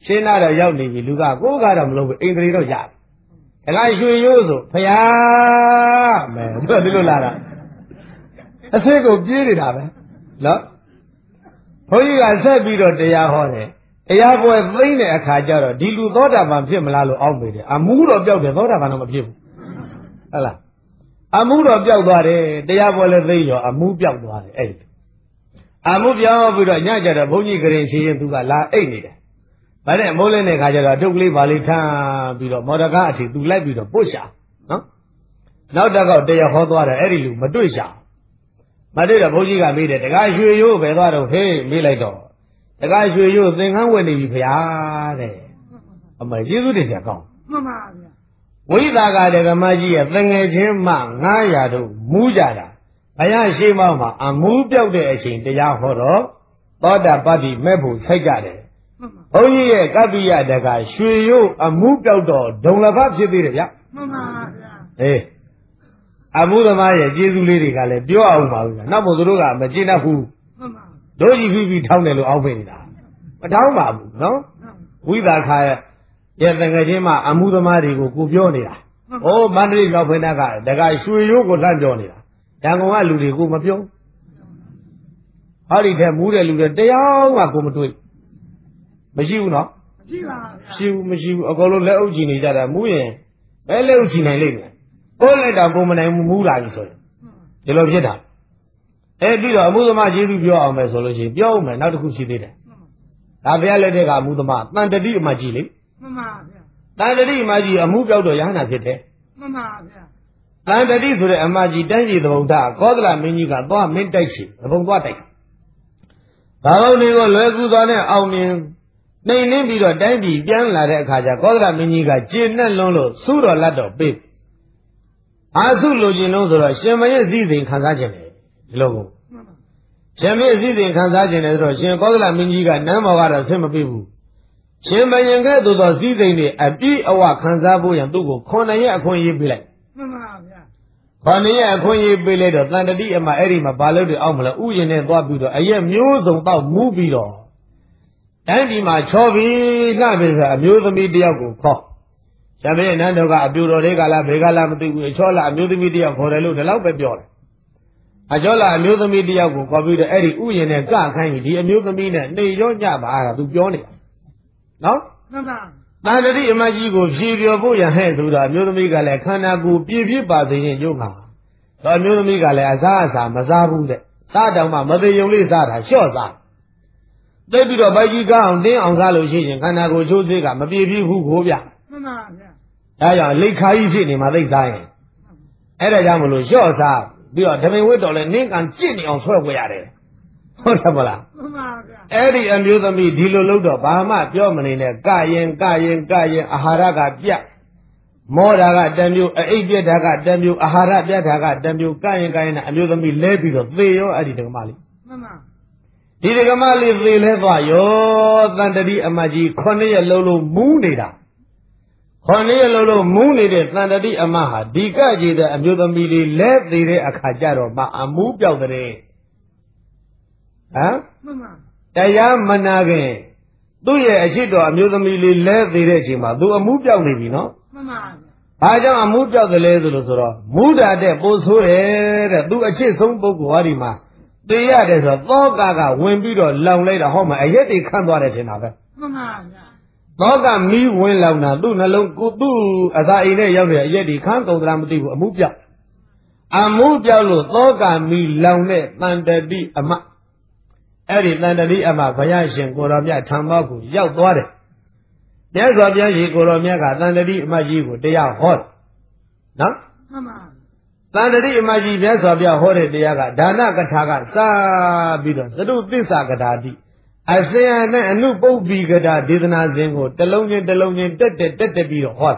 ရှင်းလာတော့ရောက်နေပြီလူကကိုယ်ကတော့မလုပ်ဘူးအင်္ဂလိပ်တော့ရတယ်တခါရွှေရိုးဆိုဖယားမယ်သူကဒီလိုလာတာအစစ်ကိုပြေးနေတာပဲနော်ဘုန်းကြီးကဆက်ပြီးတော့တရားဟောတယ်တရားပွဲသိမ့်တဲ့အခါကျတော့ဒီလူသောတာပန်ဖြစ်မလားလို့အောက်မေးတယ်အမှုတော့ပျောက်တယ်သောတာပန်တော့မဖြစ်ဘူးဟုတ်လားအမှုတော့ပျောက်သွားတယ်တရားပွဲလည်းသိရောအမှုပျောက်သွားတယ်အဲ့ဒီအမှုပြောင်းပြီးတော့ညကြတော့ဘုန်းကြီးကရင်ရှိရင်သူကလာအိတ်နေတယ်ဗါတဲ့မိုးလင်းတဲ့ခါကျတော့အထုပ်ကလေးပါလေးထမ်းပြီးတော့မော်ဒကားအထီသူလိုက်ပြီးတော့ပို့ရှာနော်နောက်တစ်ခေါက်တရားဟောသွားတယ်အဲ့ဒီလူမတွေ့ရှာမတွေ့တော့ဘုန်းကြီးကမေးတယ်တကားရွှေရိုးပဲသွားတော့ဟေးမေးလိုက်တော့တကားရွှေရိုးသင်္ကန်းဝင်နေပြီဖရာတဲ့အမေကျေးဇူးတင်ကြကောင်းမှန်ပါဗျာဝိသကာဒကမကြီးရဲ့သငယ်ချင်းမှငါးရာတို့မူးကြတာဘုရားရှိမောင်းမှာအမူးပြောက်တဲ့အချိန်တရားဟောတော့သောတာပတ္တိမဲ့ဖို့ဆိုက်ကြတယ်ဘုန်းကြီးရဲ့ကပ္ပိယတကရွှေရိုးအမူးပြောက်တော့ဒုံလဘဖြစ်သေးတယ်ဗျမှန်ပါဗျာအေးအမှုသမားရဲ့ကျေးဇူးလေးတွေကလည်းပြောအောင်ပါဘူးနောက်မို့သူတို့ကမကျေနပ်ဘူးမှန်ပါတို့ကြီးပြီးပြီးထောင်းတယ်လို့အောက်မေ့နေတာမထောင်းပါဘူးနော်ဝိသခာရဲ့တငယ်ချင်းမှအမှုသမားတွေကိုကိုပြောနေတာဟိုမန္တလေးရောက်ဖိနကတကရွှေရိုးကိုလှမ်းပြောနေတာရန်ကုန်ကလူတွေကိုမပြောဟောဒီထဲမူးတဲ့လူတွေတရားမှကိုမတွေ့မရှိဘူးနော်မရှိပါဘူးရှိဘူးမရှိဘူးအကုန်လုံးလက်အုပ်ချီနေကြတာမူးရင်ဘယ်လက်အုပ်ချီနိုင်လိမ့်မယ်ကိုယ်လိုက်တော့ကိုမနိုင်ဘူးမူးတာကြီးဆိုရင်ဒီလိုဖြစ်တာအဲ့ပြီးတော့အမှုသမားကျေးဇူးပြောအောင်မယ်ဆိုလို့ရှိရင်ပြောအောင်မယ်နောက်တစ်ခုရှိသေးတယ်ဒါဘုရားလက်ထက်ကအမှုသမားတန်တတိအမကြီးလေမှန်ပါဗျာတန်တတိအမကြီးအမှုပြောက်တော့ရဟနာဖြစ်တယ်မှန်ပါဗျာတန်တတိဆိုတဲ့အမကြီးတိုင်းပြည်သဘုံထကောသလမင်းကြီးကသွားမင်းတိုက်ရှိသဘုံသွားတိုက်ဘာလို့ဒီကိုလွယ်ကူသွားတဲ့အောင်မြင်နှိမ်နှင်းပြီးတော့တိုင်းပြည်ပြန်လာတဲ့အခါကျကောသလမင်းကြီးကကျေနပ်လွန်းလို့သုတော်လက်တော်ပေးအာသုလိုချင်လို့ဆိုတော့ရှင်မရဲ့စည်းစိမ်ခံစားခြင်းလေဒီလိုကိုရှင်မရဲ့စည်းစိမ်ခံစားခြင်းလေဆိုတော့ရှင်ကောသလမင်းကြီးကနန်းမော်ကတော့ဆင်မပြေဘူးရှင်မယင်ကဲ့သို့သောစည်းစိမ်တွေအပြည့်အဝခံစားဖို့ရန်သူ့ကိုခွန်ရဲ့အခွင့်အရေးပေးလိုက်မှန်ပါဗျာခွန်ရဲ့အခွင့်အရေးပေးလိုက်တော့တန်တတိအမအဲ့ဒီမှာဘာလို့တွေအောက်မလဲဥယျာဉ်နဲ့သွားပြီးတော့အရက်မျိုးစုံတော့မူးပြီးတော့တိုင်းပြည်မှာချောပြီးလှပြီးဆိုအမျိုးသမီးတယောက်ကိုခေါ်ရမေနန်းတော်ကအပြူတော်လေးကလားဘေကလားမသိဘူးအချောလာအမျိုးသမီးတယောက်ခေါ်တယ်လို့ဒီလောက်ပဲပြောတယ်အချောလာအမျိုးသမီးတယောက်ကိုခေါ်ပြီးတော့အဲ့ဒီဥယျာဉ်နဲ့ကခိုင်းပြီးဒီအမျိုးသမီးနဲ့နေရောညပါတာသူပြောနေတာနော်မှန်ပါတန်တတိအမကြီးကိုဖြေပြောဖို့ရဟဲ့ဆိုတော့အမျိုးသမီးကလည်းခန္ဓာကိုယ်ပြည့်ပြည့်ပါစေရင်ရုပ်မှာတော့အမျိုးသမီးကလည်းအစားအစာမစားဘူးတဲ့စားတောင်မှမသေးုံလေးစားတာလျှော့စားသိပြီးတော့ပိုက်ကြီးကောင်းအောင်တင်းအောင်စားလို့ရှိရင်ခန္ဓာကိုယ်ချိုးသေးကမပြည့်ပြည့်ဘူးကိုဗျမှန်ပါဗျာဒါကြောင့်လိတ်ခါကြီးဖြစ်နေမှာသိစားရင်အဲ့ဒါကြောင့်မလို့လျှော့စားပြီးတော့ဓမင်ဝတ်တော်လဲနင်းကန်ကြင့်နေအောင်ဆွဲဝဲရတယ်ဟုတ်တယ်မလားမှန်ပါဗျာအဲ့ဒီအမျိုးသမီးဒီလိုလုပ်တော့ဘာမှပြောမနေနဲ့ကရင်ကရင်ကရင်အာဟာရကပြတ်မောတာကတမျိုးအိပ်ပြက်တာကတမျိုးအာဟာရပြတ်တာကတမျိုးကရင်ကရင်နဲ့အမျိုးသမီးလဲပြီးတော့သေရောအဲ့ဒီဒကမလေးမှန်ပါဒီဒကမလေးသေလဲသွားရောတန်တတိအမကြီးခုနှစ်ရက်လုံးလုံးမူးနေတာခေါင်းလေးလုံးလုံးမူးနေတဲ့တန်တတိအမဟာဒီကကြည်တဲ့အမျိုးသမီးလေးလဲသေးတဲ့အခါကျတော့မှအမူးပြောက်တဲ့ဟမ်မှန်ပါတရားမနာခင်သူ့ရဲ့အချစ်တော်အမျိုးသမီးလေးလဲသေးတဲ့အချိန်မှာသူအမူးပြောက်နေပြီနော်မှန်ပါဘာကြောင့်အမူးပြောက်တယ်လဲဆိုလို့ဆိုတော့မူးတာတဲ့ပိုးဆိုးတယ်တဲ့သူအချစ်ဆုံးပုဂ္ဂိုလ်ဟာဒီမှာသိရတယ်ဆိုတော့သောကကဝင်ပြီးတော့လောင်လိုက်တာဟောမှာအရက်တွေခန့်သွားတယ်ထင်တာပဲမှန်ပါဗျာသောကမီးဝင်လောင်တာသူ့နှလုံးကိုသူ့အစာအိမ်နဲ့ရောက်တဲ့အရက်ဒီခန်းကုန်သလားမသိဘူးအမှုပြောက်အမှုပြောက်လို့သောကမီးလောင်တဲ့တန်တတိအမအဲ့ဒီတန်တတိအမဘုရားရှင်ကိုတော်မြတ်ထံမောက်ကိုရောက်သွားတယ်မြတ်စွာဘုရားရှင်ကိုတော်မြတ်ကတန်တတိအမကြီးကိုတရားဟောတယ်နော်မှန်ပါတန်တတိအမကြီးမြတ်စွာဘုရားဟောတဲ့တရားကဒါနကထာကစပြီးတော့သတုသစ္စာကထာတိအစင်အနဲ့အနုပုပ္ပိကတာဒေသနာစဉ်ကိုတလုံးချင်းတလုံးချင်းတက်တက်တက်တက်ပြီးတော့ဟော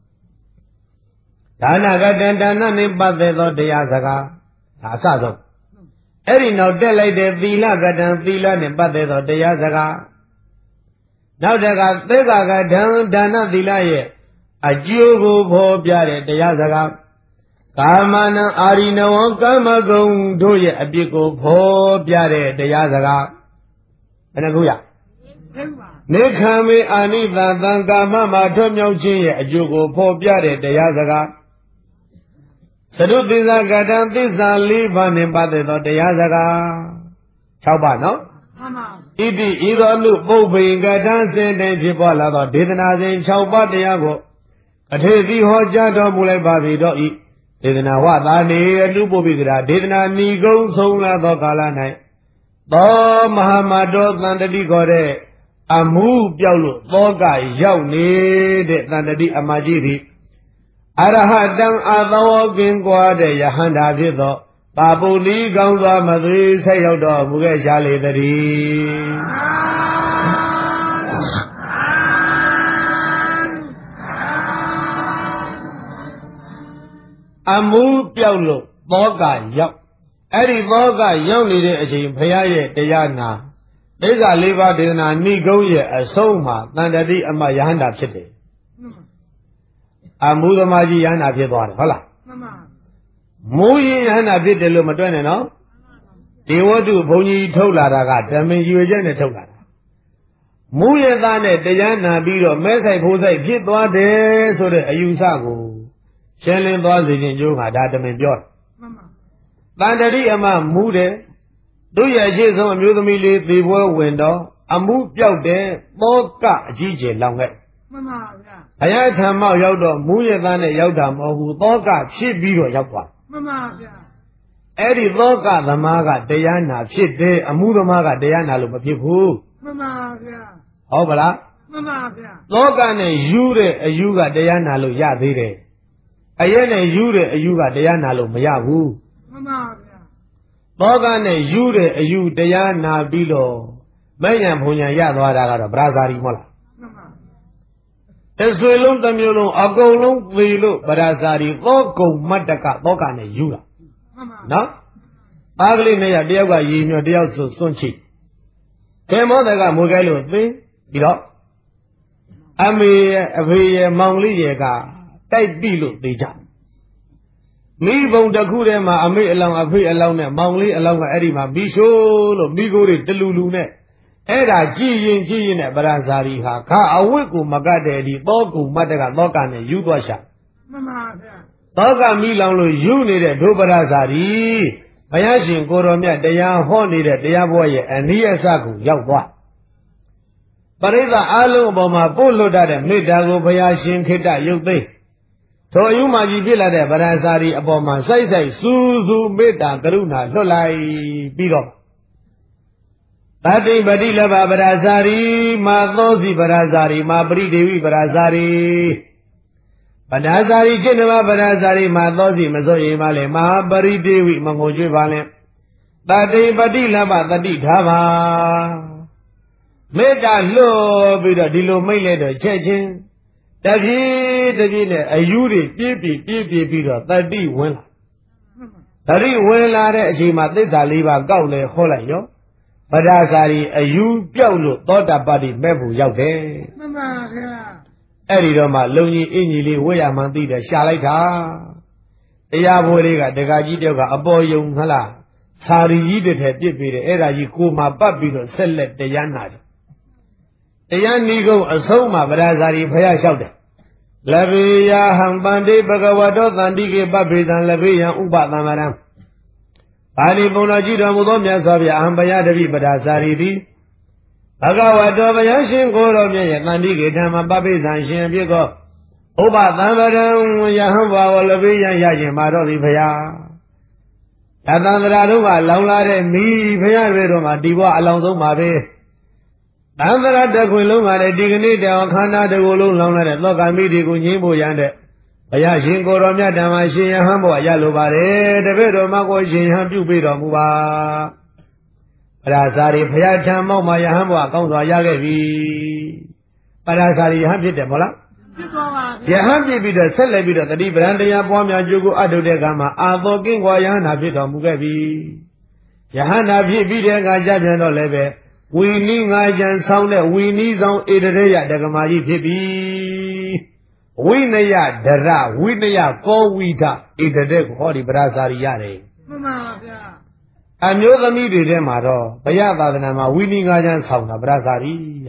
ဒါနကတံဒါနနှင့်ပတ်သက်သောတရားစကားဒါအစဆုံးအဲ့ဒီနောက်တက်လိုက်တဲ့သီလကတံသီလနှင့်ပတ်သက်သောတရားစကားနောက်တကသေကကတံဒါနသီလရဲ့အကျိုးကိုဖော်ပြတဲ့တရားစကားကာမနံအာရိနဝံကာမဂုဏ်တို့ရဲ့အပြစ်ကိုဖော်ပြတဲ့တရားစကားဘယ်နှခုရနေခံမေအာနိသံသံကာမမှာထွတ်မြောက်ခြင်းရဲ့အကျိုးကိုဖော်ပြတဲ့တရားစကားသရုပ်သစ္စာကတံသစ္စာလေးပါးနှင့်ပတ်သက်သောတရားစကား၆ပါးနော်မှန်ပါဣတိဤသောအနုပုပ္ပိကတံစဉ်တိုင်ဖြစ်ပေါ်လာသောဒေသနာစဉ်၆ပါးတရားကိုအထေတိဟောကြားတော်မူလိုက်ပါပြီတော့ဤဒေသနာဝသာနေအနုပုပ္ပိကရာဒေသနာဏီကုံဆုံးလာသောကာလ၌သောမဟာမတောသန္တတိခေါ်တဲ့အမှုပြောက်လို့သောကရောက်နေတဲ့သန္တတိအမကြီးသည်အရဟတံအသောကင်ကွာတဲ့ယဟန္တာဖြစ်သောပါပုလီကောင်းစွာမသွေဆက်ရောက်တော်မူခဲ့ရှာလေတည်းအမှုပြောက်လို့သောကရောက်အဲ့ဒီသောကရောက်နေတဲ့အချိန်ဘုရားရဲ့တရားနာသစ္စာလေးပါးဒေသနာဏိကုံးရဲ့အဆုံးမှာတန်တတိအမယဟန္တာဖြစ်တယ်အမှုသမားကြီးယဟန္တာဖြစ်သွားတယ်ဟုတ်လားမှန်ပါမူရင်ယဟန္တာဖြစ်တယ်လို့မတွက်နဲ့နော်ဒီဝတ္ထုဘုန်းကြီးထုတ်လာတာကဓမ္မရွေချက်နဲ့ထုတ်လာတာမူရသားနဲ့တရားနာပြီးတော့မဲဆိုင်ဖိုးဆိုင်ဖြစ်သွားတယ်ဆိုတဲ့အယူဆကိုရှင်းလင်းသွားစေခြင်းကြိုးကဒါဓမ္မပြောတယ်မှန်ပါတန်တတိအမမူတယ်သူ့ရဲ့အရှိဆုံးအမျိုးသမီးလေးသေပွဲဝင်တော့အမှုပြောက်တဲ့သောကအကြီးကျယ်လောင်ခဲ့မှန်ပါဗျာဘုရားထံမောက်ရောက်တော့မူရသားနဲ့ရောက်တာမဟုတ်ဘူးသောကဖြစ်ပြီးတော့ရောက်သွားမှန်ပါဗျာအဲ့ဒီသောကသမားကတရားနာဖြစ်တယ်အမှုသမားကတရားနာလို့မဖြစ်ဘူးမှန်ပါဗျာဟုတ်ပါလားမှန်ပါဗျာသောကနဲ့ယူတဲ့အယူကတရားနာလို့ရသေးတယ်အရက်နဲ့ယူတဲ့အယူကတရားနာလို့မရဘူးမှန်ပါဗျာသောကနဲ့ယူတဲ့အယူတရားနာပြီးတော့မယံဘုံညာရသွားတာကတော့ဗရာဇာရီမဟုတ်လားမှန်ပါတစ်ဆွေလုံးတစ်မျိုးလုံးအကုန်လုံးသေလို့ဗရာဇာရီသောကုံမတ္တကသောကနဲ့ယူတာမှန်ပါနော်သားကလေးနဲ့ရတယောက်ကရည်ညွှန်တယောက်ဆိုစွန့်ချိကေမောတကမူခဲလို့သိပြီးတော့အမေရဲ့အဖေရဲ့မောင်လေးရဲ့ကတိုက်ပြီလို့သိကြမိဘုံတစ်ခုထဲမှာအမေအလောင်းအဖေအလောင်းနဲ့မောင်လေးအလောင်းကအဲ့ဒီမှာမိရှိုးလို့မိကိုယ်တွေတလူလူနဲ့အဲ့ဒါကြည်ရင်ကြည်ရင်နဲ့ဗရာဇာရီဟာခါအဝတ်ကိုမကတ်တဲ့ဒီသောကုမတ္တကသောကနဲ့ယူသွားရှာမှန်ပါဗျာသောကမိလောင်လို့ယူနေတဲ့ဒုဗရာဇာရီဘုရားရှင်ကိုတော်မြတ်တရားဟောနေတဲ့တရားဘောရဲ့အနိယစကိုရောက်သွားပရိသတ်အလုံးအပေါ်မှာပို့လွတ်တဲ့မေတ္တာကိုဘုရားရှင်ခေတ္တရုပ်သိမ်းထိုအယူမှကြီးဖြစ်လာတဲ့ဗရာဇာရီအပေါ်မှာစိုက်စိုက်စူးစူးမေတ္တာကရုဏာလွတ်လိုက်ပြီးတော့တတိပတိလဘဗရာဇာရီမာသောစီဗရာဇာရီမာပရိဒေဝိဗရာဇာရီဗရာဇာရီจิตနမဗရာဇာရီမာသောစီမစိုးရင်ပါလေမဟာပရိဒေဝိမငိုကြွေးပါလေတတိပတိလဘတတိထားပါမေတ္တာလွတ်ပြီးတော့ဒီလိုမိတ်လိုက်တော့ချက်ချင်းတပြေးတပြေးနဲ့အယူတွေပြေးပြေးပြေးပြေးပြီးတော့တတိဝင်လာတတိဝင်လာတဲ့အချိန်မှာသစ္စာလေးပါးကောက်လေဟောလိုက်ရောဗရာဇာရီအယူပြောက်လို့သောတာပတ္တိမဲ့ဖို့ရောက်တယ်မှန်ပါဗျာအဲ့ဒီတော့မှလုံကြီးအင်ကြီးလေးဝေးရမှန်းသိတယ်ရှာလိုက်တာတရားဘိုးလေးကဒကာကြီးတယောက်ကအပေါ်ယုံဟလားစာရီကြီးတစ်ထည်ပြစ်ပြီးတယ်အဲ့ဒါကြီးကိုမှပတ်ပြီးတော့ဆက်လက်တရားနာတယ်တရားနီကုံအဆုံးမှာဗရာဇာရီဖယားလျှောက်တယ်လဘေယဟံပန္တိဘဂဝတောသန္တိကေပပိသံလဘေယံဥပသမ္မရံပါဠိပုံတော်ကြည့်တော်မူသောမြတ်စွာဘုရားအဟံဘယတပိပဒါဇာရီသည်ဘဂဝတောဘုရားရှင်ကိုယ်တော်မြတ်ရဲ့သန္တိကေဓမ္မပပိသံရှင်ဖြစ်သောဥပသမ္မရံယဟံဘာဝလဘေယံရခြင်းမာတော်သည်ဘုရားသတ္တန္တရာတို့ကလောင်လာတဲ့မိဘုရားတွေတော်မှာဒီဘဝအလောင်းဆုံးပါပဲသံသရတခွင်လုံးကလည်းဒီကနေ့တောင်ခန္ဓာတကူလုံးလောင်လာတဲ့သောကမိတွေကိုငြိမ်းဖို့ရန်တဲ့ဘုရားရှင်ကိုယ်တော်မြတ်ဓမ္မရှင်ယဟန်ဘုရားရလိုပါတယ်တပည့်တော်မကိုရှင်ယဟန်ပြုပေးတော်မူပါပရာဇာရီဘုရားထံမောက်မှာယဟန်ဘုရားကောင်းစွာရခဲ့ပြီပရာဇာရီယဟန်ဖြစ်တယ်မဟုတ်လားဖြစ်သွားပါဗျာယဟန်ဖြစ်ပြီးတော့ဆက်လက်ပြီးတော့တတိပရံတရားပွားများကျိုးကိုအထုတ်တဲ့အခါမှာအာသောကင်းကွာယဟန်နာဖြစ်တော်မူခဲ့ပြီယဟန်နာဖြစ်ပြီးတဲ့အခါကြပြန်တော့လည်းပဲဝီနီးငါကြံဆောင်တဲ့ဝီနီးဆောင်ဧတရေယဒကမာကြီးဖြစ်ပြီဝိနယဒရဝိနယကောဝိဒဧတရေကိုဟောဒီပရာဇာရီရတယ်မှန်ပါဗျာအမျိုးသမီးတွေထဲမှာတော့ဘုရားသာသနာမှာဝီနီးငါကြံဆောင်တာပရာဇာရီရ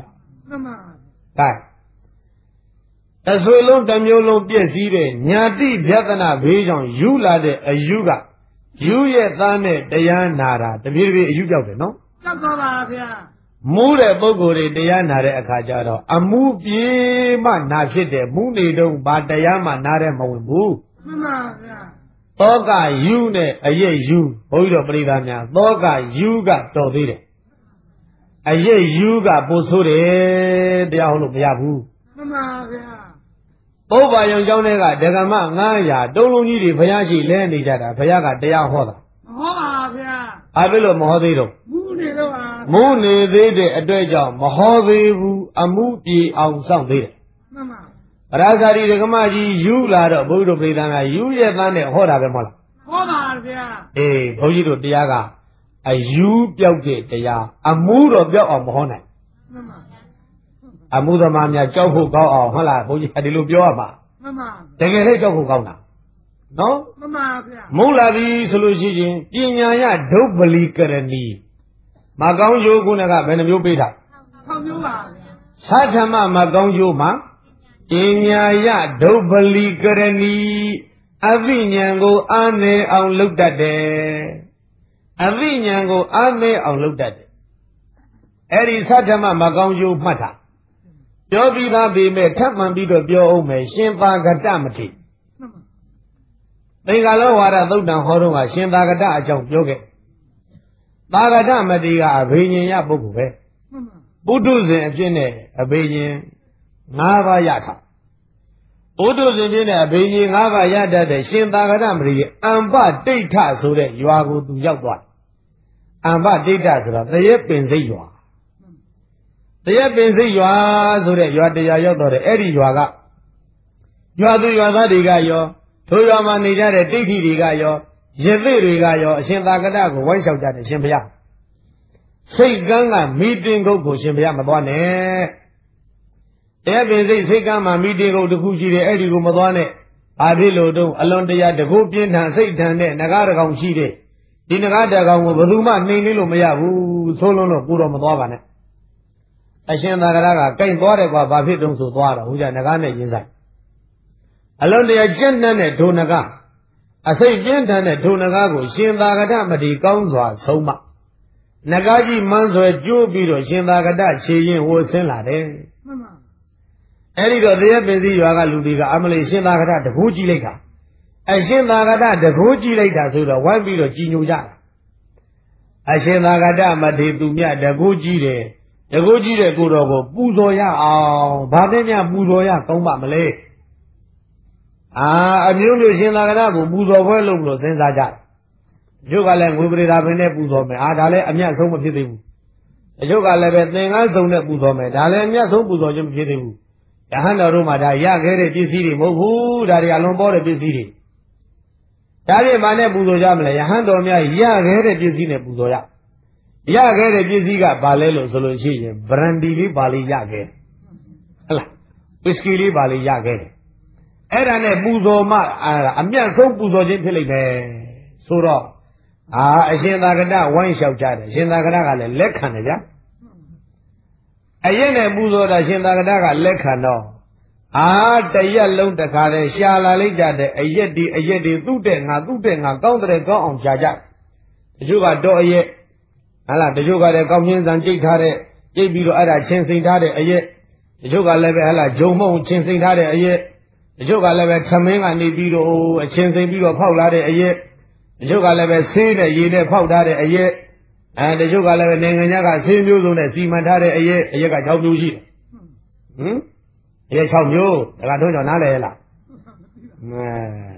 မှန်ပါကဲတဆွေလုံးတစ်မျိုးလုံးပြည့်စည်တဲ့ညာတိဗျသနာဘေးကြောင့်ယူလာတဲ့အယူကယူရဲ့သားနဲ့တရားနာတာတပြေးတပြေးအယူပြောက်တယ်နော်ကြောက်သွားပါဗျာမူးတဲ့ပုဂ္ဂိုလ်တွေတရားနာတဲ့အခါကျတော့အမှုပြေမှနာဖြစ်တယ်မူးနေတော့ဘာတရားမှနာတဲ့မဝင်ဘူးမှန်ပါဗျာသောကယူနဲ့အရေးယူဘုန်းကြီးတို့ပြိဿာများသောကယူကတော်သေးတယ်အရေးယူကပို့ဆိုးတယ်တရားဟောလို့မရဘူးမှန်ပါဗျာပုဗ္ဗာယုံကျောင်းတွေကဒကမငါးရာတုံးလုံးကြီးတွေဘုရားရှိလဲနေကြတာဘုရားကတရားဟောတာမဟောပါဗျာဘာဖြစ်လို့မဟောသေးတော့မူးနေတော့ပါမူးနေသေးတဲ့အတွက်ကြောင့်မဟောသေးဘူးအမှုပြေအောင်စောင့်သေးတယ်မှန်ပါပရာဇာတိဒကမကြီးယူလာတော့ဘုရားတို့ပြိဿာများယူရဲ့သားနဲ့ဟောတာပဲမဟုတ်လားဟောပါဗျာအေးဘုန်းကြီးတို့တရားကအယူပြောက်တဲ့တရားအမှုတော့ပြောက်အောင်မဟောနိုင်မှန်ပါအမှုသမားများကြောက်ဖို့ကောင်းအောင်ဟုတ်လားဘုန်းကြီးဒီလိုပြောရမှာမှန်ပါတကယ်လည်းကြောက်ဖို့ကောင်းတာနော်မှန်ပါဗျာမုံလာပြီဆိုလို့ရှိရင်ပညာယဒုပ္ပလီကရဏီမကောင်းကျိုးကုဏကဘယ်နှမျိုးပေးတာထောက်မျိုးပါဗျာသတ္ထမမကောင်းကျိုးမှာပညာယဒုပ္ပလီကရဏီအသိဉာဏ်ကိုအားနေအောင်လုပ်တတ်တယ်အသိဉာဏ်ကိုအားနေအောင်လုပ်တတ်တယ်အဲ့ဒီသတ္ထမမကောင်းကျိုးမှတ်တာပြောပြီးသားပေမဲ့ထပ်မှန်ပြီးတော့ပြောအောင်မယ်ရှင်သာဂတမတိမှန်ပါသင်္ကာလောဝါဒသုတ်တံဟောတော့ကရှင်သာဂတအကြောင်းပြောခဲ့သာဂတမတိကအဘိညာဉ်ယပုဂ္ဂိုလ်ပဲမှန်ပါပုထုဇဉ်အဖြစ်နဲ့အဘိညာဉ်၅ပါးရထားပုထုဇဉ်ဖြစ်တဲ့အဘိညာဉ်၅ပါးရတတ်တဲ့ရှင်သာဂတမတိရဲ့အမ္ပတိဋ္ဌဆိုတဲ့ရွာကိုသူရောက်သွားတယ်အမ္ပတိဋ္ဌဆိုတာတရက်ပင်စိတ်ရွာတရက်ပင်စိတ်ရွာဆိုတဲ့ရွာတရားရောက်တော့တယ်အဲ့ဒီရွာကရွာသူရွာသားတွေကရောထိုရွာမှာနေကြတဲ့တိဋ္ဌိတွေကရောရသေတွေကရောအရှင်သာဂတကိုဝိုင်းလျှောက်ကြတယ်ရှင်ဘုရားစိတ်ကန်းကမီတင်ကုတ်ကိုရှင်ဘုရားမသွားနဲ့တဲ့ပင်စိတ်စိတ်ကန်းမှာမီတင်ကုတ်တစ်ခုရှိတယ်အဲ့ဒီကိုမသွားနဲ့ဘာဖြစ်လို့တော့အလွန်တရာတကုပြင်းထန်စိတ်ထန်တဲ့ငကားတကောင်ရှိတယ်ဒီငကားတကောင်ကိုဘယ်သူမှနှိမ်နေလို့မရဘူးဆိုလုံးတော့ကိုတော့မသွားပါနဲ့အရှင်သာဂတကကြိုက်သွားတယ်ကွာဘာဖြစ်တုံးဆိုသွားတော့ဟိုကြငကားနဲ့ရင်းဆိုင်အလွန်တရာကျင့်တဲ့ဒုနကအစိတ်ပြင်းထန်တဲ့ဒုနကကိုရှင်သာဂတမတိကောင်းစွာဆုံးမနဂါကြီးမန်းဆွဲကျိုးပြီးတော့ရှင်သာဂတခြေရင်ဝဆင်းလာတယ်မှန်ပါအဲ့ဒီတော့တရားပင်စည်းရွာကလူတွေကအမလေးရှင်သာဂတတကူးကြည့်လိုက်တာအရှင်သာဂတတကူးကြည့်လိုက်တာဆိုတော့ဝိုင်းပြီးတော့ကြည်ညိုကြတာအရှင်သာဂတမတိသူမြတကူးကြည့်တယ်တကူးကြည့်တဲ့ကိုတော်ကိုပူဇော်ရအောင်ဘာသိမြပူဇော်ရကောင်းပါမလဲအာအမျိုးမျိုးရှင်သာဂတကိုပူဇော်ပွဲလုပ်လို့စဉ်းစားကြတယ်တချို့ကလည်းငွေပရိဒါပင်နဲ့ပူဇော်မယ်အာဒါလည်းအမြတ်ဆုံးမဖြစ်သေးဘူးတချို့ကလည်းပဲသင်္ကန်းစုံနဲ့ပူဇော်မယ်ဒါလည်းအမြတ်ဆုံးပူဇော်ခြင်းမဖြစ်သေးဘူးယဟန်တော်တို့မှာဒါရခဲ့တဲ့ပစ္စည်းတွေမဟုတ်ဘူးဒါတွေအလွန်ပေါ်တဲ့ပစ္စည်းတွေဒါတွေမှနဲ့ပူဇော်ကြမလဲယဟန်တော်များရခဲ့တဲ့ပစ္စည်းနဲ့ပူဇော်ရရခဲ့တဲ့ပစ္စည်းကဘာလဲလို့ဆိုလို့ရှိရင်ဗရန်ဒီလေးပါလေးရခဲ့ဟုတ်လားဝစ္စကီလေးပါလေးရခဲ့တယ်အဲ့ဒါနဲ့ပူဇော်မှအမြတ်ဆုံးပူဇော်ခြင်းဖြစ်လိမ့်မယ်ဆိုတော့အာအရှင်သာဂတဝိုင်းလျှောက်ကြတယ်ရှင်သာဂတကလည်းလက်ခံတယ်ဗျာအရင်နဲ့ပူဇော်တာရှင်သာဂတကလက်ခံတော့အာတရက်လုံးတခါတည်းရှာလာလိုက်ကြတဲ့အရက်ဒီအရက်ဒီသူ့တဲ့ငါသူ့တဲ့ငါကောင်းတဲ့ကောင်းအောင်ရှာကြတချို့ကတော့အရက်ဟာလားတချို့ကလည်းကောင်းချင်းစံကြိတ်ထားတဲ့ကြိတ်ပြီးတော့အဲ့ဒါချင်းစိန်ထားတဲ့အရက်တချို့ကလည်းပဲဟာလားဂျုံမုံချင်းစိန်ထားတဲ့အရက်တချို့ကလည်းပဲခမင်းကနေပြီးတော့အချင်းစိန်ပြီးတော့ဖောက်လာတဲ့အရက်တချို့ကလည်းပဲဆေးနဲ့ရေနဲ့ဖောက်ထားတဲ့အရက်အဲတချို့ကလည်းပဲနိုင်ငံခြားကဆေးမျိုးစုံနဲ့စီမံထားတဲ့အရက်အရက်က၆မျိုးရှိတယ်ဟင်အရက်၆မျိုးဒါကတော့ကြောင့်နားလည်ရလားအဲ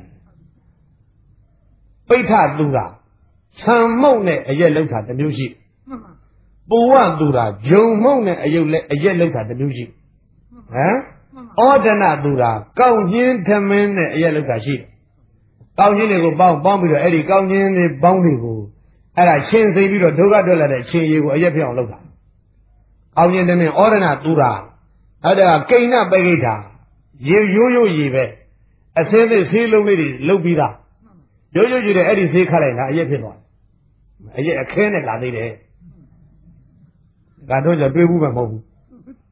ပိဋ္ဌသူတာဆံမုတ်နဲ့အရက်လောက်တာတစ်မျိုးရှိမှန်ပါပူဝသူတာဂျုံမုတ်နဲ့အယုတ်လက်အရက်လောက်တာတစ်မျိုးရှိဟမ်ဩဒနာသူတာကောင်းချင်းထမင်းနဲ့အရက်လောက်တာရှိတယ်ကောင်းချင်းတွေကိုပေါင်းပေါင်းပြီးတော့အဲ့ဒီကောင်းချင်းတွေပေါင်းတွေကိုအဲ့ဒါချင်းသိပြီးတော့ဒုက္ခတွေ့လာတဲ့ချင်းရည်ကိုအရက်ဖြစ်အောင်လုပ်တာကောင်းချင်းထမင်းဩဒနာသူတာအဲ့ဒါကိဏပဂိဋ္ဌာရေရိုးရိုးရေပဲအစင်းသစ်ဆေးလုံးလေးတွေလုတ်ပြီးသားရိုးရိုးကြည့်တဲ့အဲ့ဒီဆေးခတ်လိုက်တာအရက်ဖြစ်သွားတယ်အရက်အခဲနဲ့လာသေးတယ်ကတော့ကြတွေးဘူးပဲမဟုတ်ဘူးဟ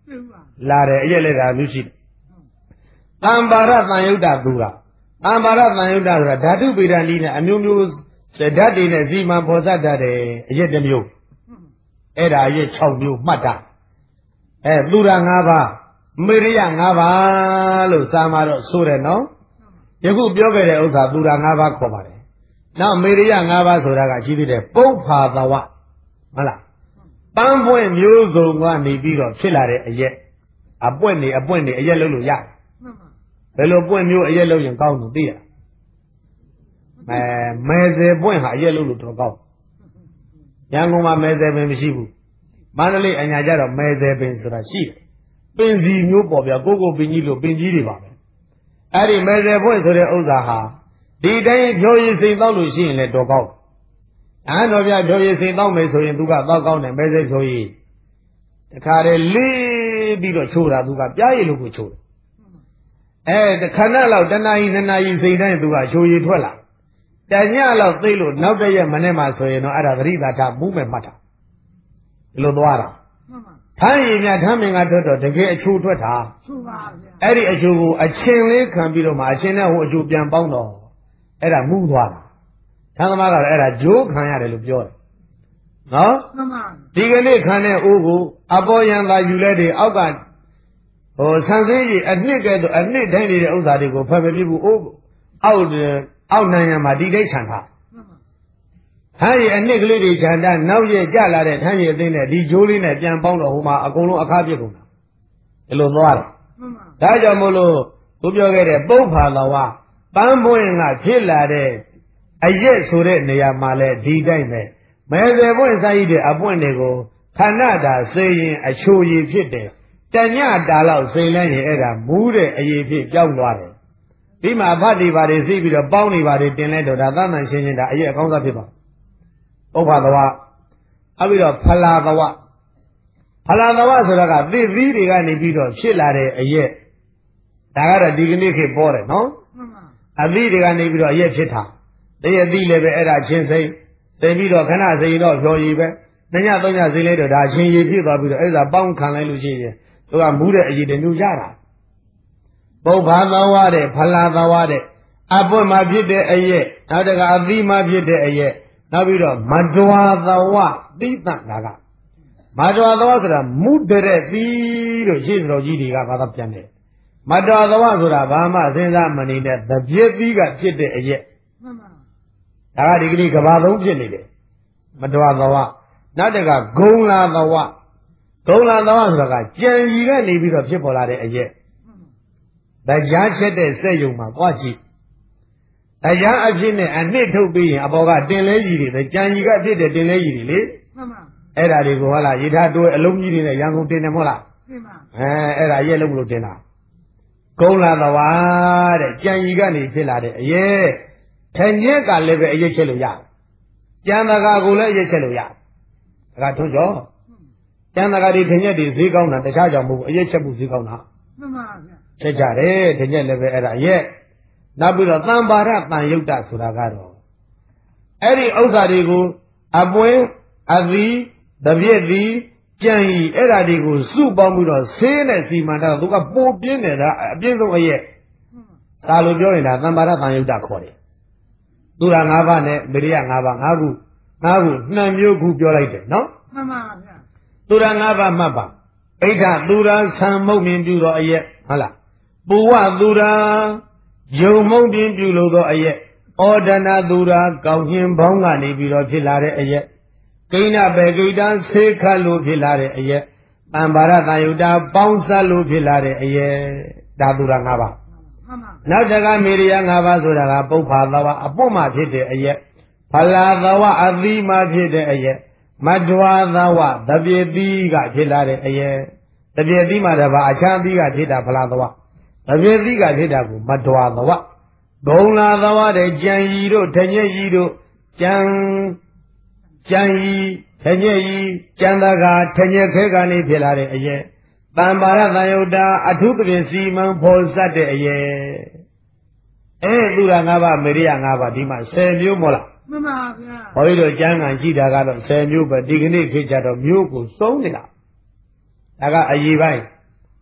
လာတယ်အရက်လက်တာမျိုးရှိတယ်တံပါရတန်ယုတ်တာသူတာတံပါရတန်ယုတ်တာဆိုတာဓာတုဗေဒနည်းနဲ့အမျိုးမျိုးဓာတ်တွေနဲ့ဇီမံဖော်စပ်တတ်တယ်အရက်တစ်မျိုးအဲ့ဒါအရက်၆မျိုးမှတ်တာအဲသူတာ၅ပါးမေရိယ၅ပါးလို့စာမှာတော့ဆိုတယ်နော်ယခုပြောခဲ့တဲ့ဥစ္စာသူတာ၅ပါးခေါ်ပါတယ်နောက်မေရိယ၅ပါးဆိုတာကရှိသေးတယ်ပုပ္ဖာသဝဟုတ်လားပန်းပွင့်မျိုးစုံကနေပြီးတော့ဖြစ်လာတဲ့အရက်အပွင့်နေအပွင့်နေအရက်လုံးလို့ရတယ်ဘယ်လိုပွင့်မျိုးအရက်လုံးရင်ကောင်းလို့သိရအဲမဲစဲပွင့်ဟာအရက်လုံးလို့တော်ကောင်းရန်ကုန်မှာမဲစဲပင်မရှိဘူးမန္တလေးအညာကျတော့မဲစဲပင်ဆိုတာရှိတယ်ပင်စီမျိုးပေါ်ပြကိုကိုပင်ကြီးလို့ပင်ကြီးတွေပါပဲအဲ့ဒီမဲစဲပွင့်ဆိုတဲ့ဥစ္စာဟာဒီတိုင်းဖြိုးရည်စိန်တောက်လို့ရှိရင်လည်းတော်ကောင်းအဲ့တော့ဗျာဖြိုးရည်စိန်တောက်မယ်ဆိုရင်သူကတောက်ကောင်းတယ်မဲစဲဖြိုးရည်တခါတည်းလေးပြီးတော့ချိုးတာသူကပြားရည်လို့ကိုချိုးတယ်အဲတခဏလောက်တနာရီနှစ်နာရီစိန်တိုင်းသူကချိုးရည်ထွက်လာတညလောက်သိလို့နောက်တရက်မနေ့မှဆိုရင်တော့အဲ့ဒါသတိသာထမူးမဲ့မှတ်တာဒီလိုသွားတာထမ်းရည်မြထမ်းမင်္ဂထွက်တော့တကယ်အချိုးထွက်တာအဲ့ဒီအချိုးကိုအချင်းလေးခံပြီးတော့မှအချင်းနဲ့ဟိုအချိုးပြန်ပေါင်းတော့အဲ့ဒါမူးသွားတာထမ်းသမားကတော့အဲ့ဒါဂျိုးခံရတယ်လို့ပြောတယ်နော်ဒီကနေ့ခံတဲ့အိုးကိုအပေါ်ယံသာယူလဲတယ်အောက်ကဟိုဆန်စင်းကြီးအနှစ်ကဲတော့အနှစ်တိုင်းနေတဲ့ဥစ္စာတွေကိုဖယ်မပြဘူးအိုးအောက်အောက်နိုင်ရမှာဒီတိုင်းခြံထားထမ်းရည်အနှစ်ကလေးတွေခြံထားနောက်ရကြလာတဲ့ထမ်းရည်အသိနဲ့ဒီဂျိုးလေးနဲ့ပြန်ပေါင်းတော့ဟိုမှာအကုန်လုံးအခါပြစ်ကုန်တာဒီလိုသွားတယ်ဒါကြောင့်မို့လို့သူပြောခဲ့တဲ့ပုပ္ဖာတော်ဝပန်းပွင့်ကဖြစ်လာတဲ့အရက်ဆိုတဲ့နေရာမှာလဲဒီတိုင်းပဲမဲစဲပွင့်စာရည်တဲ့အပွင့်တွေကိုခဏတာစေရင်အချိုရည်ဖြစ်တယ်တညတာလောက်စိန်လဲရင်အဲ့ဒါမူးတဲ့အရည်ဖြစ်ကြောက်သွားတယ်ဒီမှာဖတ်နေပါလေသိပြီးတော့ပေါင်းနေပါလေတင်လဲတော့ဒါသမှန်ရှင်းရှင်းဒါအရည်အကောင်းစားဖြစ်ပါပုပ္ဖာသဝအပြီးတော့ဖလာသဝဖလာသဝဆိုတာကသိသီးတွေကနေပြီးတော့ဖြစ်လာတဲ့အရည်ဒါကတော့ဒီကနေ့ခေတ်ပေါ်တယ်နော်အသီးတွေကနေပြီးတော့အရည်ဖြစ်တာတရသီးလည်းပဲအဲ့ဒါချင်းစိမ့်စိမ့်ပြီးတော့ခဏစိမ့်တော့ဖြော်ရည်ပဲညညသုံးညစိမ့်လိုက်တော့ဒါချင်းရည်ဖြစ်သွားပြီးတော့အဲ့ဒါပေါင်းခံလိုက်လို့ရှိရင်သူကမူးတဲ့အရည်တမျိုးရတာပုပ္ဖာသဝတဲ့ဖလာသဝတဲ့အပွင့်မှာဖြစ်တဲ့အရည်နောက်တကအသီးမှာဖြစ်တဲ့အရည်နောက်ပြီးတော့မဒွာသဝတိတ္တနာကမဒွာသဝဆိုတာမူးတဲ့သီးလို့ရှေ့တော်ကြီးတွေကဘာသာပြန်တယ်မဒွာသဝဆိုတာဘာမှစဉ်းစားမနေတဲ့သပြည့်သီးကဖြစ်တဲ့အရည်ဒါကဒီကနေ့ကဘာသုံးဖြစ်နေတယ်မဒွာသဝနောက်တကဂုံလာသဝဂုံလာသဝဆိုတာကကြံရီကနေပြီးတော့ဖြစ်ပေါ်လာတဲ့အရက်တရားချက်တဲ့စက်ယုံမှာကြွားကြည့်တရားအဖြစ်နဲ့အနှစ်ထုတ်ပြီးရင်အပေါ်ကတင်လဲရည်တွေကြံရီကဖြစ်တဲ့တင်လဲရည်တွေလေအဲ့ဒါတွေကိုဟုတ်လားရေထားတိုးအလုံးကြီးတွေနဲ့ရန်ကုန်တင်တယ်မဟုတ်လားအဲအဲ့ဒါရက်လုံးမလို့တင်တာဂုံလာသဝတဲ့ကြံရီကနေဖြစ်လာတဲ့အရက်ထညက်ကလည်းပဲအရက်ချက်လို့ရတယ်ကြံတကာကိုလည်းအရက်ချက်လို့ရတယ်ဒါကထွန်းကျော်ကျန်တကာဒီထညက်ဒီဈေးကောင်းတာတခြားကြောင့်မဟုတ်ဘူးအရက်ချက်မှုဈေးကောင်းတာမှန်ပါဗျာချက်ကြတယ်ထညက်လည်းပဲအဲ့ဒါရက်နောက်ပြီးတော့တံပါရတန်ယုတ်တဆိုတာကတော့အဲ့ဒီဥစ္စာတွေကိုအပွင့်အသီးတပြည့်သီးကြံရီအဲ့ဒါတွေကိုစုပေါင်းပြီးတော့ဆေးနဲ့စီမံတာသူကပိုပြင်းနေတာအပြည့်ဆုံးအရက်စာလို့ပြောရင်ဒါတံပါရတန်ယုတ်တခေါ်တယ်သူရာ၅ပါးနဲ့မေရိယ၅ပါး၅ခု၅ခုနှံမျိုးခုပြောလိုက်တယ်နော်မှန်ပါဗျာသူရာ၅ပါးမှတ်ပါအိဋ္ဌသူရာဆံမုတ်မြင်ပြုသောအရက်ဟုတ်လားပူဝသူရာယုံမုတ်ပြင်းပြုလို့သောအရက်ဩဒနာသူရာကောင်းခြင်းဘောင်းကနေပြီးတော့ဖြစ်လာတဲ့အရက်ကိဏဘေကိတံဆေခတ်လို့ဖြစ်လာတဲ့အရက်တံပါရတန်ယုတ်တာပေါင်းစပ်လို့ဖြစ်လာတဲ့အရက်ဒါသူရာ၅ပါးနောက်တကမေရိယ၅ပါးဆိုတာကပုပ္ဖာသဝအပွတ်မှဖြစ်တဲ့အရက်ဖလာသဝအသီးမှဖြစ်တဲ့အရက်မဒွာသဝတပြေတိကဖြစ်လာတဲ့အရက်တပြေတိမှာတပါအခြားတိကဖြစ်တာဖလာသဝတပြေတိကဖြစ်တာကိုမဒွာသဝဘုံလာသဝတဲ့ကြံရီတို့ထညက်ရီတို့ကြံကြံရီထညက်ရီကြံတကာထညက်ခဲကနေဖြစ်လာတဲ့အရက်တံပါရတန်ယုတ်တာအထုသဖြင့်စီမံဖော်စပ်တဲ့အရက်အဲသူရာ၅ပါးမေရိယ၅ပါးဒီမှာ၁၀မျိုးမို့လားမှန်ပါဗျာဘုန်းကြီးတို့ကျမ်းဂန်ရှိတာကတော့၁၀မျိုးပဲဒီကနေ့ခေတ်ကြတော့မျိုးကိုစုံးနေတာဒါကအရေးပိုင်း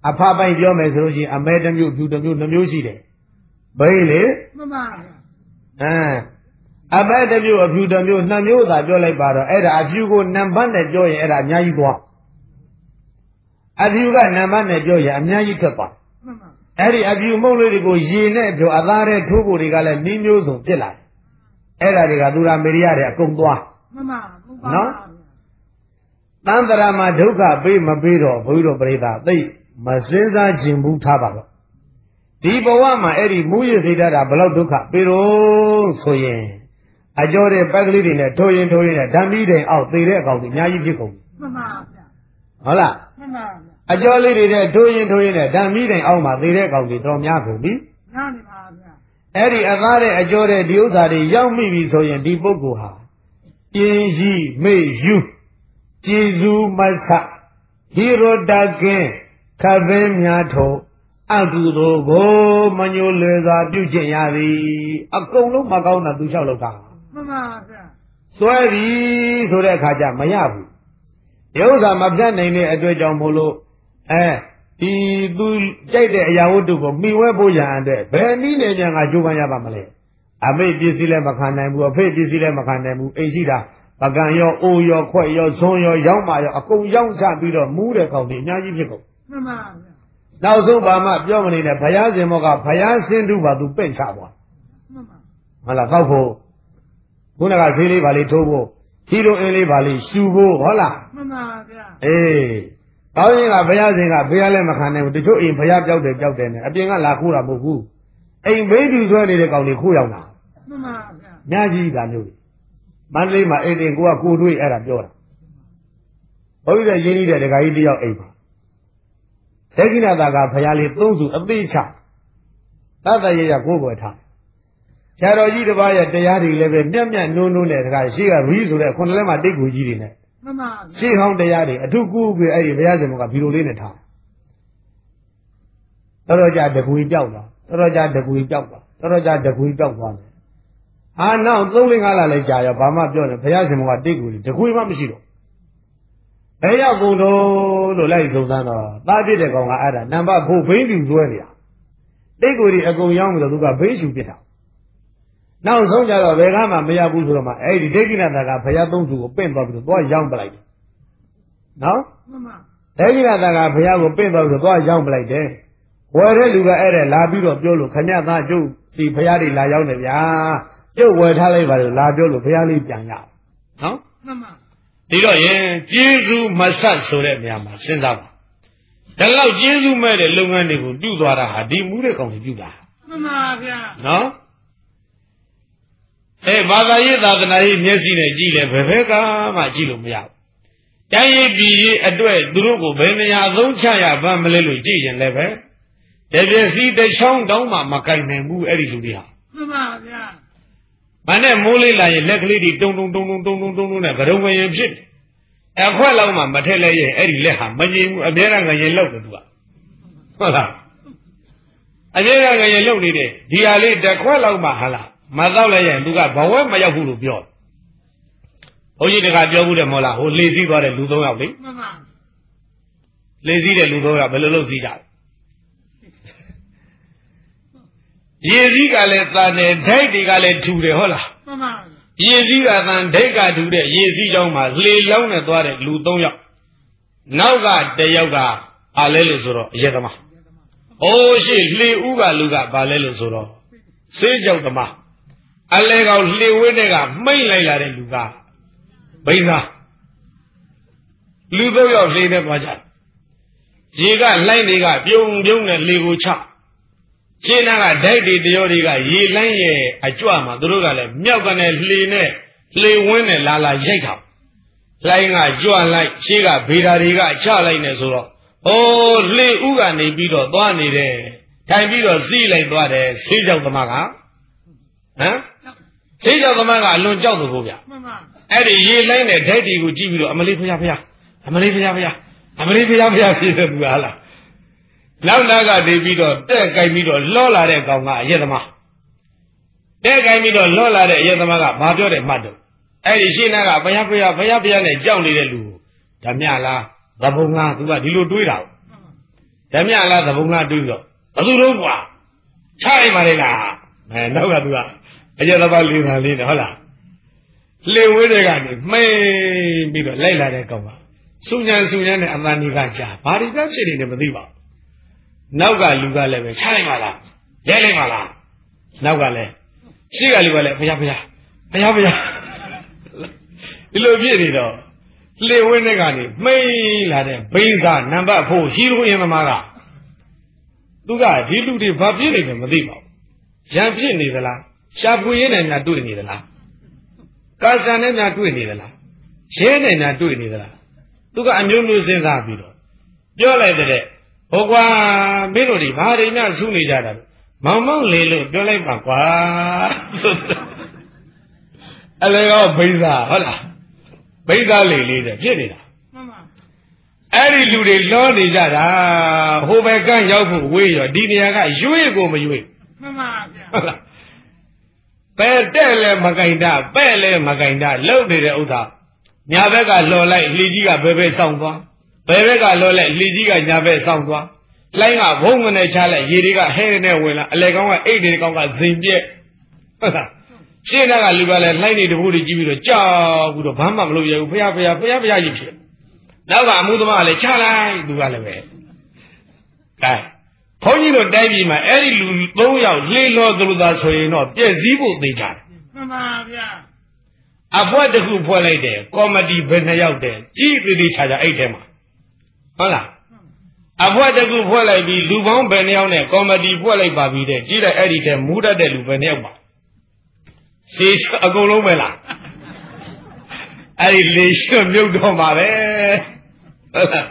အဖပိုင်ပြောမယ်ဆိုလို့ရှိရင်အမဲတစ်မျိုးဖြူတစ်မျိုးနှမျိုးရှိတယ်ဘိန်းလေမှန်ပါဗျာအမဲတစ်မျိုးအဖြူတစ်မျိုးနှစ်မျိုးသာပြောလိုက်ပါတော့အဲ့ဒါအဖြူကိုနံပါတ်နဲ့ပြောရင်အဲ့ဒါအများကြီးသွားအဖြူကနံပါတ်နဲ့ပြောရင်အများကြီးထွက်သွားအဲ့ဒီအဖြူမုတ်လေးတွေကိုရေနဲ့ပြောအသားနဲ့ထိုးဖို့တွေကလည်းနှီးမျိုးစုံဖြစ်လာတယ်အဲ့ဒါတွေကသူရာမေရိယတွေအကုန်သွားမှန်ပါနော်တန်တရာမှာဒုက္ခပေးမပေးတော့ဘုရားတော်ပရိသတ်သိမစင်းစားခြင်းဘူးထားပါတော့ဒီဘဝမှာအဲ့ဒီမူရစေတတ်တာဘယ်လောက်ဒုက္ခပေးတော့ဆိုရင်အကျော်တဲ့ပက်ကလေးတွေနဲ့ထိုးရင်ထိုးရင်ဓာမီတိုင်အောက်သေတဲ့အကောင်ကြီးအများကြီးဖြစ်ကုန်ပြီမှန်ပါဗျာဟုတ်လားမှန်ပါအကျော်လေးတွေနဲ့ထိုးရင်ထိုးရင်ဓာမီတိုင်အောက်မှာသေတဲ့အကောင်ကြီးတော်များကုန်ပြီများနေပါဗျာအဲ့ဒီအသားတဲ့အကျော်တဲ့ဒီဥစ္စာတွေရောက်မိပြီဆိုရင်ဒီပုဂ္ဂိုလ်ဟာပြင်းရှိမေ့ယူကျေစုမဆဟိရောတကင်းခပင်းများထုံအကုသိုလ်ကိုမညိုလွယ်စွာပြုကျင့်ရသည်အကုန်လုံးမကောင်းတာသူလျှောက်လောက်တာမှန်ပါဗျာစွဲပြီဆိုတဲ့အခါကျမရဘူးဒီဥစ္စာမပြတ်နိုင်တဲ့အတွက်ကြောင့်မို့လို့အဲဒီသူကြိုက်တဲ့အရာဝတ္ထုကိုမှီဝဲဖို့ရန်အတွက်ဘယ်နည်းနဲ့ညာငါကြိုးပမ်းရပါမလဲအမေပစ္စည်းလည်းမခံနိုင်ဘူးအဖေပစ္စည်းလည်းမခံနိုင်ဘူးအိမ်ရှိတာပကံရောအိုရောခွက်ရောဇွန်ရောရောက်မှရောအကုန်ရောက်ချပြီးတော့မူးတဲ့ကောင်တွေအများကြီးဖြစ်ကုန်မှန်ပါဗျာနောက်ဆုံးဘာမှပြောမနေနဲ့ဘုရားရှင်မောကဘုရားဆင်းတုပါသူပင့်ချသွားမှန်ပါဟုတ်လားကောက်ဖို့ခုနကဈေးလေးပါလေးထိုးဖို့ဟီရိုအင်းလေးပါလေးရှူဖို့ဟုတ်လားမှန်ပါဗျာအေးကောင်းရင်ကဘုရားရှင်ကဘုရားလည်းမခံနိုင်ဘူးတချို့အိမ်ဘုရားပြောက်တယ်ပြောက်တယ်နဲ့အပြင်ကလာခိုးတာမဟုတ်ဘူးအိမ်ဘိဓုဆွဲနေတဲ့ကောင်တွေခိုးရောက်တာမှန်ပါဗျာညာကြီးကမျိုးမန္တလေးမှာအိမ်တင်ကိုကကိုတွေးအဲ့ဒါပြောတာဘုရားရင်းနှီးတဲ့ဒကာကြီးတယောက်အိမ်ပါဒေဂိနာတာကဘုရားလေးသုံးစုအသေးချသတ္တရရကိုယ်ွယ်ထားဆရာတော်ကြီးတစ်ပါးရဲ့တရားတွေလည်းပဲမြတ်မြတ်နုံနုံနဲ့တခါရှိကရီးဆိုတဲ့ခုနှစ်လက်မှာတိတ်ကိုကြီးတွေနဲ့မှန်ပါရှေ့ဟောင်းတရားတွေအထုကူကူအဲ့ဒီဘုရားရှင်ကဗီလိုလေးနဲ့ထားတော်တော်ကြာတကွေပြောက်သွားတော်တော်ကြာတကွေပြောက်သွားတော်တော်ကြာတကွေပြောက်သွားတယ်ဟာနောက်သုံးလငါးလလည်းကြာရောဘာမှပြောတယ်ဘုရားရှင်ကတိတ်ကိုတကွေမှမရှိတော့ဘယ်ရောက်ကုန်တော့လို့လိုက်စုံစမ်းတော့သားပြစ်တဲ့ကောင်ကအဲ့ဒါနံပါတ်ဖို့ဘိန်းပြူဆွဲနေတာတိတ်ကိုဒီအကုန်ရောက်ပြီးတော့သူကဘိန်းရှူပြစ်တာနောက်ဆုံးကြတော့ဘယ်ကမှမရဘူးဆိုတော့မှအဲ့ဒီဒိဋ္ဌိနာတာကဘုရားသုံးစုကိုပင့်သွားပြီးတော့သွားရောင်းပလိုက်တယ်နော်မှန်ပါဒိဋ္ဌိနာတာကဘုရားကိုပင့်သွားပြီးတော့သွားရောင်းပလိုက်တယ်ဝယ်တဲ့လူကအဲ့ဒါလာပြီးတော့ပြောလို့ခမရသားကျုပ်စီဘုရားတွေလာရောက်နေဗျာကျုပ်ဝယ်ထားလိုက်ပါလို့လာပြောလို့ဘုရားလေးပြန်ရအောင်နော်မှန်ပါဒီတော့ရင်ကျေးဇူးမဆက်ဆိုတဲ့နေရာမှာစဉ်းစားပါဒါလောက်ကျေးဇူးမဲ့တဲ့လုပ်ငန်းတွေကိုပြုသွားတာဟာဒီမူတဲ့ကောင်တွေပြုတာမှန်ပါဗျာနော်အဲဘာသာရေးသာသနာရေးမျက်စိနဲ့ကြည့်လဲဘယ်ဘက်ကမှကြည့်လို့မရဘူးတိုင်းရေးပြည်ရေးအတွက်သူတို့ကိုဘယ်နေရာသုံးချရပါမလဲလို့ကြည့်ရင်လည်းပဲတပြည့်စီတစ်ချောင်းတောင်းမှမကင်နိုင်ဘူးအဲ့ဒီလူတွေဟာမှန်ပါဗျာမနဲ့မိုးလေးလာရင်လက်ကလေးတွေတုံတုံတုံတုံတုံတုံတုံတုံနဲ့ကရုံငရင်ဖြစ်တယ်အခွက်လောက်မှမထက်လဲရဲ့အဲ့ဒီလက်ဟာမငြိမ်ဘူးအမြဲတမ်းငရင်လောက်တယ်သူကဟုတ်လားအမြဲတမ်းငရင်လောက်နေတယ်ဒီဟာလေးတစ်ခွက်လောက်မှဟာလားမတော့လဲရဲ့သူကဘဝမရောက်ဘူးလို့ပြောတယ်ဘုန်းကြီးတကပြောဘူးတယ်မဟုတ်လားဟိုလေစည်းသွားတဲ့လူသုံးယောက်လေမှန်ပါလေစည်းတဲ့လူသုံးယောက်ဘယ်လိုလုပ်စည်းကြလဲရေစည်းကလည်းတန်တယ်ဓိုက်တွေကလည်းထူတယ်ဟုတ်လားမှန်ပါရေစည်းကတန်ဓိုက်ကထူတဲ့ရေစည်းကြောင်းမှာလေလောင်းနဲ့သွားတဲ့လူသုံးယောက်နောက်ကတယောက်ကဘာလဲလို့ဆိုတော့အရက်သမားအိုးရှိလှေဥကလူကဘာလဲလို့ဆိုတော့ဆေးကြောက်သမားအလဲကောင်လှေဝင်းတွေကမှိတ်လိုက်လာတဲ့လူကဘိန်းစားလူသုံးယောက်လှေနဲ့သွားကြရေကလိုက်နေကပြုံပြုံနဲ့လေကိုချရှင်းနာကဓာတ်တွေတရောတွေကရေလိုင်းရဲ့အကြွမှာသူတို့ကလည်းမြောက်ကနေလှေနဲ့လှေဝင်းနဲ့လာလာရိုက်ထားလိုင်းကကြွလိုက်ရှေးကဗေဒာတွေကချလိုက်နေဆိုတော့အိုးလှေဥကနေပြီးတော့သွားနေတယ်ထိုင်ပြီးတော့စီးလိုက်သွားတယ်ဆေးကြောက်သမားကဟမ်ဆေးကြောက်သမားကအလွန်ကြောက်သူကိုဗျမှန်ပါအဲ့ဒီရေလိုင်းနဲ့ဓာတ်တွေကိုကြည့်ပြီးတော့အမလေးဖျားဖျားအမလေးဖျားဖျားအမလေးဖျားဖျားဖြစ်တယ်သူကဟာလားနောက်နာကနေပြီးတော့တဲ့ကြိုင်ပြီးတော့လော့လာတဲ့ကောင်ကအရက်သမားတဲ့ကြိုင်ပြီးတော့လော့လာတဲ့အရက်သမားကဘာပြောတယ်မှတ်တော့အဲ့ဒီရှင်းနာကဘုရားဘုရားဘုရားဘုရားနဲ့ကြောက်နေတဲ့လူဓမြလားသဘုံလားသူကဒီလိုတွေးတာဒဓမြလားသဘုံလားတွေးတော့ဘသူလုံးကွာချလိုက်ပါလေလားအဲနောက်ကသူကအကျသဘာလေးသာလေးနဲ့ဟုတ်လားလေဝဲတွေကနေမှိန်ပြီးတော့လိုက်လာတဲ့ကောင်ကစုညံစုညံနဲ့အတန်ဒီကကြာဘာတွေပြဖြစ်နေတယ်မသိပါဘူးနောက်ကလူကလည်းပဲချလိုက်ပါလားလဲလိုက်ပါလားနောက်ကလည်းရှိကလူကလည်းဘုရားဘုရားဘုရားဘုရားဒီလိုဖြစ်နေတော့လေဝဲတွေကနေမှိန်လာတဲ့ဘိန်းစားနံပါတ်ဖို့ဟီရိုအင်သမားကသူကဒီလူတွေဘာဖြစ်နေတယ်မသိပါဘူးရံဖြစ်နေသလားရှာဖွေရင်းနဲ့များတွေ့နေသလားကာဆန်နဲ့များတွေ့နေသလားရဲနဲ့များတွေ့နေသလားသူကအမျိုးမျိုးစဉ်းစားပြီးတော့ပြောလိုက်တဲ့ဟိုကွာမင်းတို့ဒီဘာတွေများစုနေကြတာမောင်မောင်လေးလို့ပြောလိုက်ပါကွာအလေရောဘိန်းစားဟုတ်လားဘိန်းစားလေးလေးတဲ့ဖြစ်နေတာမှန်ပါအဲ့ဒီလူတွေလောနေကြတာဟိုဘက်ကရောက်ဖို့ဝေးရောဒီနေရာကရွေ့ကိုမရွေ့မှန်ပါဗျာဟုတ်လားပဲတဲ့လဲမကင်တာပဲ့လဲမကင်တာလှုပ်နေတဲ့ဥစ္စာညာဘက်ကလော်လိုက်လှီကြီးကဘယ်ဘက်ဆောင်သွားဘယ်ဘက်ကလော်လိုက်လှီကြီးကညာဘက်ဆောင်သွားလိုင်းကဘုံမနဲ့ချလိုက်ရေတွေကဟဲနဲ့ဝင်လာအလေကောင်းကအိတ်တွေကောင်းကဇင်ပြက်ဟုတ်လားရှင်းတဲ့ကလူကလည်းလှိုင်းနေတဘူးတွေကြည့်ပြီးတော့ကြောက်ပြီးတော့ဘာမှမလုပ်ရဘူးဖះဖះဖះဖះကြီးဖြစ်နောက်ကအမှုသမားကလည်းချလိုက်သူကလည်းပဲကဲဘုန်းကြီးတို့တိုင်းပြည်မှာအဲ့ဒီလူသုံးယောက်လှေလောသလိုသာဆိုရင်တော့ပြည့်စည်ဖို့သိကြတယ်မှန်ပါဗျာအဖွဲတစ်ခုဖွဲ့လိုက်တယ်ကော်မတီဘယ်နှယောက်တဲ့ကြီးသေးသေးချာချာအဲ့ထဲမှာဟုတ်လားအဖွဲတစ်ခုဖွဲ့လိုက်ပြီးလူပေါင်းဘယ်နှယောက်နဲ့ကော်မတီဖွဲ့လိုက်ပါပြီတဲ့ကြီးလိုက်အဲ့ဒီထဲမူးတတ်တဲ့လူဘယ်နှယောက်ပါရှေးအကုန်လုံးပဲလားအဲ့ဒီလေရွှတ်မြုပ်တော့မှာပဲဟုတ်လား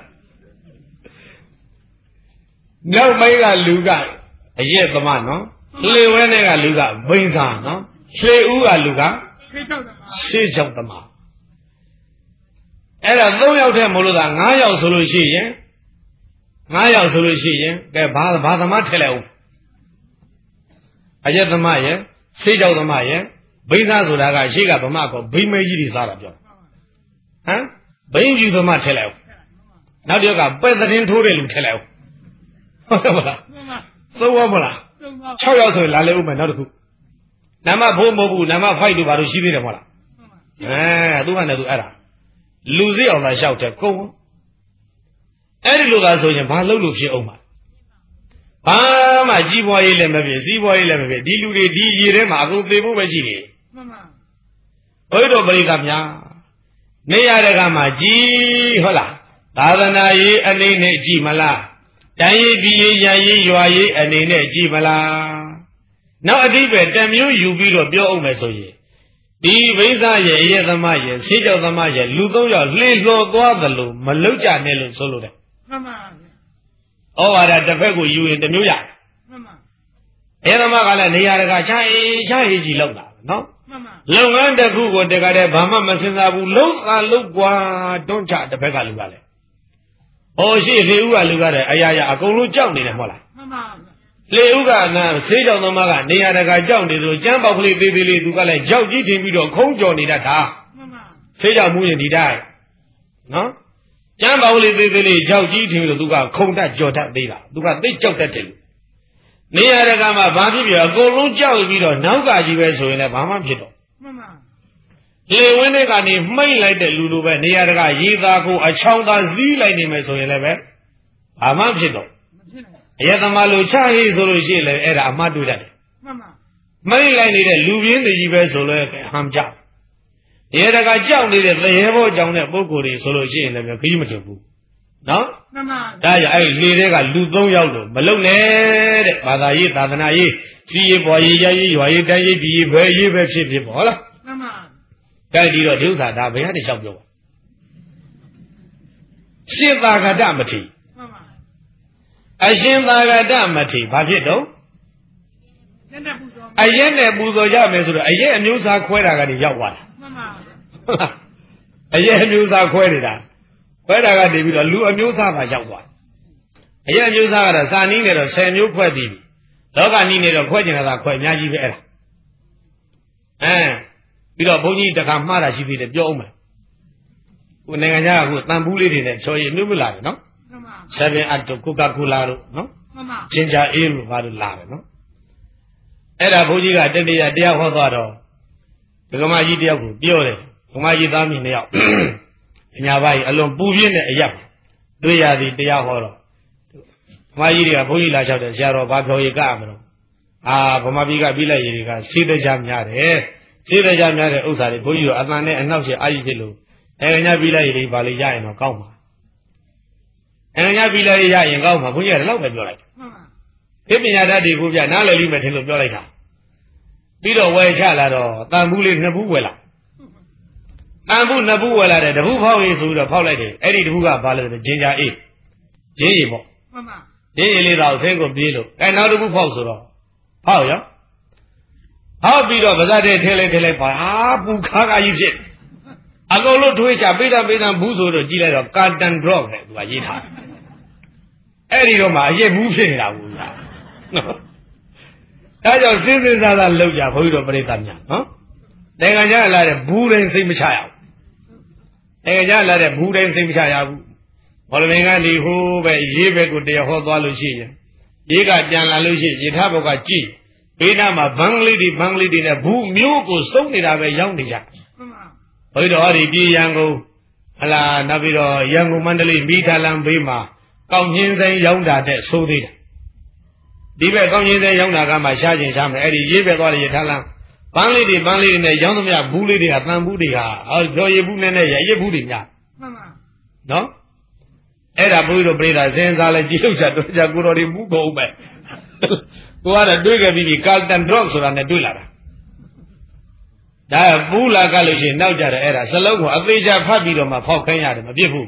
နောက်ပိုင်းကလူကအရက်သမားနော်လှေဝဲနဲ့ကလူကဘိန်းစားနော်လှေဦးကလူကရှေးချောက်သမားရှေးချောက်သမားအဲ့ဒါသုံးယောက်ထဲမလို့သာငါးယောက်ဆိုလို့ရှိရင်ငါးယောက်ဆိုလို့ရှိရင်ကဲဘာဘာသမားထည့်လိုက်ဦးအရက်သမားရဲ့ရှေးချောက်သမားရဲ့ဘိန်းစားဆိုတာကရှေးကဗမာကောဘိန်းမဲကြီးတွေစားတာပြောဟမ်ဘိန်းပြူသမားထည့်လိုက်ဦးနောက်တစ်ယောက်ကပဲ့သတင်းထိုးတဲ့လူထည့်လိုက်ဦးဟုတ်ကဲ့မလားသုံးရောမလား၆ယောက်ဆိုရင်လာလေဦးမယ်နောက်တစ်ခုနာမဖိုးမဟုတ်ဘူးနာမဖိုက်တို့ဘာလို့ရှိသေးတယ်မဟုတ်လားအဲသူကလည်းသူအဲ့ဒါလူစိအောင်သာလျှောက်တယ်ကုန်အဲ့ဒီလိုသာဆိုရင်ဘာလုပ်လို့ဖြစ်အောင်ပါဘာမှကြီးပွားရေးလည်းမဖြစ်စီးပွားရေးလည်းမဖြစ်ဒီလူတွေဒီရေထဲမှာအကုန်သေဖို့ပဲရှိတယ်မှန်ပါဘုရားတော်ပရိသတ်များနေရတဲ့ကမှာကြီးဟုတ်လားသာသနာရေးအနေနဲ့ကြည်မလားတိုင်းရေးပြည်ရေးရရေးရွာရေးအနေနဲ့ကြည်မလားနောက်အတိပဲတမျိုးယူပြီးတော့ပြောအောင်မယ်ဆိုရင်ဒီဘိဇာရဲ့အရက်သမားရဲ့ဆေးကြောက်သမားရဲ့လူသုံးယောက်လှေလှော်သွားသလိုမလုကြနဲ့လို့ဆိုလို့တယ်မှန်ပါဩဝါဒတစ်ဖက်ကိုယူရင်တမျိုးရမှန်ပါအရက်သမားကလည်းနေရာတကာချအေးချအေးကြီးလောက်တာနော်မှန်ပါလုပ်ငန်းတစ်ခုကိုတကတည်းဘာမှမစင်စားဘူးလုံးသာလုံးကွာတွန်းချတစ်ဖက်ကလူကလည်းဟောရှိလေဦးကလူကလည်းအရာရာအကုန်လုံးကြောက်နေတယ်မဟုတ်လားမှန်ပါလေဦးကငါဆေးကြောင်သမားကနေရာတကာကြောက်နေသလိုကျမ်းပေါက်ကလေးသေးသေးလေးသူကလည်းကြောက်ကြီးထင်ပြီးတော့ခုံးကြော်နေတတ်တာမှန်ပါဆေးကြောင်မှုရင်ဒီတိုင်းနော်ကျမ်းပေါက်ကလေးသေးသေးလေးကြောက်ကြီးထင်ပြီးတော့သူကခုံတတ်ကြော်တတ်သေးတာသူကသိကြောက်တတ်တယ်နေရာတကာမှာဘာဖြစ်ဖြစ်အကုန်လုံးကြောက်ပြီးတော့နောက်ကကြီးပဲဆိုရင်လည်းဘာမှဖြစ်တော့မှန်ပါလေဝင်းတွေကနေမှိတ်လိုက်တဲ့လူလိုပဲနေရာတကာရေသားကိုအချောင်းသားစည်းလိုက်နေမယ်ဆိုရင်လည်းပဲဘာမှဖြစ်တော့အယသမားလိုချဟိဆိုလို့ရှိရင်လည်းအဲ့ဒါအမှတ်တွေ့တတ်တယ်မှန်ပါမိတ်လိုက်နေတဲ့လူပြင်းတွေကြီးပဲဆိုလို့ဟမ်ကြောက်ရေတကကြောက်နေတဲ့သရေဘောကြောင့်တဲ့ပုဂ္ဂိုလ်တွေဆိုလို့ရှိရင်လည်းခကြီးမထွက်ဘူးနော်မှန်ပါဒါကြောင့်အဲ့လေတွေကလူသုံးယောက်လို့မလုံနဲ့တဲ့ဘာသာရေးသာသနာရေးစီးရေးပေါ်ရေးရရေးရွာရေးတိုင်းရေးပြည်ရေးဘယ်ရေးပဲဖြစ်ဖြစ်ပေါ့ဟုတ်လားမှန်ပါဒါဒီတော့ဒီဥစ္စာဒါဘယ်ဟာတည်းလျှောက်ပြောပါရှင်းသာဂတမထေအရှင်သာဂတမထေဘာဖြစ်တော့အရက်နဲ့ပူဇော်ကြမယ်ဆိုတော့အရက်အမျိုးသားခွဲတာကနေရောက်သွားတာမှန်ပါအရက်အမျိုးသားခွဲနေတာခွဲတာကနေပြီးတော့လူအမျိုးသားပါရောက်သွားအရက်အမျိုးသားကတော့စာနီးနဲ့တော့ဆယ်မျိုးခွဲပြီးပြီလောကနီးနဲ့တော့ခွဲကျင်တာခွဲအများကြီးပဲအဲ့ဒါအဲပြီးတော့ဘုန်းကြီးတခါမှားတာရှိသေးတယ်ပြောအောင်မယ်ဟိုနိုင်ငံခြားကဟိုတန်ဘူးလေးတွေနဲ့ချော်ရည်နှုတ်မလာတယ်နော်မှန်ပါ seven up to Coca-Cola no ginger ale ဘာလို့လာတယ်နော်အဲ့ဒါဘုန်းကြီးကတနေ့တရားဟောသွားတော့ဒကမကြီးတယောက်ကိုပြောတယ်ဒကမကြီးသားမိနှစ်ယောက်အညာဘကြီးအလွန်ပူပြင်းတဲ့အရက်တွေ့ရသည်တရားဟောတော့ဒကမကြီးတွေကဘုန်းကြီးလာလျှောက်တယ်ဆရာတော်ဘာပြောရကမလို့အာဗမာပြည်ကပြီးလိုက်ရည်တွေကစေးတကြများတယ်စေးတကြများတဲ့ဥစ္စာတွေဘုန်းကြီးတို့အတန်နဲ့အနောက်ရှေ့အာကြီးဖြစ်လို့အဲညာပြီးလိုက်ရည်တွေဘာလို့ရရင်တော့ကောင်းပါအဲညာပြီးလိုက်ရရင်ကောင်းပါဘုန်းကြီးကလည်းတော့ပဲပြောလိုက်တယ်ဒီပညာတတ်တွေကိုပြနားလည်လိမ့်မယ်ထင်လို့ပြောလိုက်တာပြီးတော့ဝယ်ချလာတော့တန်ဘူးလေးနှစ်ဘူးဝယ်လာတန်ဘူးနှစ်ဘူးဝယ်လာတယ်တဘူးဖောက်ရေးဆိုပြီးတော့ဖောက်လိုက်တယ်အဲ့ဒီတဘူးကဘာလဲဆိုတော့ဂျင်ဂျာအေးဂျင်းရည်ပေါ့မှန်ပါဂျင်းရည်လေးတော့ဆင်းကိုပြေးလို့အဲနောက်တဘူးဖောက်ဆိုတော့ဖောက်ရောဟောပြီးတော့ဗဇတ်တဲ့ထဲလိုက်ထဲလိုက်ပါအာပူခါခါကြီးဖြစ်အကုန်လုံးထွေးချပိဋကပိဋကဘူးဆိုတော့ကြည့်လိုက်တော့ကာတန်ဒရော့ပဲသူကရေးထားအဲ့ဒီတော့မှအရက်ဘူးဖြစ်နေတာဘူးလားနော်အဲကြောင့်စဉ်းစဉ်းစားစားလောက်ကြဘုန်းကြီးတို့ပြိဿများနော်နိုင်ငံခြားလာတဲ့ဘူးတိုင်းစိတ်မချရဘူးနိုင်ငံခြားလာတဲ့ဘူးတိုင်းစိတ်မချရဘူးဘောလမင်းကနေဟိုးပဲရေးဘက်ကိုတရားဟောသွားလို့ရှိရင်ရေးကပြန်လာလို့ရှိရင်ယထာဘုတ်ကကြည်ဘေးနားမှာဘင်္ဂလိတွေဘင်္ဂလိတွေနဲ့ဘူးမျိုးကိုစုံနေတာပဲရောက်နေကြဘုန်းကြီးတို့ဟောဒီပြည်ရန်ကုန်ဟလာနောက်ပြီးတော့ရန်ကုန်မန္တလေးမိသားလမ်းဘေးမှာကောင်းချင်းစိန်ရောက်တာတဲ့ဆိုးသေးတယ်ဒီဘက်ကောင်းချင်းစိန်ရောက်တာကမှရှားချင်းရှားမယ်အဲ့ဒီရေးပဲသွားတယ်ယထာလမ်းဘန်းလေးတွေဘန်းလေးတွေနဲ့ရောင်းသမျှဘူးလေးတွေကတန်ဘူးတွေကဟောပြောရည်ဘူးနဲ့နဲ့ရရည်ဘူးတွေများမှန်ပါနော်အဲ့ဒါဘုန်းကြီးတို့ပြိဿစဉ်းစားလဲကြည့်လို့ချက်တော့ချက်ကိုတော်ဒီဘူးကုန်ပဲကိုကတော့တွေးခဲ့ပြီးကာတန်ဒရော့ဆိုတာနဲ့တွေးလာတာဒါဘူးလာကလို့ရှိရင်နောက်ကြတယ်အဲ့ဒါစလုံးကိုအသေးချာဖတ်ပြီးတော့မှဖောက်ခိုင်းရတယ်မပြစ်ဘူး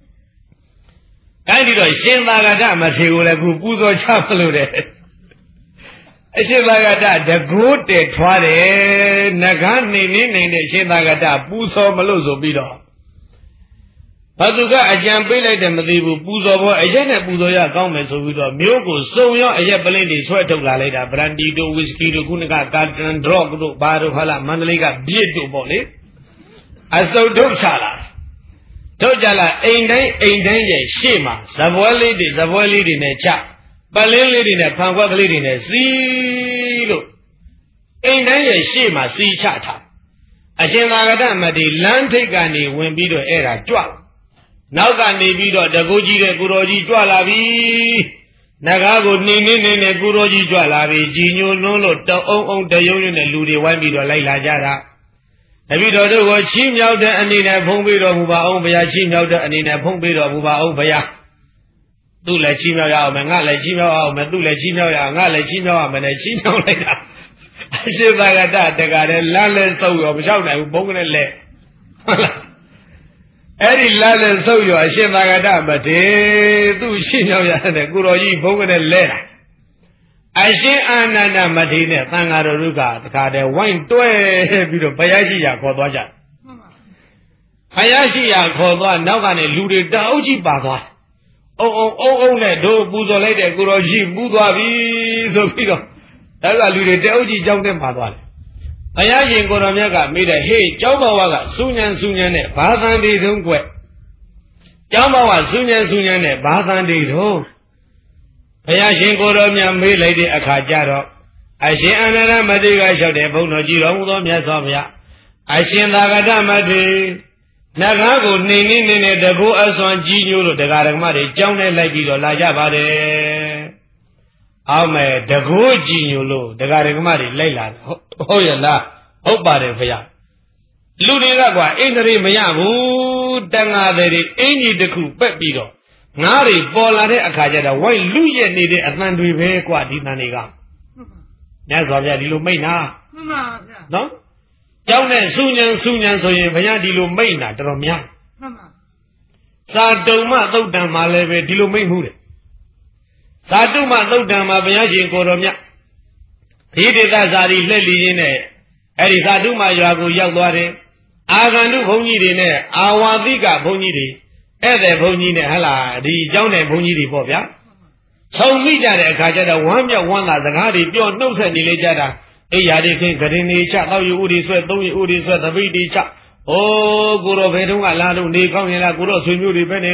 အဲ့ဒီတော့ရှင်သာဂတမထေကိုလည်းခုပူဇော်ချမလို့တဲ့အရှင်သာဂတတကိုးတဲထွားတယ်ငကားနေနေနေတဲ့ရှင်သာဂတပူဇော်မလို့ဆိုပြီးတော့ဘာသူကအကြံပေးလိုက်တယ်မသိဘူးပူဇော်ဖို့အရက်နဲ့ပူဇော်ရကောင်းမယ်ဆိုပြီးတော့မျိုးကိုစုံရောအရက်ပလင်းတွေဆွဲထုတ်လာလိုက်တာဘရန်ဒီတို့ဝီစကီတို့ခုနကကာတန်ဒရော့တို့ဘာတို့ဟာလာမန္တလေးကဘစ်တို့ပေါ့လေအစုပ်ထုတ်ချလာထုတ်ကြလာအိမ်တိုင်းအိမ်တိုင်းရဲ့ရှေ့မှာဇပွဲလေးတွေဇပွဲလေးတွေနဲ့ချပလင်းလေးတွေနဲ့ဖန်ခွက်ကလေးတွေနဲ့စီးလို့အိမ်တိုင်းရဲ့ရှေ့မှာစီးချထားအရှင်သာဂတမတိလမ်းထိပ်ကနေဝင်ပြီးတော့အဲ့ဒါကြွနောက်ကနေပြီးတော့တကူကြီးတဲ့ကိုတော်ကြီးကြွလာပြီနဂါးကိုနေနေနေနေကိုတော်ကြီးကြွလာပြီကြီးညိုလွန်းလို့တအုံအုံတယုံယုံနဲ့လူတွေဝိုင်းပြီးတော့လိုက်လာကြတာတပည့်တော်တို့ကိုချီးမြှောက်တဲ့အနေနဲ့ဖုံးပေးတော်မူပါအောင်ဘုရားချီးမြှောက်တဲ့အနေနဲ့ဖုံးပေးတော်မူပါအောင်ဘုရားသူ့လည်းချီးမြှောက်ရအောင်မယ်ငါလည်းချီးမြှောက်အောင်မယ်သူ့လည်းချီးမြှောက်ရအောင်ငါလည်းချီးမြှောက်ရမယ်နဲ့ချီးမြှောက်လိုက်တာအရှင်သာဂတတကလည်းလမ်းလဲစုပ်ရောမလျှောက်နိုင်ဘူးဘုံကနဲ့လဲဟုတ်လားအဲ့ဒီလမ်းလဲစုပ်ရောအရှင်သာဂတမထေသူ့ချီးမြှောက်ရတယ်ကိုတော်ကြီးဘုံကနဲ့လဲတာအရှင်အာနန္ဒမထေရနဲ့သံဃာတော်တို့ကတခါတည်းဝိုင်းတွဲပြီးတော့ဘုရားရှိရာခေါ်သွားကြတယ်ဘုရားရှိရာခေါ်သွားနောက်ကနေလူတွေတအုပ်ကြီးပါသွားတယ်အုံအုံအုံအုံနဲ့တို့ပူဇော်လိုက်တဲ့ကိုတော်ရှိပူသွားပြီဆိုပြီးတော့ဒါကလူတွေတအုပ်ကြီးကြောင်းတဲ့ပါသွားတယ်ဘုရားရှင်ကိုတော်မြတ်ကမေးတယ်ဟေးကျောင်းဘဝကစူညံစူညံနဲ့ဘာသံတေထုံးကွကျောင်းဘဝစူညံစူညံနဲ့ဘာသံတေထုံးဘုရားရှင်ကိုတော်မြတ်မေးလိုက်တဲ့အခါကျတော့အရှင်အနန္ဒမထေရကလျှောက်တယ်ဘုန်းတော်ကြည်တော်မူသောမြတ်စွာဘုရားအရှင်သာဂတမထေရနဂါးကိုနေနေနေနေတကူအစွမ်းကြီးညို့လို့တရားဓမ္မတွေကြောင်းနဲ့လိုက်ပြီးတော့လာကြပါတယ်အောက်မဲ့တကူကြီးညို့လို့တရားဓမ္မတွေလိုက်လာဟုတ်ရဲ့လားဟုတ်ပါတယ်ဘုရားလူတွေကကွာအိန္ဒြေမရဘူးတန်ဃာတွေအင်ကြီးတစ်ခုပက်ပြီးတော့ငါးတွေပေါ်လာတဲ့အခါကျတော့ဝိုင်းလူရက်နေတဲ့အတန်တွေပဲကွာဒီတန်တွေကမြတ်စွာဘုရားဒီလိုမိတ်နာမှန်ပါဗျာနော်ကျောင်းနဲ့စူညံစူညံဆိုရင်ဘုရားဒီလိုမိတ်နာတော်တော်များမှန်ပါသာတုံမသုတ်တံမှာလည်းပဲဒီလိုမိတ်မှုတယ်သာတုမသုတ်တံမှာဘုရားရှင်ကိုတော်မြတ်ဒီဒေသဇာတိလှည့်လည်ရင်းနဲ့အဲ့ဒီသာတုမရွာကိုရောက်သွားတယ်အာဂန္တုဘုန်းကြီးတွေနဲ့အာဝါတိကဘုန်းကြီးတွေဧည့်သည်ဘုန်းကြီးနဲ့ဟလာဒီเจ้าနဲ့ဘုန်းကြီးတွေပေါ့ဗျာခြုံမိကြတဲ့အခါကျတော့ဝမ်းမြောက်ဝမ်းသာစကားတွေပြောနှုတ်ဆက်နေလေကြတာအိယာတွေခင်းဂရင်နေချတောက်ယူဥဒီဆွဲသုံးယူဥဒီဆွဲသပိတိချအိုးကိုတော်ဘယ်တုန်းကလာတော့နေကောင်းရင်လားကိုတော်ဆွေမျိုးတွေပဲနေတော့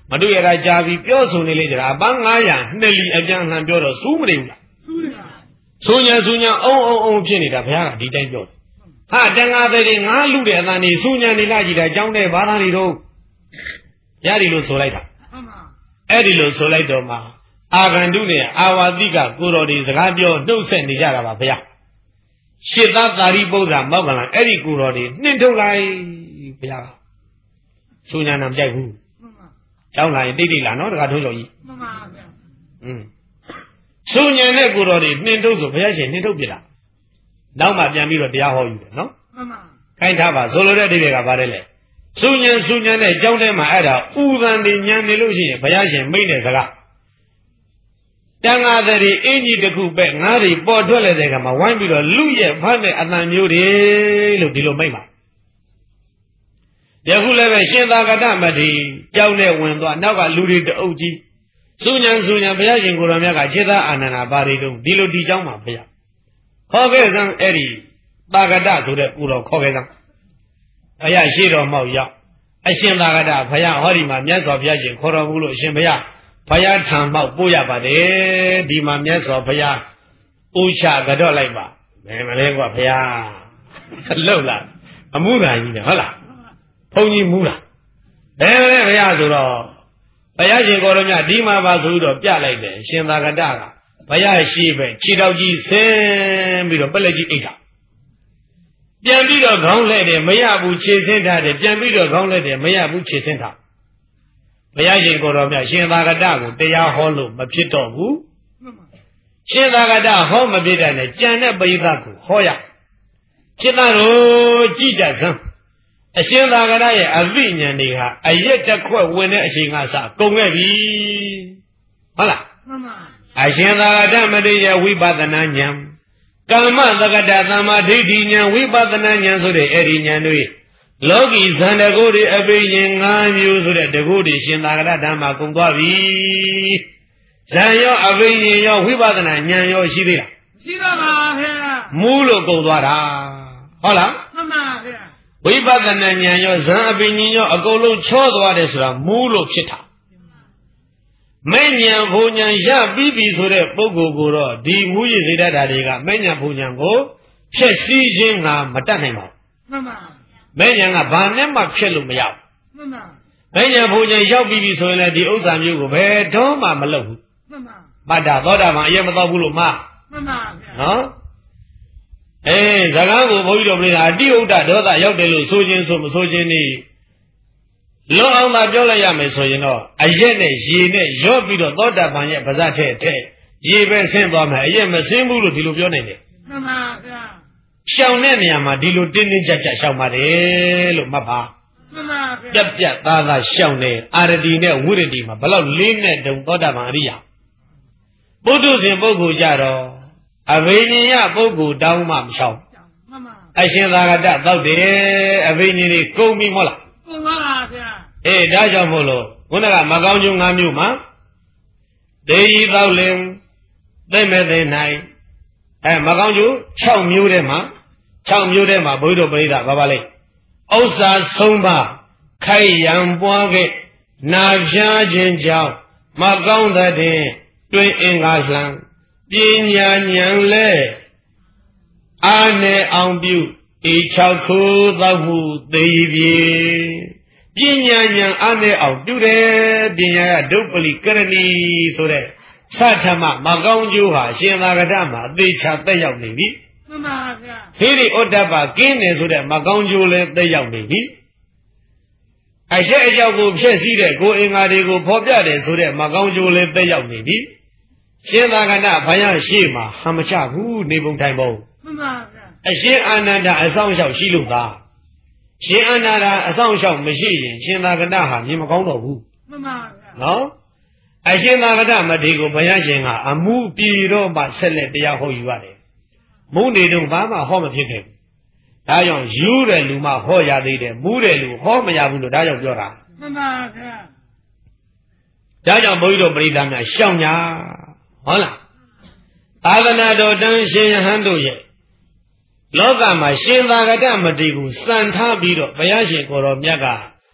မတွေ့ရတာကြာပြီပြောဆိုနေလေကြတာအပန်းငါးရာနှစ်လီအပြန်အလှန်ပြောတော့စူးမနေဘူးလားစူးတယ်ဆူညာဆူညာအုံအုံအုံဖြစ်နေတာဘုရားကဒီတိုင်းပြောတယ်ဟာတန်ဃာတွေငါလူတဲ့အတန်ကြီးဆူညာနေလာကြည့်တာကြောင်းတဲ့ဘာသာတွေတော့ရဒီလို့ဆိုလိုက်တာအဲ့ဒီလိုဆိုလိုက်တော့မှအာဂန္တုနဲ့အာဝတိကကိုတော်ဒီစကားပြောနှုတ်ဆက်နေကြတာပါဘုရားရှစ်သားသာရိပုတ္တရာမောက္ကလံအဲ့ဒီကိုတော်ဒီနှင်ထုတ်လိုက်ဘုရားဆူညာနာမကြိုက်ဘူးကြောင်းလာရင်တိတ်တိတ်လာနော်တခါထုံးချုပ်ကြီးမှန်ပါဗျာอืมဆူညာနဲ့ကိုတော်ဒီနှင်ထုတ်ဆိုဘုရားရှင်နှင်ထုတ်ပြတာနောက်မှပြန်ပြီးတော့တရားဟောယူတယ်နော်မှန်ပါခိုင်းထားပါဆိုလိုတဲ့အိဗေကပါတယ်လေဆူညာဆူညာနဲ့ကြောင်းထဲမှာအဲ့ဒါဥဒံဒီညံနေလို့ရှိရင်ဘုရားရှင်မိတ်တဲ့စကားတန်ဃာတွေအင်းကြီးတစ်ခုပဲငါးတွေပေါ်ထွက်လာတဲ့ကမှာဝိုင်းပြီးတော့လူရဲ့ဖတ်တဲ့အတန်မျိုးတွေလို့ဒီလိုမိတ်ပါယခုလည်းပဲရှင်သာကတမတိကြောင်းနဲ့ဝင်သွားနောက်ကလူတွေတအုပ်ကြီးဆူညာဆူညာဘုရားရှင်ကိုရောမြတ်ကခြေသားအာနန္ဒာပါရီတုံးဒီလိုဒီကြောင်းမှာဘုရားခေါ်ခဲ့စမ်းအဲ့ဒီသာကတဆိုတဲ့ကိုတော်ခေါ်ခဲ့စမ်းဘုရားရှိတော်မောက်ရောက်အရှင်သာကတဘုရားဟောဒီမှာမြတ်စွာဘုရားရှင်ခေါ်တော်မူလို့အရှင်ဘုရားဘုရားထံမောက်ပို့ရပါတယ်ဒီမှာမြတ်စွာဘုရားဥချကတော့လိုက်ပါဘယ်မလဲကွာဘုရားလှုပ်လာအမှုရာကြီးနဲ့ဟုတ်လားဘုန်းကြီးမူးလားဘယ်လဲဘုရားဆိုတော့ဘုရားရှင်ကိုရောမြတ်ဒီမှာပါဆိုတော့ပြလိုက်တယ်ရှင်သာကတကဘုရားရှိပဲခြေတော်ကြီးဆင်းပြီးတော့ပလက်ကြီးအိတ်တာပြန်ပြီးတော့ခေါင်းလဲတယ်မရဘူးခြေဆင်းထားတယ်ပြန်ပြီးတော့ခေါင်းလဲတယ်မရဘူးခြေဆင်းထားဘုရားရှင်ကိုတော်မြတ်ရှင်သာကတကိုတရားဟောလို့မဖြစ်တော့ဘူးရှင်သာကတဟောမဖြစ်တဲ့နဲ့ကြံတဲ့ပရိသတ်ကိုဟောရจิตတော်ကြည်ကြစမ်းအရှင်သာကတရဲ့အသိဉာဏ်တွေဟာအရက်တစ်ခွက်ဝင်တဲ့အချိန်ကစကုန်ခဲ့ပြီဟုတ်လားမှန်ပါအရှင်သာကတမတိယဝိပဿနာဉာဏ်ကာမသကတသမ္မာဒိဋ္ဌိဉာဏ်ဝိပဿနာဉာဏ်ဆိုတဲ့အဲ့ဒီဉာဏ်တွေလောကီဇန္တကုတွေအပိယင်၅မျိုးဆိုတဲ့တကုတွေရှင်သာကတဓမ္မကုန်သွားပြီဇံရောအပိယင်ရောဝိပဿနာဉာဏ်ရောရှိသေးလားရှိပါပါဗျာမူးလို့ကုန်သွားတာဟုတ်လားမှန်ပါဗျာဝိပဿနာဉာဏ်ရောဇံအပိယင်ရောအကုန်လုံးချောသွားတယ်ဆိုတာမူးလို့ဖြစ်တာမဲ့ဉာဏ်ဘုံဉာဏ်ရပြီးပြီဆိုတဲ့ပုဂ္ဂိုလ်ကိုတော့ဒီမူးရည်စေတတ်တာတွေကမဲ့ဉာဏ်ဘုံဉာဏ်ကိုဖြည့်ဆည်းခြင်းကမတတ်နိုင်ပါဘူးမှန်ပါမဲ့ဉာဏ်ကဘာနဲ့မှဖြစ်လို့မရဘူးမှန်ပါမဲ့ဉာဏ်ဘုံဉာဏ်ရောက်ပြီးပြီဆိုရင်လည်းဒီဥစ္စာမျိုးကိုဘယ်တော့မှမလုပ်ဘူးမှန်ပါပတ္တသောတာပန်အရင်မတော့ဘူးလို့မှားမှန်ပါဗျာနော်အေးဇဂန်းကိုဘုန်းကြီးတို့ပြောတာအတိဥဒ္ဒဒေါသရောက်တယ်လို့ဆိုခြင်းဆိုမဆိုခြင်းနေလွန်အောင်သာပြောလိုက်ရမယ်ဆိုရင်တော့အရက်နဲ့ရေနဲ့ရော့ပြီးတော့သောတာပန်ရဲ့ပါးစပ်ထဲထဲရေပဲဆင်းသွားမယ်အရက်မဆင်းဘူးလို့ဒီလိုပြောနိုင်တယ်မှန်ပါဗျာရှောင်တဲ့နေရာမှာဒီလိုတင်းတင်းကြပ်ကြပ်ရှောင်ပါတယ်လို့မှတ်ပါမှန်ပါဗျာပြက်ပြက်သားသားရှောင်တယ်အာရတိနဲ့ဝိရတိမှာဘလောက်လေးနဲ့တုံသောတာပန်အရိယာပုထုဇဉ်ပုဂ္ဂိုလ်ကြတော့အဘိညာယပုဂ္ဂိုလ်တောင်းမှမရှောင်မှန်ပါအရှင်သာကတသောက်တယ်အဘိညာဉ်တွေကုန်ပြီမဟုတ်လားကုန်ပါပါဗျာအေးဒါကြောင့်မို့လို့ခုနကမကောင်းကျိုး၅မျိုးမှာဒေယီသောက်လင်သိမဲ့သိနိုင်အဲမကောင်းကျိုး၆မျိုးထဲမှာ၆မျိုးထဲမှာဘုရားတော်ပရိသတ်ဘာပါလဲဥစ္စာဆုံးပါခိုက်ရန်ပွားခဲ့နာဖြားခြင်းကြောင့်မကောင်းတဲ့တွင်အင်္ဂါလှံပညာဉာဏ်လဲအာနေအောင်ပြုဤ၆ခုသောက်မှုသိပြီပညာဉာဏ်အာနေအောင်ပြုတယ်ပညာရဒုပ္ပလိကရဏီဆိုတဲ့သတ္ထမမကောင်းကျိုးဟာရှင်သာကတမှာအသေးချာတက်ရောက်နေပြီမှန်ပါဗျာဟိရိဩတ္တပကင်းတယ်ဆိုတဲ့မကောင်းကျိုးလည်းတက်ရောက်နေပြီအရှက်အကြောက်ကိုဖျက်ဆီးတဲ့ကိုယ်အင်္ဂါတွေကိုဖော်ပြတယ်ဆိုတဲ့မကောင်းကျိုးလည်းတက်ရောက်နေပြီရှင်သာကတဘုရားရှိမှဟံမချဘူးနေပုံထိုင်ပုံမှန်ပါဗျာအရှင်အာနန္ဒာအဆောင်လျှောက်ရှိလို့သာရှင်အာနန္ဒာအဆောင်လျှောက်မရှိရင်ရှင်သာကတဟာမြင်မကောင်းတော့ဘူးမှန်ပါဗျာနော်အရှင်သာကတမထေရကိုဘုရားရှင်ကအမှုပြေတော့မှဆက်လက်တရားဟောယူရတယ်မုန်းနေတော့ဘာမှဟောမဖြစ်ခဲ့ဘူးဒါကြောင့်ယူတဲ့လူမှဟောရသေးတယ်မူးတဲ့လူဟောမရဘူးလို့ဒါကြောင့်ပြောတာမှန်ပါဗျာဒါကြောင့်ဘုန်းကြီးတို့ပရိသတ်များရှောင်ညာဟုတ်လားသာသနာတော်တန်ရှင်ယဟန်တို့ရဲ့လောကမှာရှင်သာကတမထေရကိုစံထားပြီးတော့ဘုရားရှင်ကိုယ်တော်မြတ်က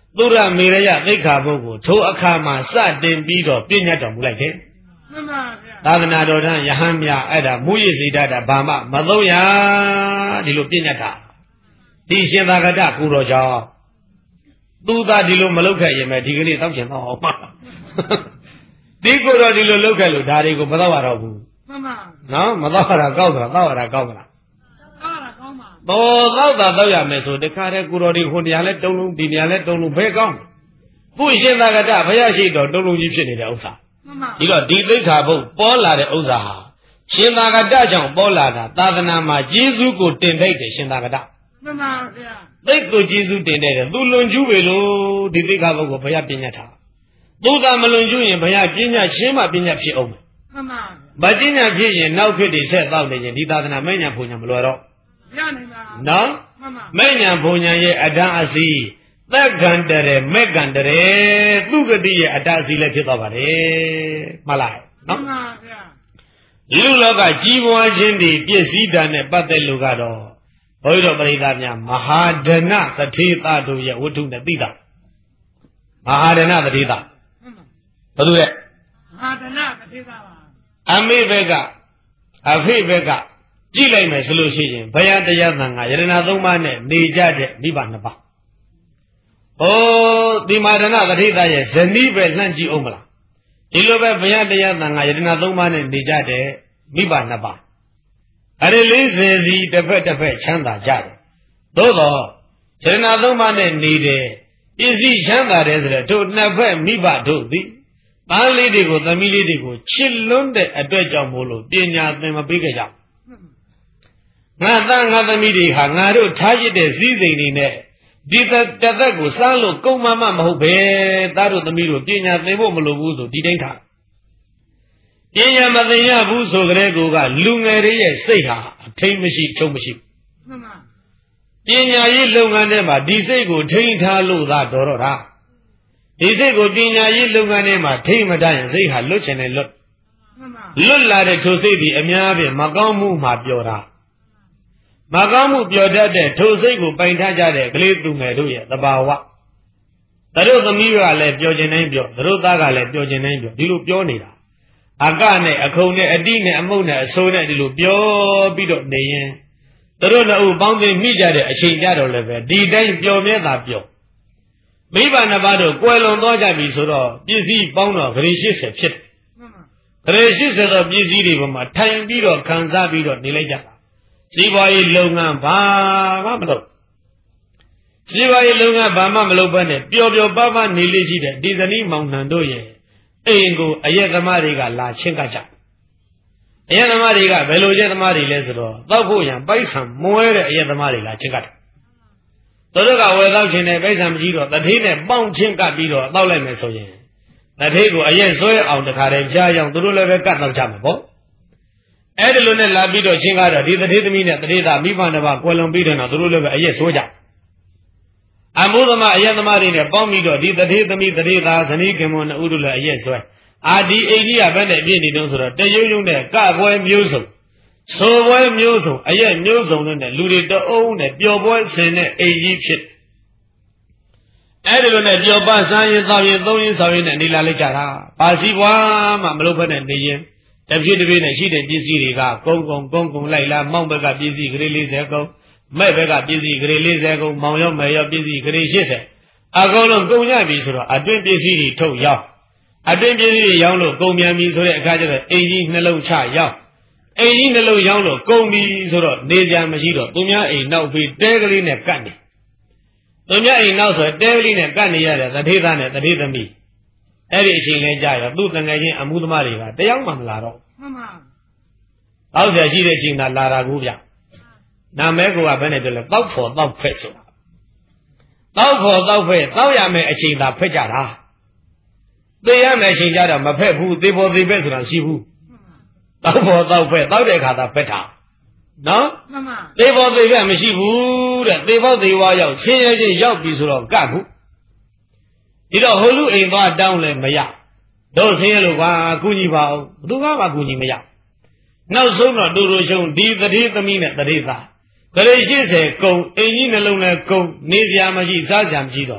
သုရမေရယသိက္ခာပုဂ္ဂိုလ်ထိုအခါမှာစတင်ပြီးတော့ပြည့်ညတ်တော်မူလိုက်တယ်မှန်ပါဗျာသာသနာတော်ထံယဟန်မြအဲ့ဒါမူရည်စေတတ်တာဘာမှမသုံးရဒီလိုပြည့်ညတ်တာဒီရှင်သာကတကုတော်ကြောင့်သူသာဒီလိုမလုပ်ခဲ့ရင်ပဲဒီကနေ့တောက်ချင်တော့အောင်ပါဒီကုတော်ဒီလိုလုပ်ခဲ့လို့ဒါတွေကိုမတော့ရတော့ဘူးမှန်ပါနော်မတော့ရတာကောက်တာတော့ရတာကောက်မလားတော့ရတာကောင်းပါဘောတော့တာတော့ရမယ်ဆိုတခါတည်းကုတော်ဒီဟိုနေရာလဲတုံးလုံးဒီနေရာလဲတုံးလုံးဘယ်ကောင်းခုရှင်သာကတဘုရားရှိတော်တုံးလုံးကြီးဖြစ်နေတဲ့ဥစ္စာမှန်ပါဒီတော့ဒီသိက္ခာပုဒ်ပေါ်လာတဲ့ဥစ္စာဟာရှင်သာကတကြောင့်ပေါ်လာတာသာသနာမှာကျေးဇူးကိုတင်ထိုက်တယ်ရှင်သာကတမှန်ပါဗျာသိက္ကိုကျေးဇူးတင်တဲ့တယ်သူလွန်ကျူးပဲလို့ဒီသိက္ခာပုဒ်ကိုဘုရားပြညတ်ထားသူသာမလွန်ကျူးရင်ဘုရားပြညတ်ရှင်းမှပြညတ်ဖြစ်အောင်မယ်မှန်ပါမပြညတ်ဖြစ်ရင်နောက်ဖြစ်တွေဆက်တော့နေရင်ဒီသာသနာမဲ့ညာဘုံညာမလွယ်တော့ရနိုင်ပါနော်မှန်ပါမဲ့ညာဘုံညာရဲ့အတန်းအစီသက်ကံတရေမဲ့ကံတရေသူဂတိရဲ့အတန်းအစီလည်းဖြစ်သွားပါတယ်မှတ်လိုက်နော်မှန်ပါဗျာလူလောကကြီးပွားခြင်းဒီပြည့်စည်တာနဲ့ပတ်သက်လို့ကတော့ဘုရားပရိသတ်များမဟာဒနသတိသတို့ရဲ့ဝတ္ထုနဲ့သိတာမဟာဒနသတိသဘယ်သူလဲမဟာဒနသတိသပါအမေဘက်ကအဖေဘက်ကကြည့်လိုက်မယ်ဆိုလို့ရှိရင်ဘုရားတရားသံဃာယရဏသုံးပါးနဲ့နေကြတဲ့မိဘနှစ်ပါးဩဒီမဟာဒနသတိသရဲ့ဇနီးပဲလှမ်းကြည့်အောင်မလားဒီလိုပဲဘုရားတရားသံဃာယရဏသုံးပါးနဲ့နေကြတဲ့မိဘနှစ်ပါးအဲ့ဒီလေးဆယ်စီတစ်ဖက်တစ်ဖက်ချမ်းသာကြတယ်သို့တော့ယရဏသုံးပါးနဲ့နေတယ်ပစ္စည်းချမ်းသာတယ်ဆိုတဲ့တို့နှစ်ဖက်မိဘတို့သည်သားလေးတွေကိုသမီးလေးတွေကိုချစ်လွန်းတဲ့အတွက်ကြောင့်မို့လို့ပညာသင်မပေးကြဘူးငါသားငါသမီးတွေဟာငါတို့ထားရတဲ့စည်းစိမ်တွေနဲ့ဒီတသက်ကိုစမ်းလို့ကုံမမမဟုတ်ပဲသားတို့သမီးတို့ပညာသင်ဖို့မလိုဘူးဆိုဒီတိုင်းထားပညာမသင်ရဘူးဆိုကြတဲ့ကိုကလူငယ်တွေရဲ့စိတ်ဟာအထိမ့်မရှိထုံးမရှိမှန်ပါပညာရေးလုပ်ငန်းထဲမှာဒီစိတ်ကိုထိန်းထားလို့သာတော်တော့တာဒီစိတ်ကိုပညာရေးလုပ်ငန်းထဲမှာထိမ့်မတတ်ရင်စိတ်ဟာလွတ်ချင်တယ်လွတ်မှန်ပါလွတ်လာတဲ့ထိုစိတ်ဒီအများဖြင့်မကောင်းမှုမှပျော်တာမကောင်းမှုပျော်တတ်တဲ့ထိုစိတ်ကိုပိုင်ထားကြတဲ့ကလေးသူငယ်တို့ရဲ့သဘာဝသူတို့သမီးကလည်းပျော်ခြင်းတိုင်းပျော်သူတို့သားကလည်းပျော်ခြင်းတိုင်းပျော်ဒီလိုပြောနေတာအကနဲ့အခုံနဲ့အတိနဲ့အမုတ်နဲ့အဆိုးနဲ့ဒီလိုပြောပြီးတော့နေရင်သူတို့နှစ်ဦးပေါင်းသိမိကြတဲ့အချိန်ကြတော့လည်းပဲဒီတိုင်းပျော်မြဲတာပျော်မိဘနှစ်ပါးတို့ကွယ်လွန်သွားကြပြီဆိုတော့ပစ္စည်းပေါင်းတော့ဂရေ၈၀ဖြစ်တယ်ဂရေ၈၀သောပစ္စည်းတွေပေါ်မှာထိုင်ပြီးတော့ခံစားပြီးတော့နေလိုက်ကြတာစီးပွားရေးလုပ်ငန်းဘာမှမလုပ်စီးပွားရေးလုပ်ငန်းဘာမှမလုပ်ဘဲနဲ့ပျော်ပျော်ပါးပါးနေလေးရှိတဲ့ဒီဇနီးမောင်နှံတို့ရဲ့အိမ်ကိုအရက်သမားတွေကလာချင်းကကြအရက်သမားတွေကဘယ်လိုရက်သမားတွေလဲဆိုတော့တောက်ဖို့ရန်ပိုက်ဆံမွဲတဲ့အရက်သမားတွေလာချင်းကတယ်သူတို့ကဝယ်တော့ခြင်းနဲ့ပိုက်ဆံမကြီးတော့တထေးနဲ့ပေါင်းချင်းကပ်ပြီးတော့တောက်လိုက်မယ်ဆိုရင်တထေးကိုအရက်ဆွဲအောင်တခါတည်းကြားအောင်သူတို့လည်းပဲကတ်တော့ကြမှာပေါ့အဲ့ဒီလိုနဲ့လာပြီးတော့ချင်းကားတော့ဒီတထေးသမီးနဲ့တထေးသားမိဘနှစ်ပါးကွယ်လွန်ပြီးတော့သူတို့လည်းပဲအရက်ဆွဲကြအမိုးသမားအရက်သမားတွေနဲ့ပေါင်းပြီးတော့ဒီတထေးသမီးတထေးသားဇနီးခင်မွန်နှစ်ဦးတို့လည်းအရက်ဆွဲအာဒီအိမ်ကြီးကဘယ်နဲ့ပြည့်နေတုံးဆိုတော့တရုံရုံနဲ့ကပွဲမျိုးစုံဆိုပွဲမျိုးစုံအရက်မျိုးစုံနဲ့လူတွေတအုံးနဲ့ပျော်ပွဲဆင်တဲ့အိမ်ကြီးဖြစ်အဲ့ဒီလိုနဲ့ပျော်ပါစားရင်သောက်ရင်သုံးရင်ဆောင်ရင်နဲ့နေလာလိုက်ကြတာပါစီဘွားမှမလုပ်ဘဲနဲ့နေရင်တပြည့်တပြည့်နဲ့ရှိတဲ့ပစ္စည်းတွေကကုန်းကုန်းကုန်းကုန်းလိုက်လာမောင်းဘက်ကပစ္စည်းကလေး၄၀ကုန်းမဲ့ဘက်ကပစ္စည်းကလေး၄၀ကုန်းမောင်ရောမယ်ရောပစ္စည်းကလေး၈၀အကုန်လုံးကုန်ကြပြီဆိုတော့အတွင်းပစ္စည်းတွေထုတ်ရောက်အတွင်းပစ္စည်းတွေရောင်းလို့ကုန်မြန်ပြီဆိုတဲ့အခါကျတော့အိမ်ကြီးနှလုံးချရောက်အိမ်ကြီးနှလုံးရောင်းလို့ကုန်ပြီဆိုတော့နေကြမရှိတော့သူများအိမ်နောက်ပြီးတဲကလေးနဲ့ကတ်နေသူများအိမ်နောက်ဆိုတဲကလေးနဲ့ကတ်နေရတဲ့တထေးသားနဲ့တထေးသမီးအဲ့ဒီအချိန်လဲကြာရောသူ့တငယ်ချင်းအမှုသမားတွေကတယောက်မှမလာတော့မှန်ပါတောက်ဆရာရှိတဲ့အချိန်ကလာတာကူဗျနာမဲကိုကဘယ်နဲ့ပြောလဲတောက်ဖို့တောက်ဖက်ဆိုတာတောက်ဖို့တောက်ဖက်တောက်ရမယ်အချိန်သာဖက်ကြတာသေရမယ်အချိန်ကြတော့မဖက်ဘူးသေဖို့သေဖက်ဆိုတာရှိဘူးတောက်ဖို့တောက်ဖက်တောက်တဲ့အခါသာဖက်တာနော်မှန်ပါသေဖို့သေဖက်မရှိဘူးတဲ့သေဖို့သေဝါရောက်ဆင်းရဲချင်းရောက်ပြီဆိုတော့ကတ်ဘူးဒီတော့ဟိုလူအိမ်သွားတောင်းလဲမရတို့ဆင်းရဲလို့ကွာကူညီပါအောင်ဘသူကမှကူညီမရနောက်ဆုံးတော့တူတူရှုံဒီတတိသမီးနဲ့တတိသားဂရေ၈၀ကုံအိမ်ကြီးနှလုံးနဲ့ကုံနေစရာမရှိစားစရာမရှိတော့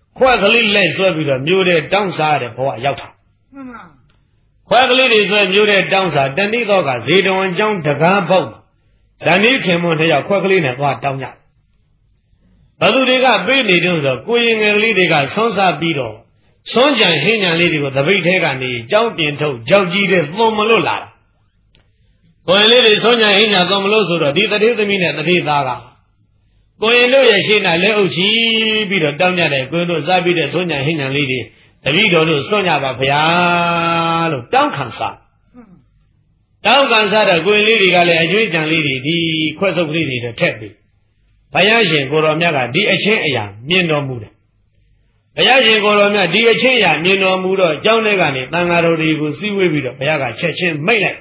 ခွက်ကလေးလက်ဆွဲပြီးတော့မျိုးတဲ့တောင်းစားတဲ့ဘဝရောက်တာမှန်ပါခွက်ကလေးတွေဆွဲမျိုးတဲ့တောင်းစားတဏိတော့ကဇေတဝန်ကျောင်းတကားပေါက်ဇာနီးခင်မွန်တစ်ယောက်ခွက်ကလေးနဲ့သွားတောင်းကြဘသူတွေကပေးနေတော့ဆိုကိုရင်ငယ်လေးတွေကဆွမ်းစားပြီးတော့ဆွမ်းကြံဟင်းကြံလေးတွေကိုသပိတ်ထဲကနေကြောင်းပြင်ထုတ်ကြောက်ကြီးတဲ့သွန်မလို့လာတာကိုရင်လေးတွေဆွမ်းကြံဟင်းကြံသွန်မလို့ဆိုတော့ဒီတတိသမီးနဲ့တတိသားကကိုရင်တို့ရဲ့ရှေ့နာလက်အုပ်ချီပြီးတော့တောင်းကြတယ်ကိုရင်တို့စားပြီးတဲ့ဆွမ်းကြံဟင်းကြံလေးတွေတတိတော်တို့ဆွမ်းကြပါဗျာလို့တောင်းခံစားတောင်းခံစားတော့ကိုရင်လေးတွေကလည်းအကျွေးကြံလေးတွေဒီခွက်စုပ်လေးတွေထက်ပြီးဘုရားရှင်ကိုတော်မြတ်ကဒီအချင်းအရာမြင်တော်မူတယ်ဘုရားရှင်ကိုတော်မြတ်ဒီအချင်းအရာမြင်တော်မူတော့ကျောင်းထဲကနေတန်ဃာတော်တွေကိုစီးဝေးပြီးတော့ဘုရားကချက်ချင်းမိတ်လိုက်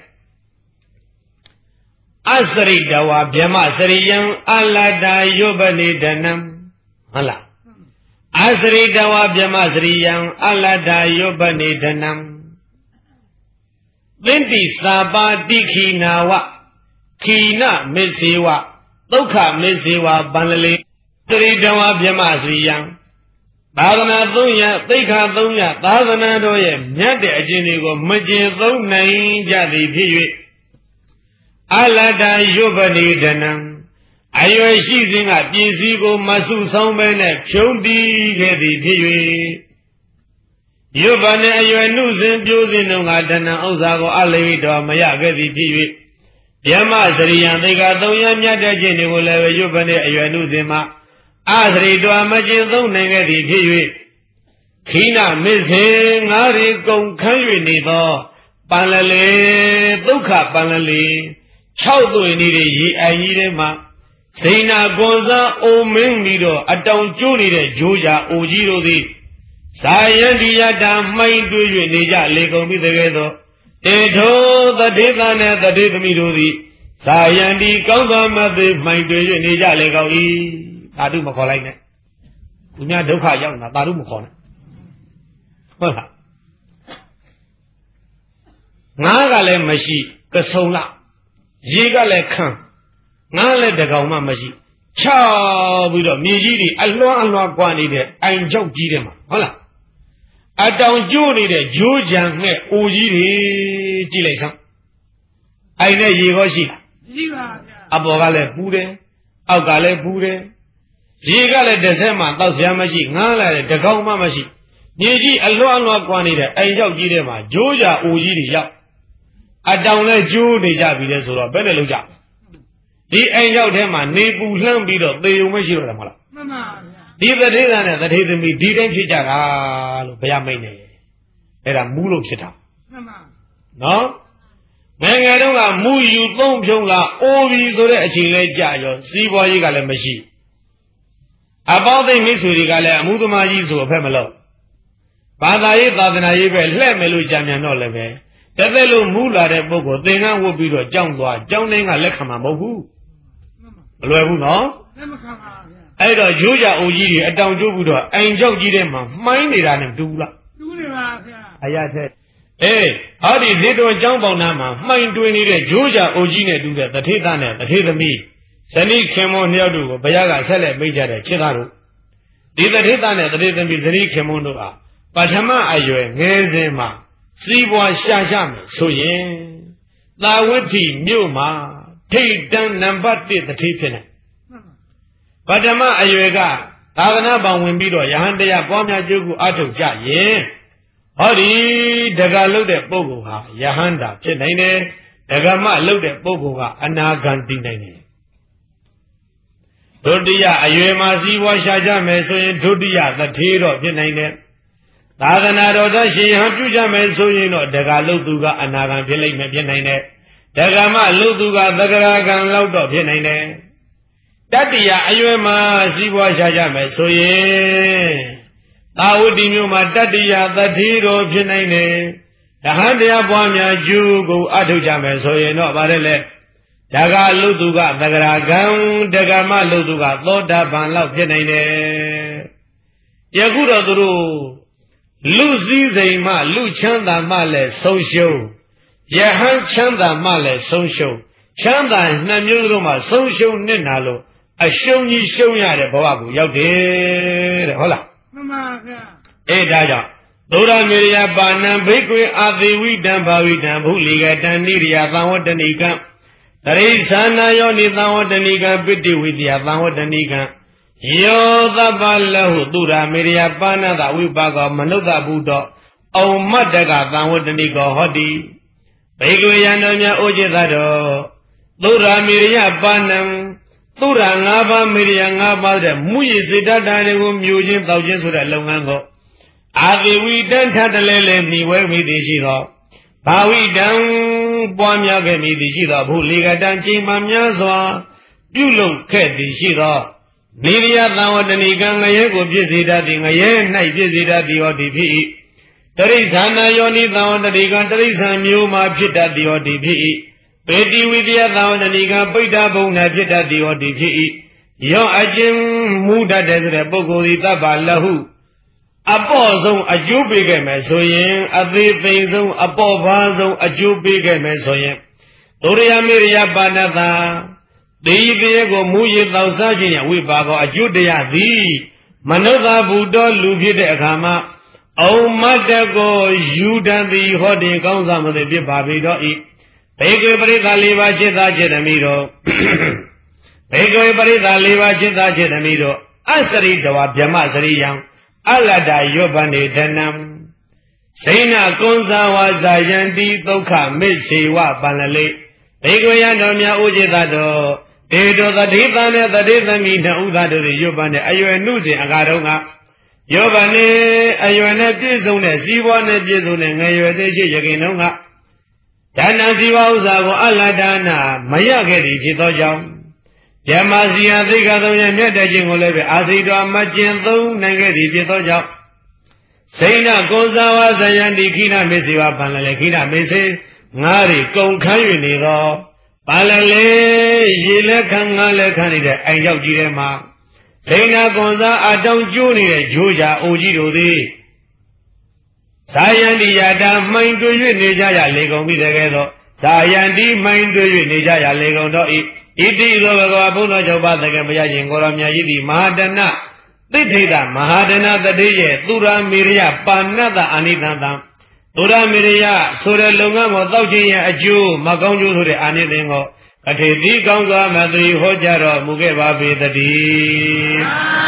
အစရိတဝါဗျမစရိယံအလတ္တယုပနိဒနံဟုတ်လားအစရိတဝါဗျမစရိယံအလတ္တယုပနိဒနံသင်္တိသာပါတိခိနာဝခိနမစ္စေဝဒုက္ခမစ္စေဝပန္လလေသရိတဝါဗျမစရိယံသာသနာသုံးရသိက္ခာသုံးရသာသနာတော်ရဲ့မြတ်တဲ့အကျင့်တွေကိုမကျင့်သုံးနိုင်ကြသည်ဖြစ်၍အလတ္တယုပနိဒနံအရွယ်ရှိစဉ်ကပစ္စည်းကိုမဆုဆောင်ပဲနဲ့ဖြုံးတီးခဲ့သည်ဖြစ်၍ယုပနဲ့အရွယ်နှုစဉ်ပြိုးစဉ်တို့ကဒဏ္ဍဥစ္စာကိုအလိတော်မရခဲ့သည်ဖြစ်၍ဗျမစရိယံသိက္ခာသုံးရမြတ်တဲ့ခြင်းတွေကိုလည်းယုပနဲ့အရွယ်နှုစဉ်မှာအစရိတော်မကျင့်သုံးနိုင်ခဲ့သည်ဖြစ်၍ခိနမစ္စေငါးရီကုန်ခန်း၍နေသောပန္လလေဒုက္ခပန္လလေ၆သွေနေတဲ့ရေအိုင်ကြီးထဲမှာဇိနာကွန်စားအိုမင်းပြီးတော့အတောင်ကျိုးနေတဲ့ဂျိုးကြအိုကြီးတို့သည်ဇာယံဒီယတာမှိုင်းတွေး၍နေကြလေကုန်ပြီတကယ်တော့တေထောတတိသနဲ့တတိသမီးတို့သည်ဇာယံဒီကောင်းသောမသိမှိုင်းတွေး၍နေကြလေကုန်၏သာဓုမခေါ်လိုက်နဲ့သူများဒုက္ခရောက်နေတာသာဓုမခေါ်နဲ့ဟုတ်လားငါးကလည်းမရှိကဆုံလားရေကလည်းခန်းငါလည်းတကောင်မှမရှိချောက်ပြီးတော့မြေကြီးတွေအလွှမ်းအလွှမ်းကွာနေတဲ့အိမ်ကြောက်ကြီးတွေမှာဟုတ်လားအတောင်ကျိုးနေတဲ့ဂျိုးကြံငှဲ့အိုကြီးတွေကြည့်လိုက်စမ်းအိမ်နဲ့ရေကောရှိလားရှိပါဗျာအပေါ်ကလည်းပူတယ်အောက်ကလည်းပူတယ်ရေကလည်းတစ်ဆက်မှတောက်စရာမရှိငါလည်းတကောင်မှမရှိမြေကြီးအလွှမ်းအလွှမ်းကွာနေတဲ့အိမ်ကြောက်ကြီးတွေမှာဂျိုးကြအိုကြီးတွေရောက်အတောင်လည်းကျိုးနေကြပြီလေဆိုတော့ဘယ်နဲ့လုပ်ကြဒီအိမ်ရောက်ထဲမှာနေပူလှမ်းပြီးတော့သေုံမရှိတော့တယ်မဟုတ်လားမှန်ပါဗျာဒီတထေသားနဲ့တထေသမီးဒီတိုင်းဖြစ်ကြတာလို့ဘုရားမိန့်နေအဲ့ဒါမူးလို့ဖြစ်တာမှန်ပါနော်ငယ်ငယ်တုန်းကမူးယူသုံးဖြုံးလာအိုပြီဆိုတဲ့အချိန်လဲကြာရောစီးပွားရေးကလည်းမရှိအပေါင်းသိမိတ်ဆွေတွေကလည်းအမှုသမားကြီးဆိုအဖက်မလို့ဘာသာရေးသာသနာရေးပဲလှဲ့မယ်လို့ကြံမြန်တော့လည်းပဲတသက်လို့မူးလာတဲ့ပုဂ္ဂိုလ်သင်္ကန်းဝတ်ပြီးတော့ကြောင်းသွားကြောင်းတိုင်းကလက်ခံမှာမဟုတ်ဘူးမလွယ်ဘူးနော်လက်မခံပါဗျာအဲ့တော့ရိုးကြအိုကြီးတွေအတောင်ကျိုးပြီးတော့အိမ်ကြောက်ကြီးထဲမှာမှိုင်းနေတာနဲ့တူလားတူနေပါဗျာအရာတဲ့အေးဟောဒီဇေတော်ကျောင်းပေါင်နာမှာမှိုင်းတွင်နေတဲ့ရိုးကြအိုကြီးနဲ့တူတဲ့တထေသားနဲ့တထေသမီးဇနီးခင်မောနှစ်ယောက်တို့ကိုဘုရားကဆက်လက်မိတ်ကြတဲ့ချစ်သားတို့ဒီတထေသားနဲ့တထေသမီးဇနီးခင်မောတို့ဟာပထမအရွယ်ငယ်စဉ်မှာစီးပွားရှာကြမယ်ဆိုရင်သာဝတိမြို့မှာထိတ်တန်းနံပါတ်တစ်တထေဖြစ်နေပထမအရွယ်ကသာသနာ့ဘောင်ဝင်ပြီးတော့ယဟန်တရားပွားများကျိုးကိုအထုတ်ကြရင်ဟောဒီဒဂါလုတ်တဲ့ပုဂ္ဂိုလ်ဟာယဟန်တာဖြစ်နိုင်တယ်ဒဂမလုတ်တဲ့ပုဂ္ဂိုလ်ကအနာဂံတည်နိုင်တယ်ဒုတိယအရွယ်မှာစီးပွားရှာကြမယ်ဆိုရင်ဒုတိယတထေတော့ဖြစ်နိုင်တယ်သာသနာတော်သားရှင်ဟန်ပြုကြမယ်ဆိုရင်တော့ဒဂါလုတ်သူကအနာဂံဖြစ်လိမ့်မယ်ဖြစ်နိုင်တယ်ဒဂမလုတ်သူကသဂရာကံလောက်တော့ဖြစ်နိုင်တယ်တတိယအရွယ်မှာစီးပွားရှာကြမယ်ဆိုရင်သာဝတိမျိုးမှာတတိယတတိတော်ဖြစ်နိုင်တယ်တဟန်တရားပွားများကျူးကိုအထုတ်ကြမယ်ဆိုရင်တော့ဗါတယ်လေဒဂါလုတ်သူကသဂရာကံဒဂမလုတ်သူကသောတာပန်လောက်ဖြစ်နိုင်တယ်ယခုတော့သူတို့လူစည်းစိမ်မှလူချမ်းသာမှလည်းဆုံးရှုံးယဟန်ချမ်းသာမှလည်းဆုံးရှုံးချမ်းသာနှစ်မျိုးလုံးမှာဆုံးရှုံးနစ်နာလို့အရှုံးကြီးရှုံးရတဲ့ဘဝကိုရောက်တယ်တဲ့ဟုတ်လားမှန်ပါဗျာအဲ့ဒါကြောင့်သုရမေရိယပါဏံဘိက္ခွေအာသေဝိတံဘာဝိတံဘုလိကတံနိရိယသံဝတ္တနိကံတရိသနာယောနိသံဝတ္တနိကံပိတိဝိတယသံဝတ္တနိကံယောသဗ္ဗလဟုသုရမေရိယပါဏသဝိပါကောမနုဿဘုဒ္ဓဩမတ္တကသံဝတ္တနိကောဟောတိဘိက္ခွေယံတော်မြတ်ဩจิตတော်သုရမေရိယပါဏံသုရငါးပါးမေရိယငါးပါးတဲ့မူရစေတ္တာတွေကိုမျိုးချင်းတောက်ချင်းဆိုတဲ့လုပ်ငန်းကိုအာသေဝိတံထတလဲလဲမိဝဲမိသည်ရှိသောဘာဝိတံပွားများခဲ့မိသည်ရှိသောဘုလေကတံချိန်မှများစွာပြုလုပ်ခဲ့သည်ရှိသောနိရိယသံဝတ္တနိကံငရဲကိုပြည့်စေတတ်သည်ငရဲ၌ပြည့်စေတတ်သည်ဟောသည်ဖြစ်၏တရိစ္ဆာနာယောနိသံဝတ္တနိကံတရိစ္ဆာန်မျိုးမှာဖြစ်တတ်သည်ဟောသည်ဖြစ်၏ပေတိဝိတယသံဝတ္တနိကံပိဋ္ဌဘုံ၌ဖြစ်တတ်သည်ဟောသည်ဖြစ်၏ယောအကျဉ်မူတတ်တဲ့ဆိုတဲ့ပုဂ္ဂိုလ်သည်တပ္ပလဟုအပေါ့ဆုံးအကျိုးပေးခဲ့မယ်ဆိုရင်အသေးသိမ်ဆုံးအပေါ့ဘာဆုံးအကျိုးပေးခဲ့မယ်ဆိုရင်သုရိယမေရိယပါဏသာတေယိကရေကိုမူရည်တောက်စားခြင်းရဲ့ဝိပါကောအကျိုးတရားသည်မနုဿဘုဒ္ဓလူဖြစ်တဲ့အခါမှာဩမတ္တကိုယူတတ်သည်ဟောဒီကောင်းစားမသိဖြစ်ပါပြီတော့ဤဘေကေပရိသလေးပါးจิตသားจิตသမီးတို့ဘေကေပရိသလေးပါးจิตသားจิตသမီးတို့အစရိတဝဗြဟ္မစရိယံအလတ္တယောပနေဒနံစိဏကွန်ဇာဝါဇာယန္တိဒုက္ခမေစေဝပန္လလေဘေကဝယတော်များဥจิตတော်ဒေတောတတိသံနဲ့တတိသမီးနှစ်ဦးသားတို့ယောပနဲ့အရွယ်နှုစဉ်အခါတုန်းကယောပနဲ့အရွယ်နဲ့ပြည့်စုံတဲ့စီးပွားနဲ့ပြည့်စုံတဲ့ငယ်ရွယ်သေးရှိရခင်တုန်းကဒါနစီဝဥစ္စာကိုအလတ္တနာမရခဲ့သည်ဖြစ်သောကြောင့်ဓမ္မစီယသိက္ခာသုံးရဲ့မြတ်တဲ့ခြင်းကိုလည်းပဲအာသိတော်မကျင့်သုံးနိုင်ခဲ့သည်ဖြစ်သောကြောင့်စိဏကွန်ဇာဝဇယန္တိခိဏမေစေဝပန္လလေခိဏမေစေငါးရီကုံခန်း၍နေသောပန္လလေရေလက်ခံငါးလက်ခံနေတဲ့အိမ်ရောက်ကြီးထဲမှာစိဏကွန်ဇာအတောင်ကျိုးနေတဲ့ဂျိုးကြာအိုကြီးတို့သည်ဇာယန္တိယာတာမှိန်တွေ့၍နေကြရလေကုန်ပြီတကယ်တော့ဇာယန္တိမှိန်တွေ့၍နေကြရလေကုန်တော့ဤဣတိသောဘဂဝါဘုန်းတော်၆ပါးသခင်ဘုရားရှင်ကိုရောမြတ်ကြီးသည်မဟာတဏသိဋ္ဌိတမဟာတဏတတိရဲ့သူရမေရိယပါဏတအာနိသံတံသူရမေရိယဆိုတဲ့လုပ်ငန်းကိုတောက်ခြင်းရဲ့အကျိုးမကောင်းကျိုးဆိုတဲ့အာနိသင်ကိုအထေတိကောင်းစွာမသိဟောကြားတော်မူခဲ့ပါပေတည်း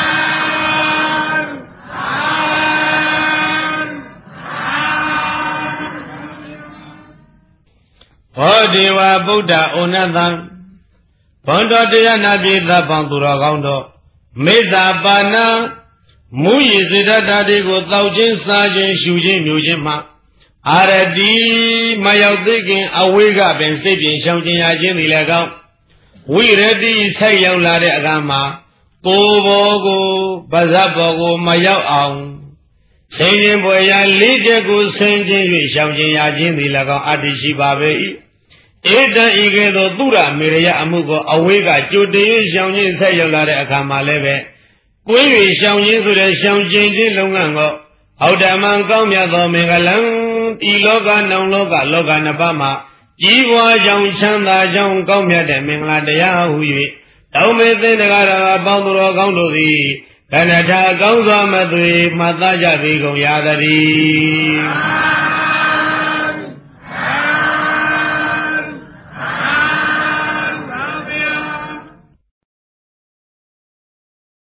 ဟောဒီဝဗုဒ္ဓဩနတံဘွန်တော်တရားနာပြည်သဗ္ဗံသူတော်ကောင်းတို့မေတ္တာပါဏံမူရည်စေတ္တာတွေကိုတောက်ခြင်းစားခြင်းရှူခြင်းမျိုးခြင်းမှအာရတိမရောက်သိခင်အဝေးကပင်စိတ်ပြင်ရှောင်ခြင်းရခြင်းသည်လည်းကောင်းဝိရတိဆက်ရောက်လာတဲ့အခါမှာကိုယ်ဘောကိုပါဇတ်ဘောကိုမရောက်အောင်ဆင်းရင်ပွေရလေးချက်ကိုဆင်းခြင်း၍ရှောင်ခြင်းရခြင်းသည်လည်းကောင်းအတ္တိရှိပါပေ၏ဧတံဤကဲ့သို့သုရမေရယအမှုကိုအဝေးကကြိုတင်ရှောင်ခြင်းဆက်ရောက်လာတဲ့အခါမှာလည်းပဲကိုယ်၍ရှောင်ခြင်းဆိုတဲ့ရှောင်ခြင်းခြင်းလုပ်ငန်းကိုဟောဓမ္မံကောင်းမြတ်သောမင်္ဂလံဤလောကနောင်လောကလောကနှစ်ပါးမှာကြီးပွားကြောင်းချမ်းသာကြောင်းကောင်းမြတ်တဲ့မင်္ဂလာတရားဟု၍တောင်းမေသင်္တကာရအပေါင်းသူတော်ကောင်းတို့သည်ကဏ္ဍထာကောင်းစွာမသွေမှတ်သားကြပေကုန်ရသတည်း